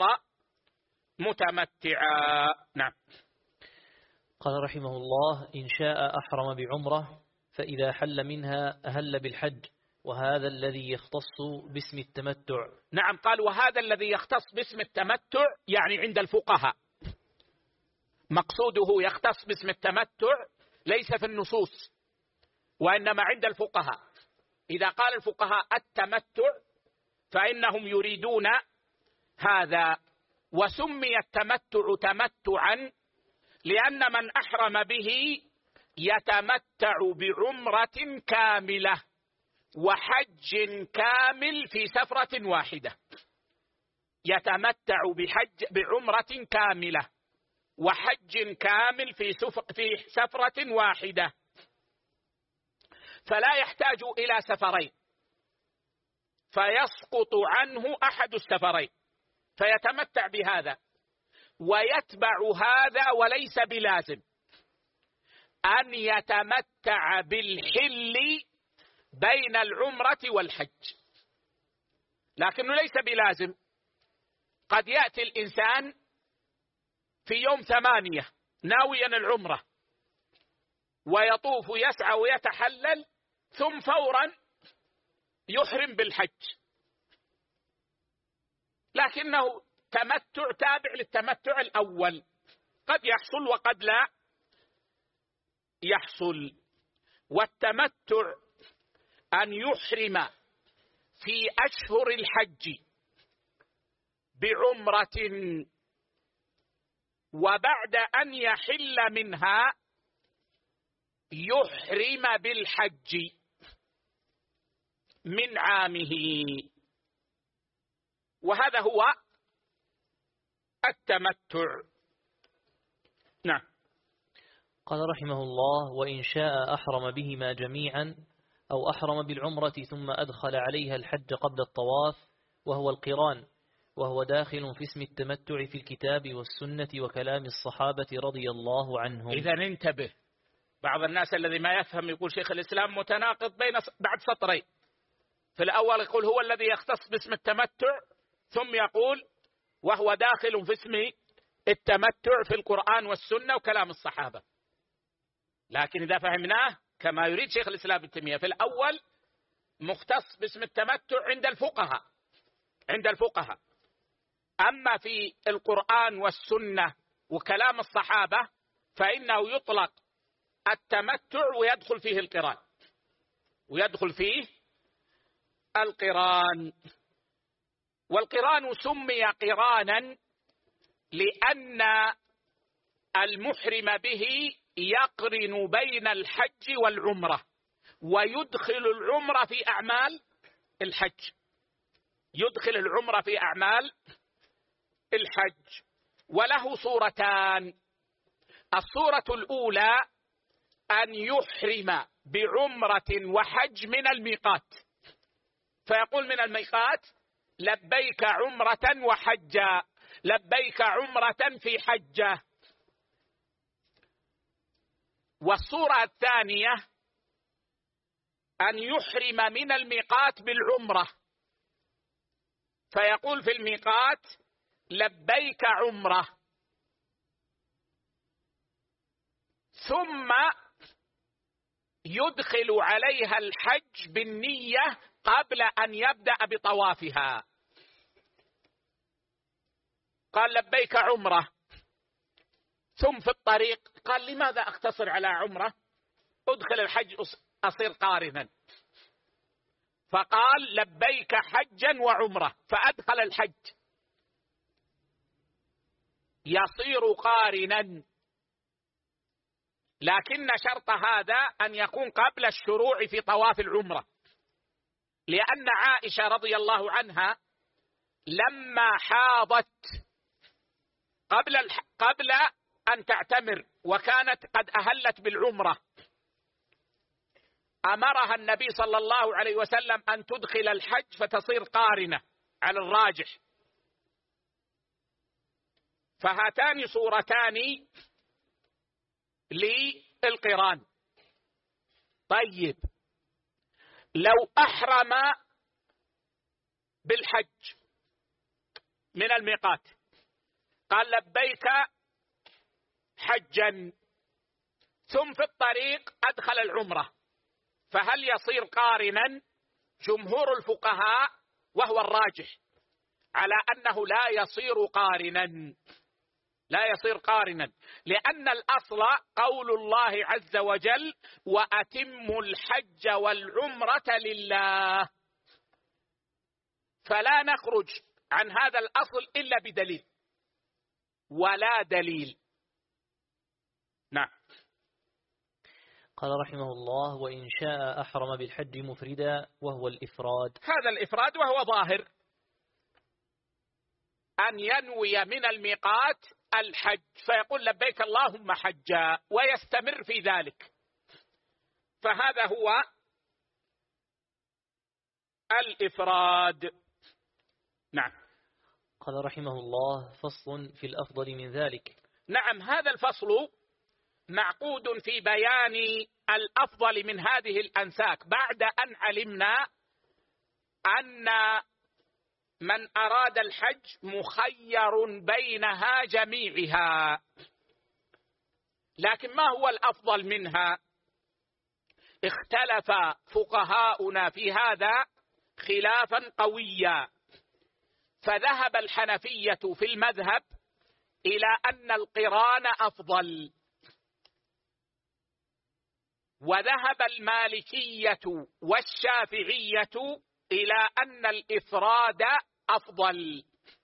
متمتعا. نعم. قال رحمه الله: إن شاء أحرم بعمرة، فإذا حل منها أهل بالحج، وهذا الذي يختص باسم التمتع. نعم، قال وهذا الذي يختص باسم التمتع يعني عند الفقهاء، مقصوده يختص باسم التمتع ليس في النصوص وإنما عند الفقهاء. إذا قال الفقهاء التمتع فإنهم يريدون هذا. وسمي التمتع تمتعا لأن من أحرم به يتمتع بعمرة كاملة وحج كامل في سفرة واحدة، يتمتع بحج بعمرة كاملة وحج كامل في في سفرة واحدة، فلا يحتاج إلى سفرين فيسقط عنه أحد السفرين فيتمتع بهذا، ويتبع هذا وليس بلازم أن يتمتع بالحل بين العمرة والحج، لكنه ليس بلازم. قد يأتي الإنسان في يوم ثمانية ناويا العمرة ويطوف يسعى ويتحلل ثم فورا يحرم بالحج، لكنه تمتع تابع للتمتع الأول، قد يحصل وقد لا يحصل. والتمتع أن يحرم في أشهر الحج بعمرة وبعد أن يحل منها يحرم بالحج من عامه، وهذا هو التمتع. نعم. قال رحمه الله: وإن شاء أحرم بهما جميعا، أو أحرم بالعمرة ثم أدخل عليها الحج قبل الطواف وهو القران، وهو داخل في اسم التمتع في الكتاب والسنة وكلام الصحابة رضي الله عنهم. إذا انتبه، بعض الناس الذي ما يفهم يقول شيخ الإسلام متناقض بين بعد سطرين. في الأول يقول هو الذي يختص باسم التمتع، ثم يقول وهو داخل في اسم التمتع في القرآن والسنة وكلام الصحابة. لكن إذا فهمناه كما يريد شيخ الإسلام ابن تيمية، في الأول مختص باسم التمتع عند الفقهاء عند الفقهاء أما في القرآن والسنة وكلام الصحابة فإنه يطلق التمتع ويدخل فيه القران ويدخل فيه القران. والقران سمي قرانا لأن المحرم به يقرن بين الحج والعمرة، ويدخل العمرة في أعمال الحج يدخل العمرة في أعمال الحج. وله صورتان. الصورة الأولى أن يحرم بعمرة وحج من الميقات، فيقول من الميقات لبيك عمرة وحجا، لبيك عمرة في حجة. والصورة الثانية أن يحرم من الميقات بالعمرة، فيقول في الميقات لبيك عمرة، ثم يدخل عليها الحج بالنية قبل أن يبدأ بطوافها. قال لبيك عمرة، ثم في الطريق قال لماذا أقتصر على عمرة؟ أدخل الحج أصير قارنا، فقال لبيك حجا وعمرة، فأدخل الحج يصير قارنا. لكن شرط هذا أن يكون قبل الشروع في طواف العمرة، لأن عائشة رضي الله عنها لما حاضت قبل قبل أن تعتمر وكانت قد أهلت بالعمرة، أمرها النبي صلى الله عليه وسلم أن تدخل الحج فتصير قارنة على الراجح. فهاتان صورتان للقران. طيب لو أحرم بالحج من الميقات قال لبيك حجا، ثم في الطريق أدخل العمرة، فهل يصير قارنا؟ جمهور الفقهاء وهو الراجح على أنه لا يصير قارنا لا يصير قارنا لأن الأصل قول الله عز وجل وأتموا الحج والعمرة لله، فلا نخرج عن هذا الأصل إلا بدليل، ولا دليل. نعم. قال رحمه الله وإن شاء أحرم بالحج مفردا وهو الإفراد. هذا الإفراد وهو ظاهر أن ينوي من الميقات الحج، فيقول لبيك اللهم حجا ويستمر في ذلك، فهذا هو الإفراد. نعم. قال رحمه الله فصل في الأفضل من ذلك. نعم، هذا الفصل معقود في بيان الأفضل من هذه الأنساك بعد أن علمنا أن من أراد الحج مخير بينها جميعها، لكن ما هو الأفضل منها؟ اختلف فقهاؤنا في هذا خلافا قويا، فذهب الحنفية في المذهب إلى أن القران أفضل، وذهب المالكية والشافعية إلى أن الإفراد أفضل،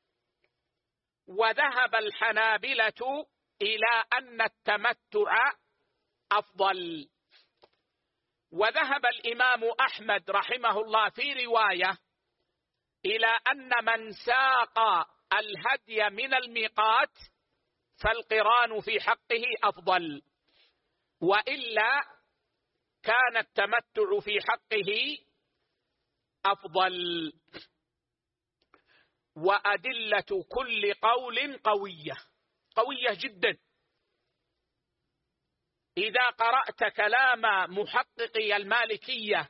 وذهب الحنابلة إلى أن التمتع أفضل، وذهب الإمام أحمد رحمه الله في رواية إلى أن من ساق الهدي من الميقات فالقران في حقه أفضل، وإلا كان التمتع في حقه أفضل. وأدلة كل قول قوية قوية جدا. إذا قرأت كلام محققي المالكية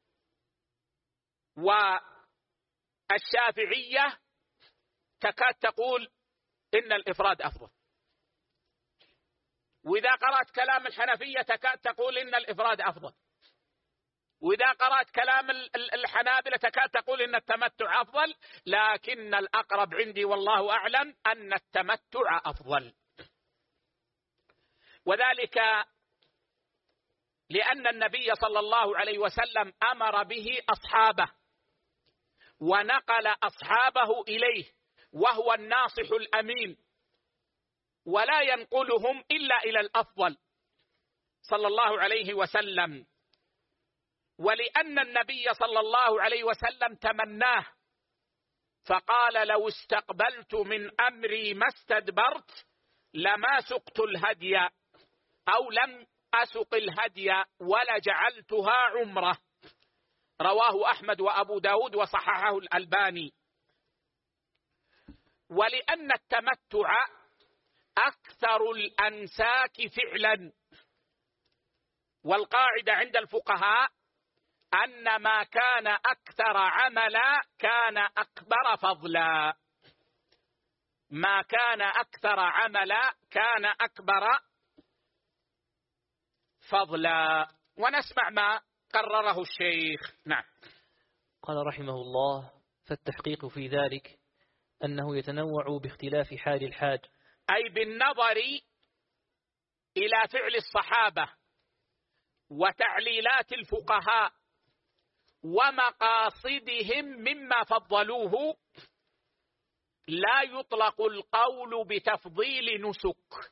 والشافعية تكاد تقول إن الإفراد أفضل، وإذا قرأت كلام الحنفية تكاد تقول إن الإفراد أفضل، وإذا قرأت كلام الحنابلة تكاد تقول إن التمتع أفضل، لكن الأقرب عندي والله أعلم أن التمتع أفضل. وذلك لأن النبي صلى الله عليه وسلم أمر به أصحابه ونقل أصحابه إليه، وهو الناصح الأمين، ولا ينقلهم إلا إلى الأفضل صلى الله عليه وسلم. ولأن النبي صلى الله عليه وسلم تمناه فقال: لو استقبلت من أمري ما استدبرت لما سقت الهدي، أو لم أسق الهدي ولا جعلتها عمرة. رواه أحمد وأبو داود وصححه الألباني. ولأن التمتع أكثر الأنساك فعلا، والقاعدة عند الفقهاء أن ما كان أكثر عملا كان أكبر فضلا. ما كان أكثر عملا كان أكبر فضلا. ونسمع ما قرره الشيخ. نعم. قال رحمه الله: فالتحقيق في ذلك أنه يتنوع باختلاف حال الحاج، أي بالنظر إلى فعل الصحابة وتعليلات الفقهاء ومقاصدهم مما فضلوه، لا يطلق القول بتفضيل نسك،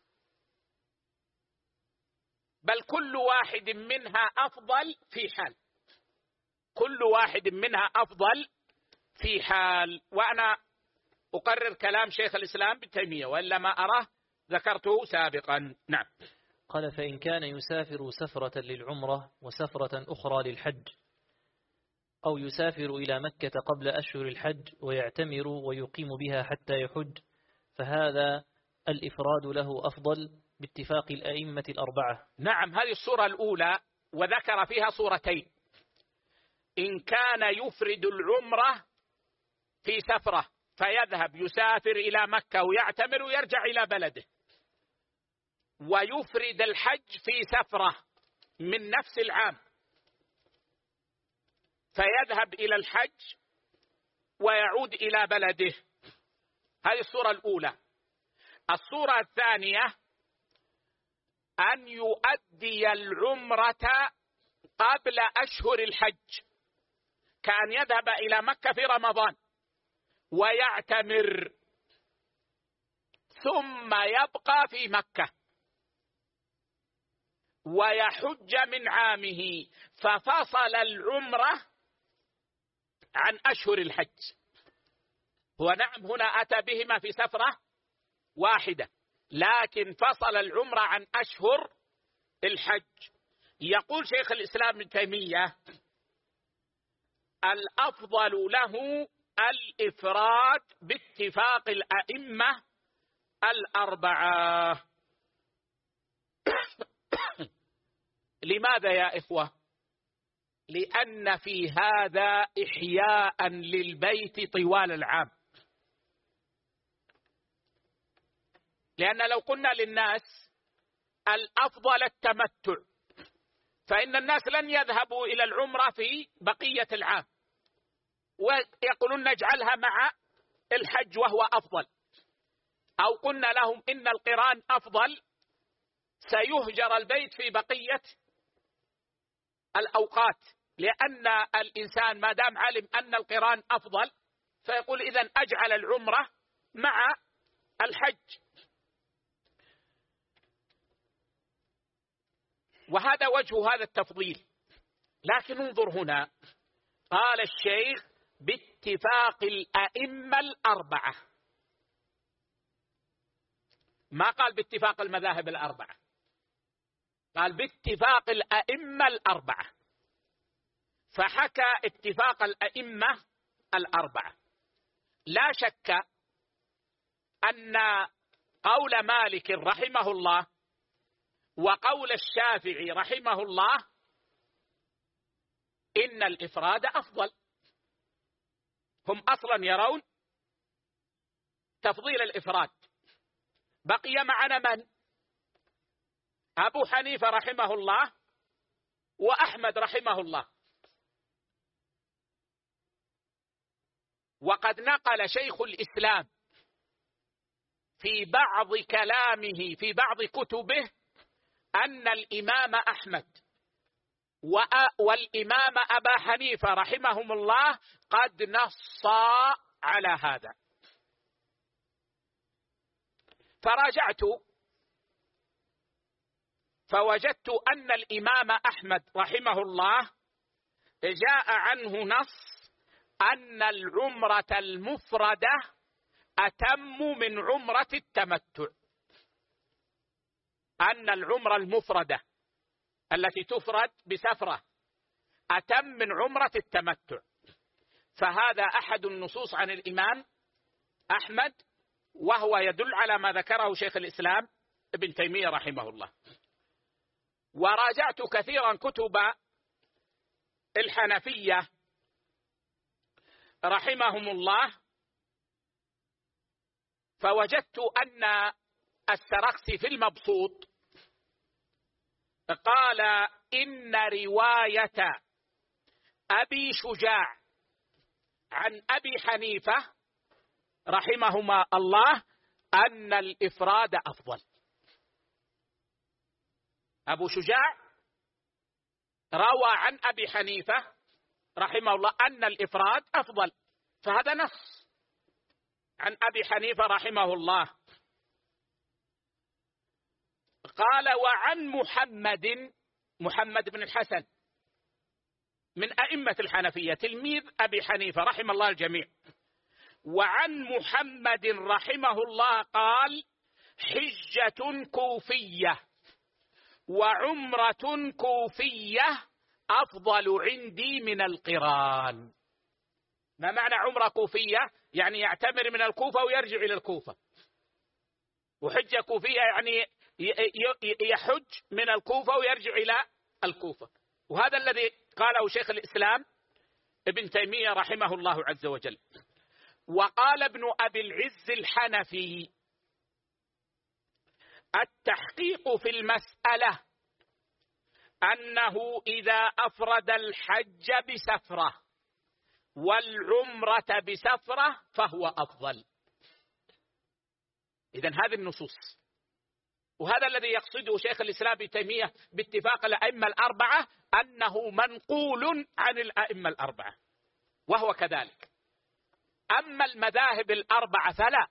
بل كل واحد منها أفضل في حال، كل واحد منها أفضل في حال. وأنا أقرر كلام شيخ الإسلام ابن تيمية، وإلا ما أراه ذكرته سابقا. نعم. قال: فإن كان يسافر سفرة للعمرة وسفرة أخرى للحج، أو يسافر إلى مكة قبل أشهر الحج ويعتمر ويقيم بها حتى يحج، فهذا الإفراد له أفضل باتفاق الأئمة الأربعة. نعم، هذه الصورة الأولى، وذكر فيها صورتين: إن كان يفرد العمرة في سفرة فيذهب يسافر إلى مكة ويعتمر ويرجع إلى بلده، ويفرد الحج في سفرة من نفس العام فيذهب إلى الحج ويعود إلى بلده. هذه الصورة الأولى. الصورة الثانية أن يؤدي العمرة قبل أشهر الحج، كأن يذهب إلى مكة في رمضان ويعتمر ثم يبقى في مكة ويحج من عامه، ففصل العمرة عن أشهر الحج. هو نعم هنا أتى بهما في سفرة واحدة، لكن فصل العمرة عن أشهر الحج. يقول شيخ الإسلام ابن تيمية: الأفضل له الإفراد باتفاق الأئمة الأربعة. لماذا يا إخوة؟ لأن في هذا إحياء للبيت طوال العام. لأن لو قلنا للناس الأفضل التمتع، فإن الناس لن يذهبوا إلى العمرة في بقية العام، ويقولون نجعلها مع الحج وهو أفضل. أو قلنا لهم إن القران أفضل، سيهجر البيت في بقية الأوقات، لأن الإنسان ما دام علم أن القران أفضل فيقول إذن أجعل العمرة مع الحج. وهذا وجه هذا التفضيل. لكن انظر هنا، قال الشيخ: باتفاق الأئمة الأربعة، ما قال باتفاق المذاهب الأربعة. قال باتفاق الأئمة الأربعة، فحكى اتفاق الأئمة الأربعة. لا شك أن قول مالك رحمه الله وقول الشافعي رحمه الله إن الإفراد أفضل. هم أصلا يرون تفضيل الإفراد. بقي معنا من؟ أبو حنيفة رحمه الله وأحمد رحمه الله. وقد نقل شيخ الإسلام في بعض كلامه في بعض كتبه أن الإمام أحمد والإمام أبا حنيفة رحمهم الله قد نصا على هذا. فراجعت فوجدت أن الإمام أحمد رحمه الله جاء عنه نص أن العمرة المفردة أتم من عمرة التمتع، أن العمرة المفردة التي تفرد بسفرة أتم من عمرة التمتع. فهذا أحد النصوص عن الإمام أحمد، وهو يدل على ما ذكره شيخ الإسلام ابن تيمية رحمه الله. وراجعت كثيرا كتب الحنفية رحمهم الله، فوجدت أن السرخسي في المبسوط قال إن رواية أبي شجاع عن أبي حنيفة رحمهما الله أن الإفراد أفضل. أبو شجاع روى عن أبي حنيفة رحمه الله أن الإفراد أفضل، فهذا نص عن أبي حنيفة رحمه الله. قال وعن محمد محمد بن الحسن من أئمة الحنفية تلميذ أبي حنيفة رحمه الله الجميع، وعن محمد رحمه الله قال حجة كوفية وعمرة كوفية أفضل عندي من القران. ما معنى عمرة كوفية؟ يعني يعتمر من الكوفة ويرجع إلى الكوفة. وحجة كوفية يعني يحج من الكوفة ويرجع إلى الكوفة. وهذا الذي قاله شيخ الإسلام ابن تيمية رحمه الله عز وجل. وقال ابن أبي العز الحنفي التحقيق في المسألة أنه إذا أفرد الحج بسفرة والعمرة بسفرة فهو أفضل. إذن هذه النصوص، وهذا الذي يقصده شيخ الإسلام ابن تيمية باتفاق الأئمة الأربعة أنه منقول عن الأئمة الأربعة، وهو كذلك. أما المذاهب الأربعة فلا،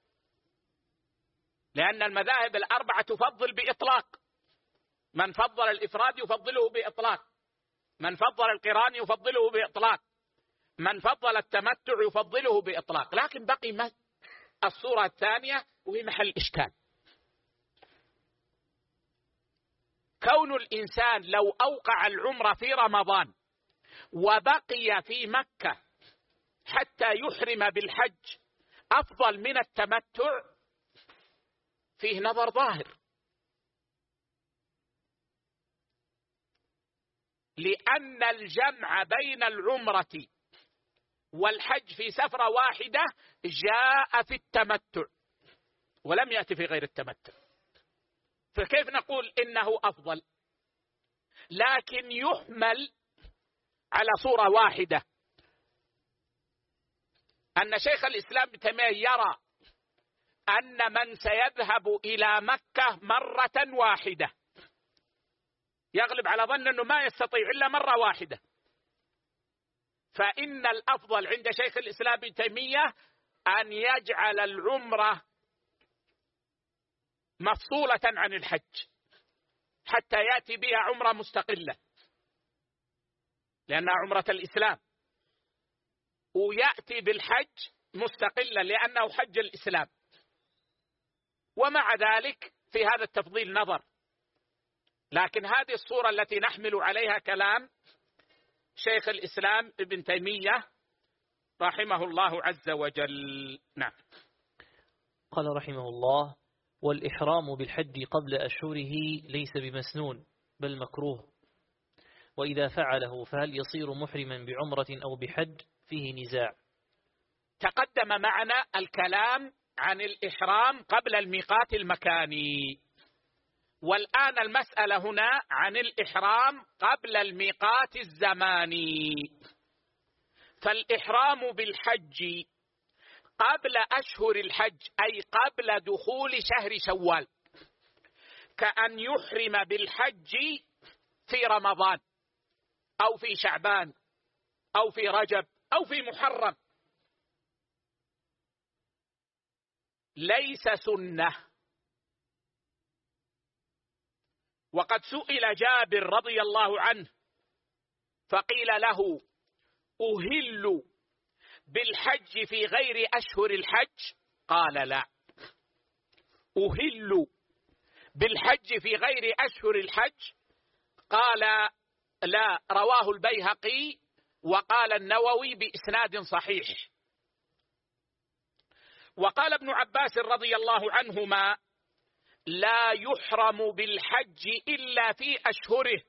لأن المذاهب الأربعة تفضل بإطلاق. من فضل الإفراد يفضله بإطلاق، من فضل القران يفضله بإطلاق، من فضل التمتع يفضله بإطلاق. لكن بقي الصورة الثانية وهي محل إشكال. كون الإنسان لو أوقع العمرة في رمضان وبقي في مكة حتى يحرم بالحج أفضل من التمتع فيه نظر ظاهر، لأن الجمع بين العمرة والحج في سفرة واحدة جاء في التمتع ولم يأتي في غير التمتع، فكيف نقول إنه أفضل؟ لكن يحمل على صورة واحدة، أن شيخ الإسلام ابن تيمية يرى أن من سيذهب إلى مكة مرة واحدة يغلب على ظن أنه ما يستطيع إلا مرة واحدة، فإن الأفضل عند شيخ الإسلام ابن تيمية أن يجعل العمرة مفصولة عن الحج حتى يأتي بها عمرة مستقلة، لأنها عمرة الإسلام، ويأتي بالحج مستقلا لأنه حج الإسلام. ومع ذلك في هذا التفضيل نظر، لكن هذه الصورة التي نحمل عليها كلام شيخ الإسلام ابن تيمية رحمه الله عز وجل. نعم. قال رحمه الله: والإحرام بالحج قبل أشهره ليس بمسنون بل مكروه، وإذا فعله فهل يصير محرما بعمرة أو بحج؟ فيه نزاع. تقدم معنا الكلام عن الإحرام قبل الميقات المكاني، والآن المسألة هنا عن الإحرام قبل الميقات الزماني. فالإحرام بالحج قبل أشهر الحج أي قبل دخول شهر شوال، كأن يحرم بالحج في رمضان أو في شعبان أو في رجب أو في محرم، ليس سنة. وقد سئل جابر رضي الله عنه فقيل له: أهل بالحج في غير أشهر الحج؟ قال: لا. أهل بالحج في غير أشهر الحج؟ قال: لا. رواه البيهقي وقال النووي بإسناد صحيح. وقال ابن عباس رضي الله عنهما: لا يحرم بالحج إلا في أشهره،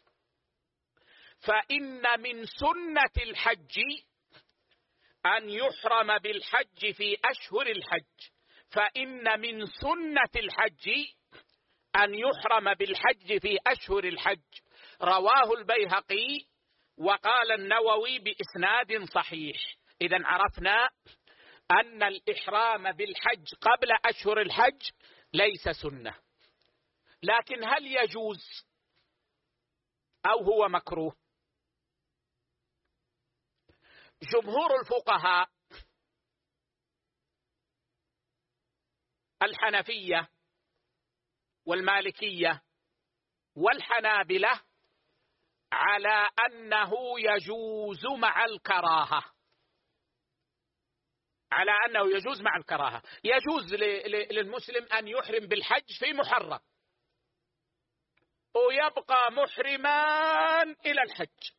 فإن من سنة الحج أن يحرم بالحج في أشهر الحج، فإن من سنة الحج أن يحرم بالحج في أشهر الحج. رواه البيهقي وقال النووي بإسناد صحيح. إذن عرفنا أن الإحرام بالحج قبل أشهر الحج ليس سنة، لكن هل يجوز أو هو مكروه؟ جمهور الفقهاء الحنفية والمالكية والحنابلة على أنه يجوز مع الكراهة، على أنه يجوز مع الكراهة. يجوز للمسلم أن يحرم بالحج في محرم ويبقى محرما إلى الحج،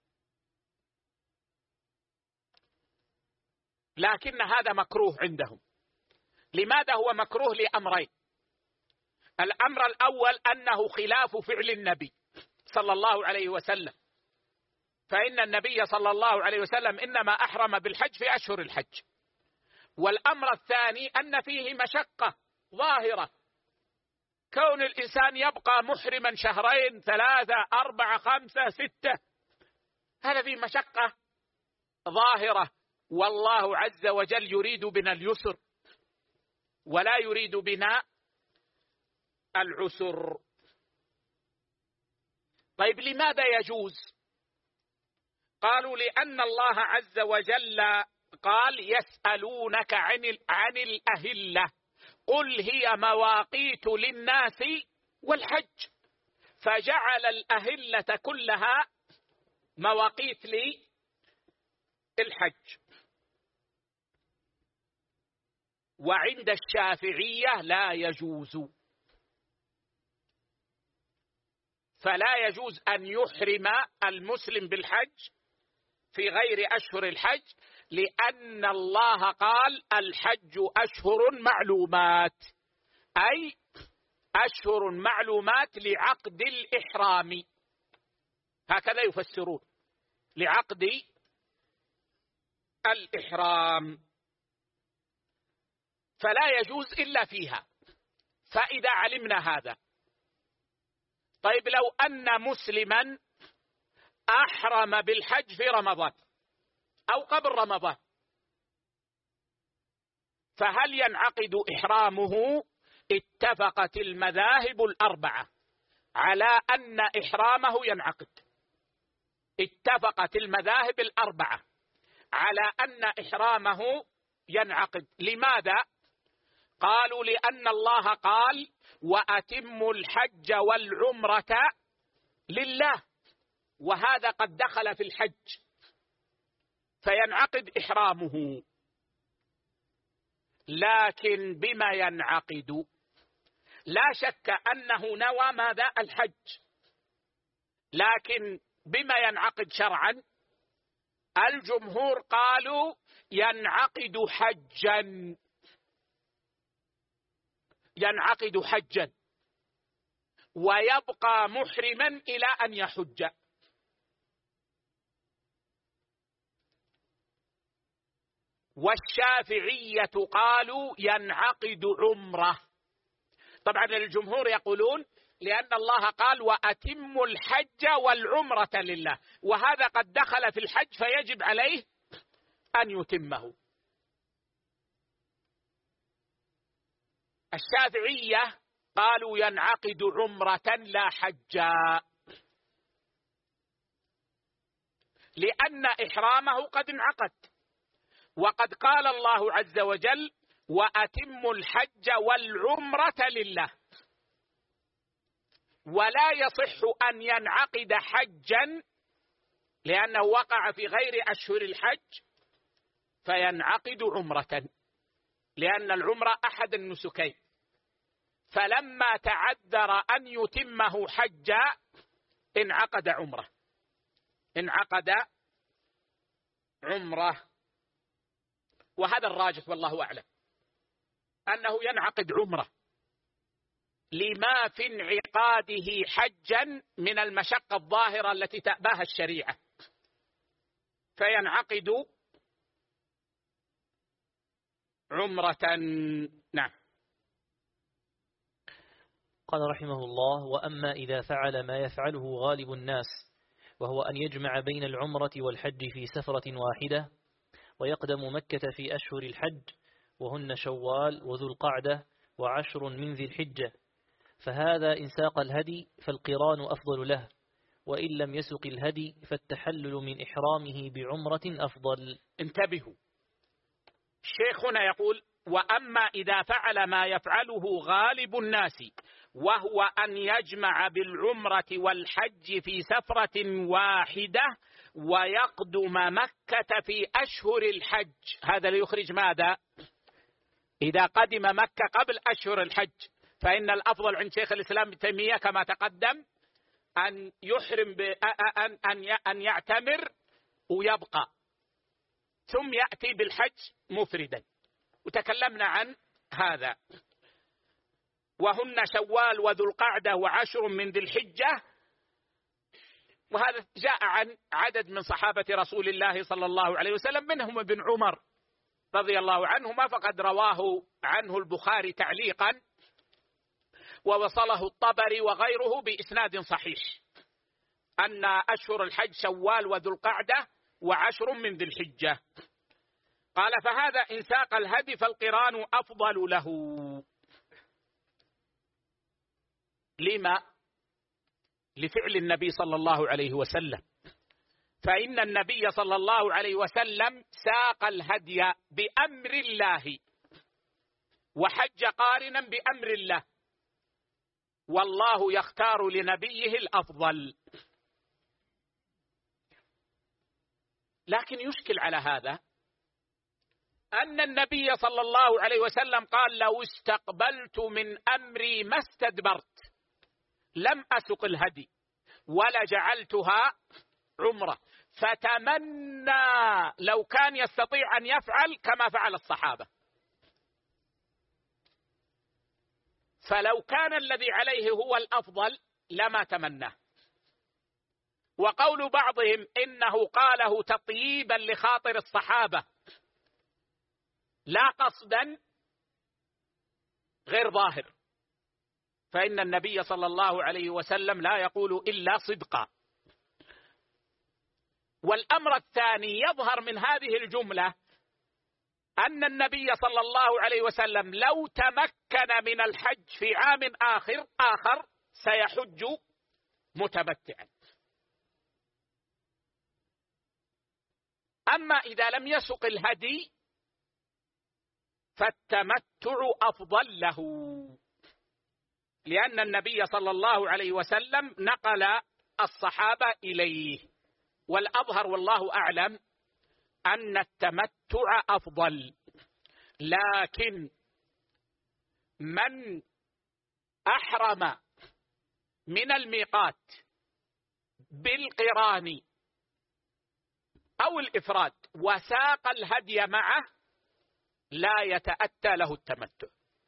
لكن هذا مكروه عندهم. لماذا هو مكروه؟ لأمرين. الأمر الأول أنه خلاف فعل النبي صلى الله عليه وسلم، فإن النبي صلى الله عليه وسلم إنما أحرم بالحج في أشهر الحج. والأمر الثاني أن فيه مشقة ظاهرة، كون الإنسان يبقى محرما شهرين ثلاثة أربعة خمسة ستة، هذا فيه مشقة ظاهرة، والله عز وجل يريد بنا اليسر ولا يريد بنا العسر. طيب لماذا يجوز؟ قالوا لأن الله عز وجل قال: يسألونك عن عن الأهلة قل هي مواقيت للناس والحج، فجعل الأهلة كلها مواقيت للحج. وعند الشافعية لا يجوز، فلا يجوز أن يحرم المسلم بالحج في غير أشهر الحج، لأن الله قال: الحج أشهر معلومات، أي أشهر معلومات لعقد الإحرام، هكذا يفسرون، لعقد الإحرام، فلا يجوز إلا فيها. فإذا علمنا هذا، طيب لو أن مسلما أحرم بالحج في رمضان أو قبل رمضان، فهل ينعقد إحرامه؟ اتفقت المذاهب الأربعة على أن إحرامه ينعقد. اتفقت المذاهب الأربعة على أن إحرامه ينعقد. لماذا؟ قالوا: لأن الله قال: وأتموا الحج والعمرة لله، وهذا قد دخل في الحج، فينعقد إحرامه. لكن بما ينعقد؟ لا شك أنه نوى ماذا؟ الحج، لكن بما ينعقد شرعا؟ الجمهور قالوا ينعقد حجا، ينعقد حجا ويبقى محرما إلى أن يحج. والشافعية قالوا ينعقد عمرة. طبعا الجمهور يقولون لأن الله قال وأتموا الحج والعمرة لله، وهذا قد دخل في الحج فيجب عليه أن يتمه. الشافعية قالوا ينعقد عمرة لا حجا، لأن إحرامه قد انعقد، وقد قال الله عز وجل وأتموا الحج والعمرة لله، ولا يصح أن ينعقد حجا لأنه وقع في غير أشهر الحج فينعقد عمرة، لأن العمرة أحد النسكين، فلما تعذر أن يتمه حجا انعقد عمرة، انعقد عمرة. وهذا الراجح والله أعلم أنه ينعقد عمرة لما في انعقاده حجا من المشقة الظاهرة التي تأباها الشريعة، فينعقد عمرة. نعم. قال رحمه الله: وأما إذا فعل ما يفعله غالب الناس، وهو أن يجمع بين العمرة والحج في سفرة واحدة، ويقدم مكة في أشهر الحج وهن شوال وذو القعدة وعشر من ذي الحجة، فهذا إن ساق الهدي فالقران أفضل له، وإن لم يسق الهدي فالتحلل من إحرامه بعمرة أفضل. انتبهوا، شيخنا يقول وأما إذا فعل ما يفعله غالب الناس، وهو أن يجمع بالعمرة والحج في سفرة واحدة ويقدم مكة في أشهر الحج، هذا ليخرج ماذا؟ إذا قدم مكة قبل أشهر الحج، فإن الأفضل عند شيخ الإسلام ابن تيمية كما تقدم أن يحرم أن يعتمر ويبقى، ثم يأتي بالحج مفردا، وتكلمنا عن هذا. وهن شوال وذو القعدة وعشر من ذي الحجة، وهذا جاء عن عدد من صحابة رسول الله صلى الله عليه وسلم، منهم ابن عمر رضي الله عنهما، فقد رواه عنه البخاري تعليقا ووصله الطبري وغيره بإسناد صحيح، أن أشهر الحج شوال وذو القعدة وعشر من ذي الحجة. قال فهذا إن ساق الهدي فالقران أفضل له. لما؟ لفعل النبي صلى الله عليه وسلم، فإن النبي صلى الله عليه وسلم ساق الهدي بأمر الله وحج قارنا بأمر الله، والله يختار لنبيه الأفضل. لكن يشكل على هذا أن النبي صلى الله عليه وسلم قال لو استقبلت من أمري ما استدبرت، لم أسق الهدي ولا جعلتها عمرة، فتمنى لو كان يستطيع أن يفعل كما فعل الصحابة، فلو كان الذي عليه هو الأفضل لما تمناه. وقول بعضهم إنه قاله تطييبا لخاطر الصحابة لا قصدا غير ظاهر، فإن النبي صلى الله عليه وسلم لا يقول إلا صدقا. والأمر الثاني يظهر من هذه الجملة أن النبي صلى الله عليه وسلم لو تمكن من الحج في عام آخر آخر سيحج متمتعا. أما إذا لم يسق الهدي فالتمتع أفضل له، لأن النبي صلى الله عليه وسلم نقل الصحابة إليه. والأظهر والله أعلم أن التمتع أفضل، لكن من أحرم من الميقات بالقران أو الإفراد وساق الهدي معه لا يتأتى له التمتع،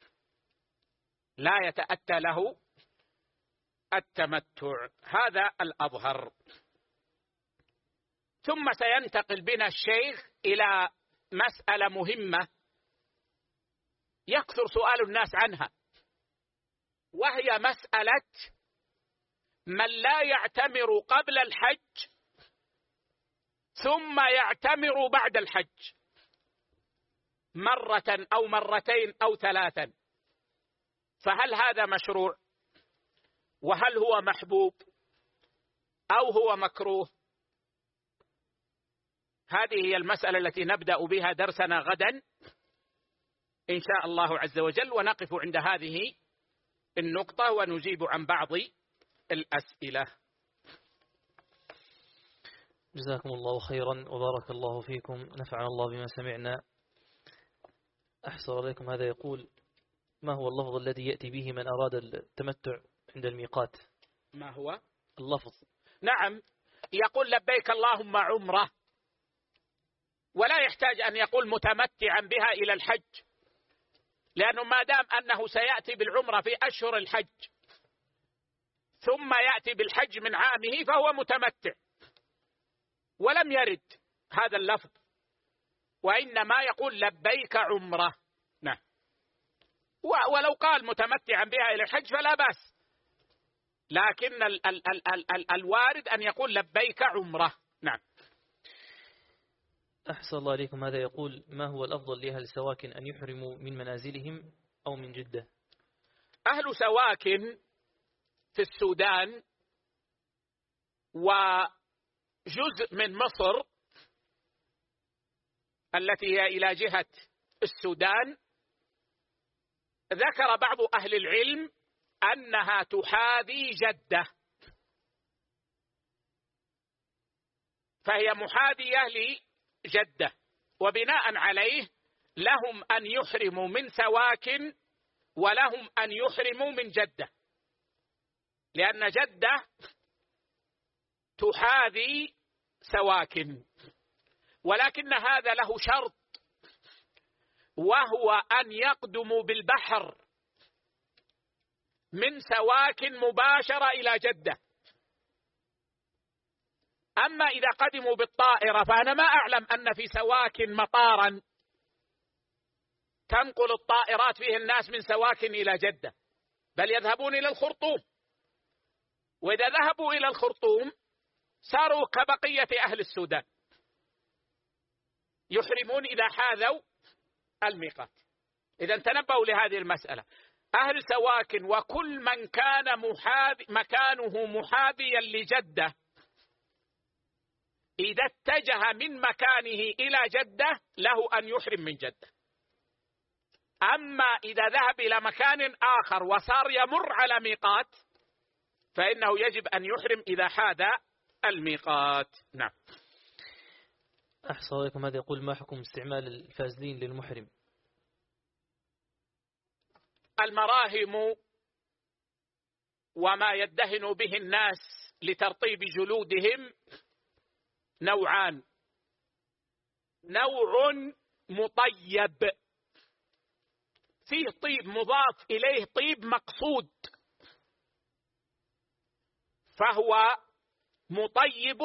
لا يتأتى له التمتع، هذا الأظهر. ثم سينتقل بنا الشيخ إلى مسألة مهمة يكثر سؤال الناس عنها، وهي مسألة من لا يعتمر قبل الحج ثم يعتمر بعد الحج مرة أو مرتين أو ثلاثا، فهل هذا مشروع؟ وهل هو محبوب أو هو مكروه؟ هذه هي المسألة التي نبدأ بها درسنا غدا إن شاء الله عز وجل، ونقف عند هذه النقطة ونجيب عن بعض الأسئلة. جزاكم الله خيرا وبارك الله فيكم، نفعنا الله بما سمعنا. أحسن عليكم، هذا يقول: ما هو اللفظ الذي يأتي به من أراد التمتع عند الميقات؟ ما هو اللفظ؟ نعم، يقول لبيك اللهم عمرة، ولا يحتاج أن يقول متمتعا بها إلى الحج، لأنه ما دام أنه سيأتي بالعمرة في أشهر الحج ثم يأتي بالحج من عامه فهو متمتع، ولم يرد هذا اللفظ، وإنما يقول لبيك عمرة. نعم، ولو قال متمتعا بها إلى الحج فلا بأس، لكن ال ال ال ال ال الوارد أن يقول لبيك عمرة. نعم. أحسن الله عليكم، هذا يقول: ما هو الأفضل لأهل سواكن أن يحرموا من منازلهم أو من جدة؟ أهل سواكن في السودان وجزء من مصر التي هي إلى جهة السودان، ذكر بعض أهل العلم أنها تحاذي جدة، فهي محاذية لجدة، وبناء عليه لهم أن يحرموا من سواكن ولهم أن يحرموا من جدة، لأن جدة تحاذي سواكن، ولكن هذا له شرط، وهو أن يقدموا بالبحر من سواكن مباشرة إلى جدة. أما إذا قدموا بالطائرة فأنا ما أعلم أن في سواكن مطارا تنقل الطائرات فيه الناس من سواكن إلى جدة، بل يذهبون إلى الخرطوم، وإذا ذهبوا إلى الخرطوم صاروا كبقية أهل السودان يحرمون إذا حاذوا الميقات. إذا تنبهوا لهذه المسألة، أهل سواكن وكل من كان محاذ مكانه محاذيا لجدة إذا اتجه من مكانه إلى جدة له أن يحرم من جدة. أما إذا ذهب إلى مكان آخر وصار يمر على ميقات فإنه يجب أن يحرم إذا حاذ الميقات. نعم. أحسن عليكم، هذا يقول: ما حكم استعمال الفازلين للمحرم؟ المراهم وما يدهن به الناس لترطيب جلودهم نوعان: نوع مطيب فيه طيب مضاف إليه طيب مقصود، فهو مطيب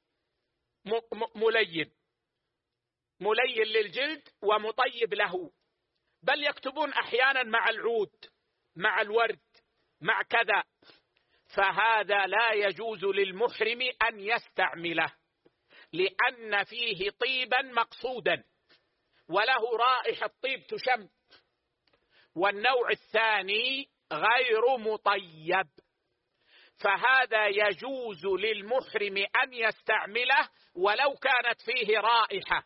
ملين ملين للجلد ومطيب له، بل يكتبون أحيانا مع العود مع الورد مع كذا، فهذا لا يجوز للمحرم أن يستعمله، لأن فيه طيبا مقصودا وله رائحة طيب تشم. والنوع الثاني غير مطيب، فهذا يجوز للمحرم أن يستعمله ولو كانت فيه رائحة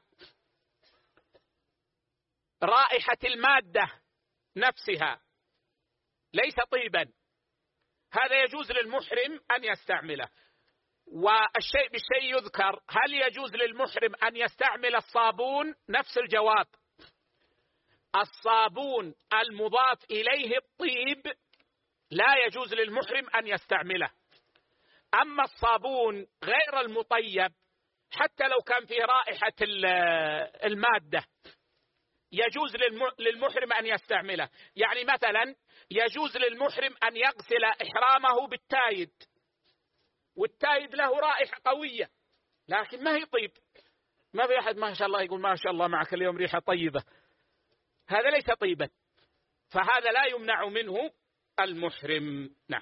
رائحة المادة نفسها ليس طيبا، هذا يجوز للمحرم أن يستعمله. والشيء بالشيء يذكر، هل يجوز للمحرم أن يستعمل الصابون؟ نفس الجواب، الصابون المضاف إليه الطيب لا يجوز للمحرم أن يستعمله. أما الصابون غير المطيب حتى لو كان فيه رائحة المادة يجوز للمحرم أن يستعمله. يعني مثلا يجوز للمحرم أن يغسل إحرامه بالتايد، والتايد له رائحة قوية لكن ما هي طيب، ما في أحد ما شاء الله يقول ما شاء الله معك اليوم ريحة طيبة، هذا ليس طيبا، فهذا لا يمنع منه المحرم. نعم.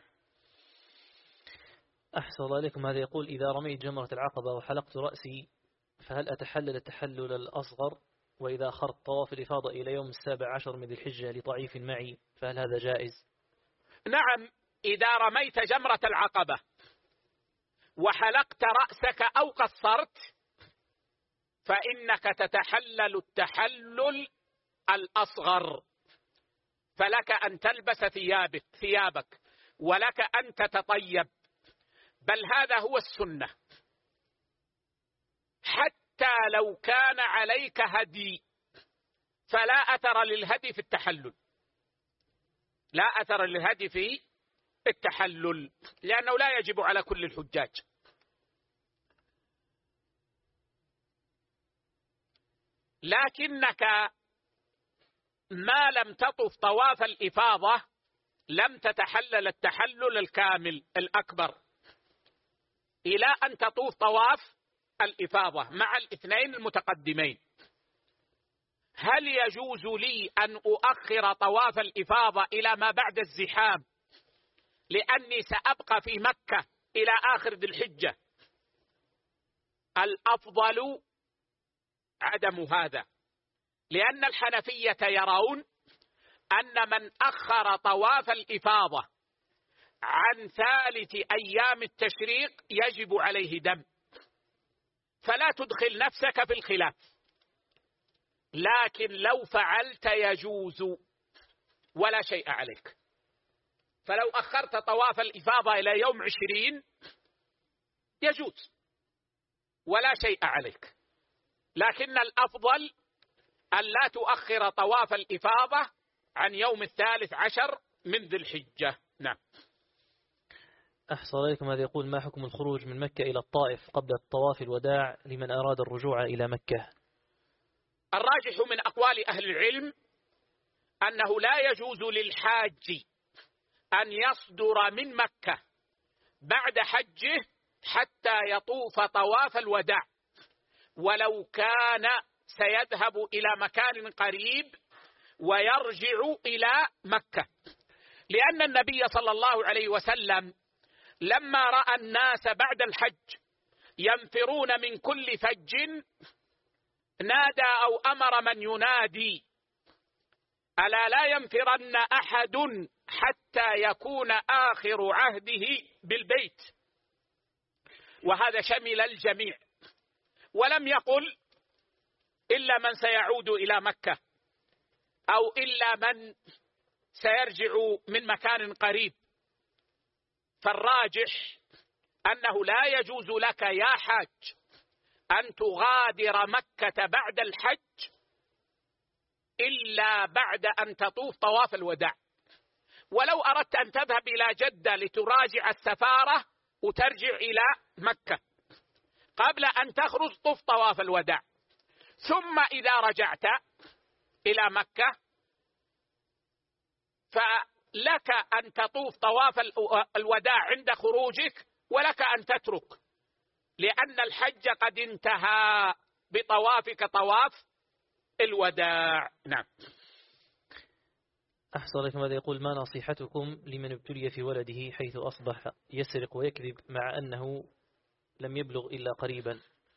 أحسن الله عليكم. هذا يقول إذا رميت جمرة العقبة وحلقت رأسي فهل أتحلل التحلل الأصغر؟ وإذا أخرت طواف الإفاضة إلى يوم السابع عشر من ذي الحجة لضعيف معي فهل هذا جائز؟ نعم، إذا رميت جمرة العقبة وحلقت رأسك أو قصرت فإنك تتحلل التحلل الأصغر، فلك أن تلبس ثيابك ثيابك ولك أن تتطيب، بل هذا هو السنة، حتى لو كان عليك هدي فلا أثر للهدي في التحلل، لا أثر للهدي في التحلل لأنه لا يجب على كل الحجاج. لكنك ما لم تطف طواف الإفاضة لم تتحلل التحلل الكامل الأكبر إلى أن تطوف طواف الإفاضة مع الاثنين المتقدمين. هل يجوز لي أن أؤخر طواف الإفاضة إلى ما بعد الزحام لأني سأبقى في مكة إلى آخر ذي الحجة؟ الأفضل عدم هذا، لأن الحنفية يرون أن من أخر طواف الإفاضة عن ثالث أيام التشريق يجب عليه دم، فلا تدخل نفسك في الخلاف، لكن لو فعلت يجوز ولا شيء عليك. فلو أخرت طواف الإفاضة إلى يوم عشرين يجوز ولا شيء عليك، لكن الأفضل أن لا تؤخر طواف الإفاضة عن يوم الثالث عشر من ذي الحجة. نعم. أحسن عليكم. هذا يقول ما حكم الخروج من مكة إلى الطائف قبل الطواف الوداع لمن أراد الرجوع إلى مكة؟ الراجح من أقوال أهل العلم أنه لا يجوز للحاج أن يصدر من مكة بعد حجه حتى يطوف طواف الوداع، ولو كان سيذهب إلى مكان قريب ويرجع إلى مكة، لأن النبي صلى الله عليه وسلم لما رأى الناس بعد الحج ينفرون من كل فج نادى أو أمر من ينادي ألا لا ينفرن أحد حتى يكون آخر عهده بالبيت، وهذا شمل الجميع، ولم يقل إلا من سيعود إلى مكة أو إلا من سيرجع من مكان قريب. فالراجح أنه لا يجوز لك يا حاج أن تغادر مكة بعد الحج إلا بعد أن تطوف طواف الوداع. ولو أردت أن تذهب إلى جدة لتراجع السفارة وترجع إلى مكة قبل أن تخرج طوف طواف الوداع، ثم إذا رجعت إلى مكة فلك أن تطوف طواف الوداع عند خروجك ولك أن تترك، لأن الحج قد انتهى بطوافك طواف الوداع. نعم. أحسن عليكم. هذا يقول ما نصيحتكم لمن ابتلي في ولده حيث أصبح يسرق ويكذب مع أنه لم يبلغ إلا قريبا؟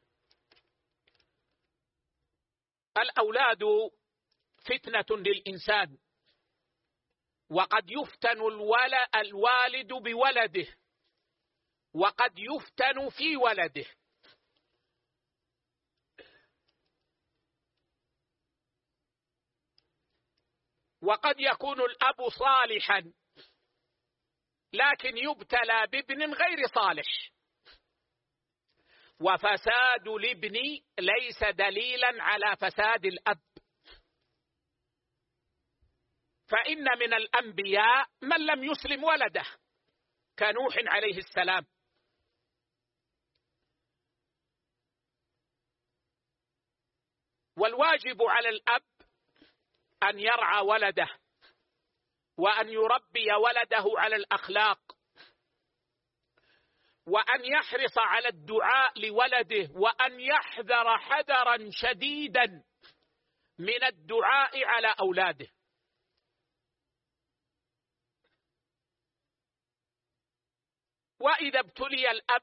الأولاد فتنة للإنسان، وقد يفتن الوالد بولده وقد يفتن في ولده. وقد يكون الأب صالحا لكن يبتلى بابن غير صالح، وفساد الابن ليس دليلا على فساد الأب. فإن من الأنبياء من لم يسلم ولده كنوح عليه السلام. والواجب على الأب أن يرعى ولده وأن يربي ولده على الأخلاق، وأن يحرص على الدعاء لولده، وأن يحذر حذرا شديدا من الدعاء على أولاده. وإذا ابتلي الأب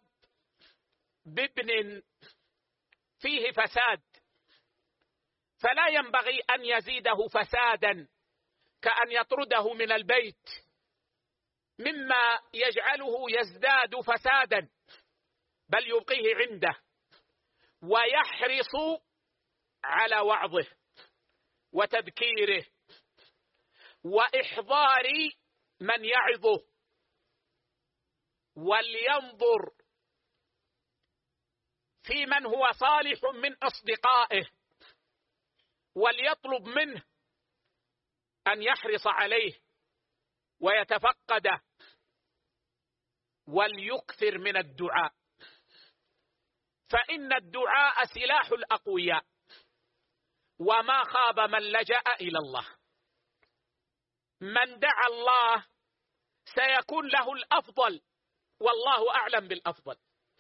بابن فيه فساد فلا ينبغي أن يزيده فسادا كأن يطرده من البيت مما يجعله يزداد فسادا، بل يبقيه عنده ويحرص على وعظه وتذكيره وإحضار من يعظه، ولينظر في من هو صالح من أصدقائه وليطلب منه أن يحرص عليه ويتفقده، وليكثر من الدعاء، فإن الدعاء سلاح الأقوياء، وما خاب من لجأ إلى الله. من دعا الله سيكون له الأفضل، والله أعلم بالأفضل.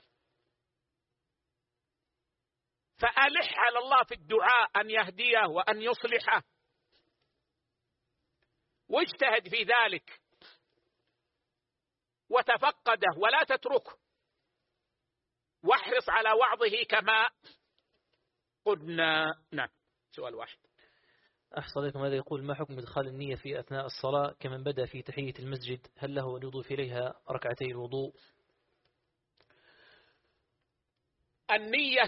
فألح على الله في الدعاء أن يهديه وأن يصلحه، واجتهد في ذلك وتفقده ولا تتركه، واحرص على وعظه كما قلنا. نعم، سؤال واحد. أحسن عليكم. هذا يقول: ما حكم إدخال النية في أثناء الصلاة كمن بدأ في تحية المسجد؟ هل له أن يضيف إليها ركعتي الوضوء؟ النية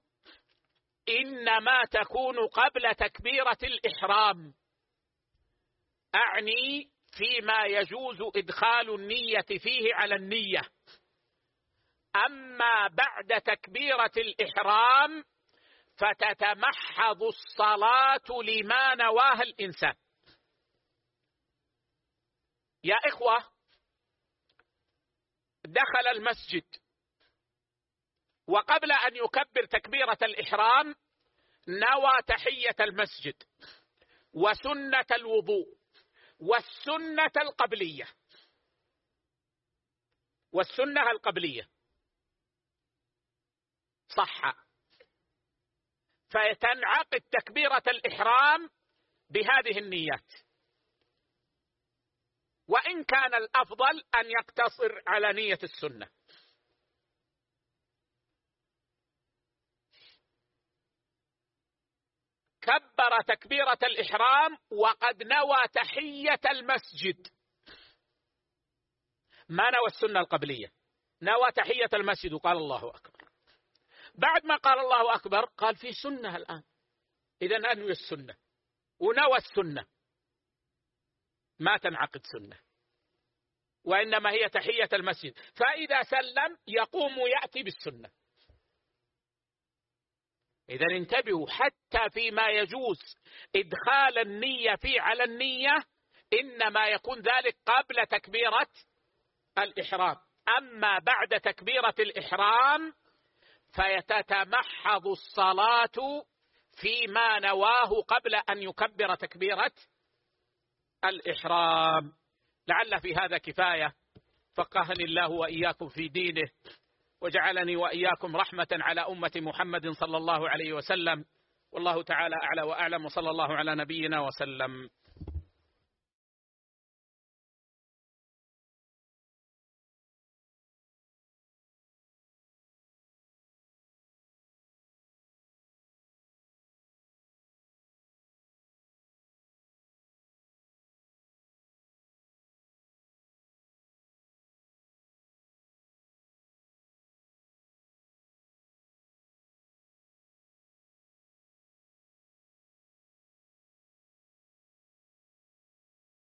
إنما تكون قبل تكبيرة الإحرام، أعني فيما يجوز إدخال النية فيه على النية. أما بعد تكبيرة الإحرام فتتمحض الصلاة لما نواها الإنسان. يا إخوة، دخل المسجد وقبل أن يكبر تكبيرة الإحرام نوى تحية المسجد وسنة الوضوء والسنة القبلية والسنة القبلية صح، فتنعقد تكبيرة الإحرام بهذه النيات. وإن كان الأفضل أن يقتصر على نية السنة. كبر تكبيرة الإحرام وقد نوى تحية المسجد، ما نوى السنة القبلية، نوى تحية المسجد وقال الله أكبر. بعد ما قال الله أكبر قال في سنة الآن، إذن أنوي السنة ونوى السنة، ما تنعقد سنة، وإنما هي تحية المسجد. فإذا سلم يقوم يأتي بالسنة. إذا انتبهوا، حتى فيما يجوز إدخال النية فيه على النية إنما يكون ذلك قبل تكبيرة الإحرام. أما بعد تكبيرة الإحرام فيتتمحض الصلاة فيما نواه قبل أن يكبر تكبيرة الإحرام. لعل في هذا كفاية. فقهني الله وإياكم في دينه، وجعلني وإياكم رحمة على أمة محمد صلى الله عليه وسلم. والله تعالى أعلى وأعلم، وصلى الله على نبينا وسلم.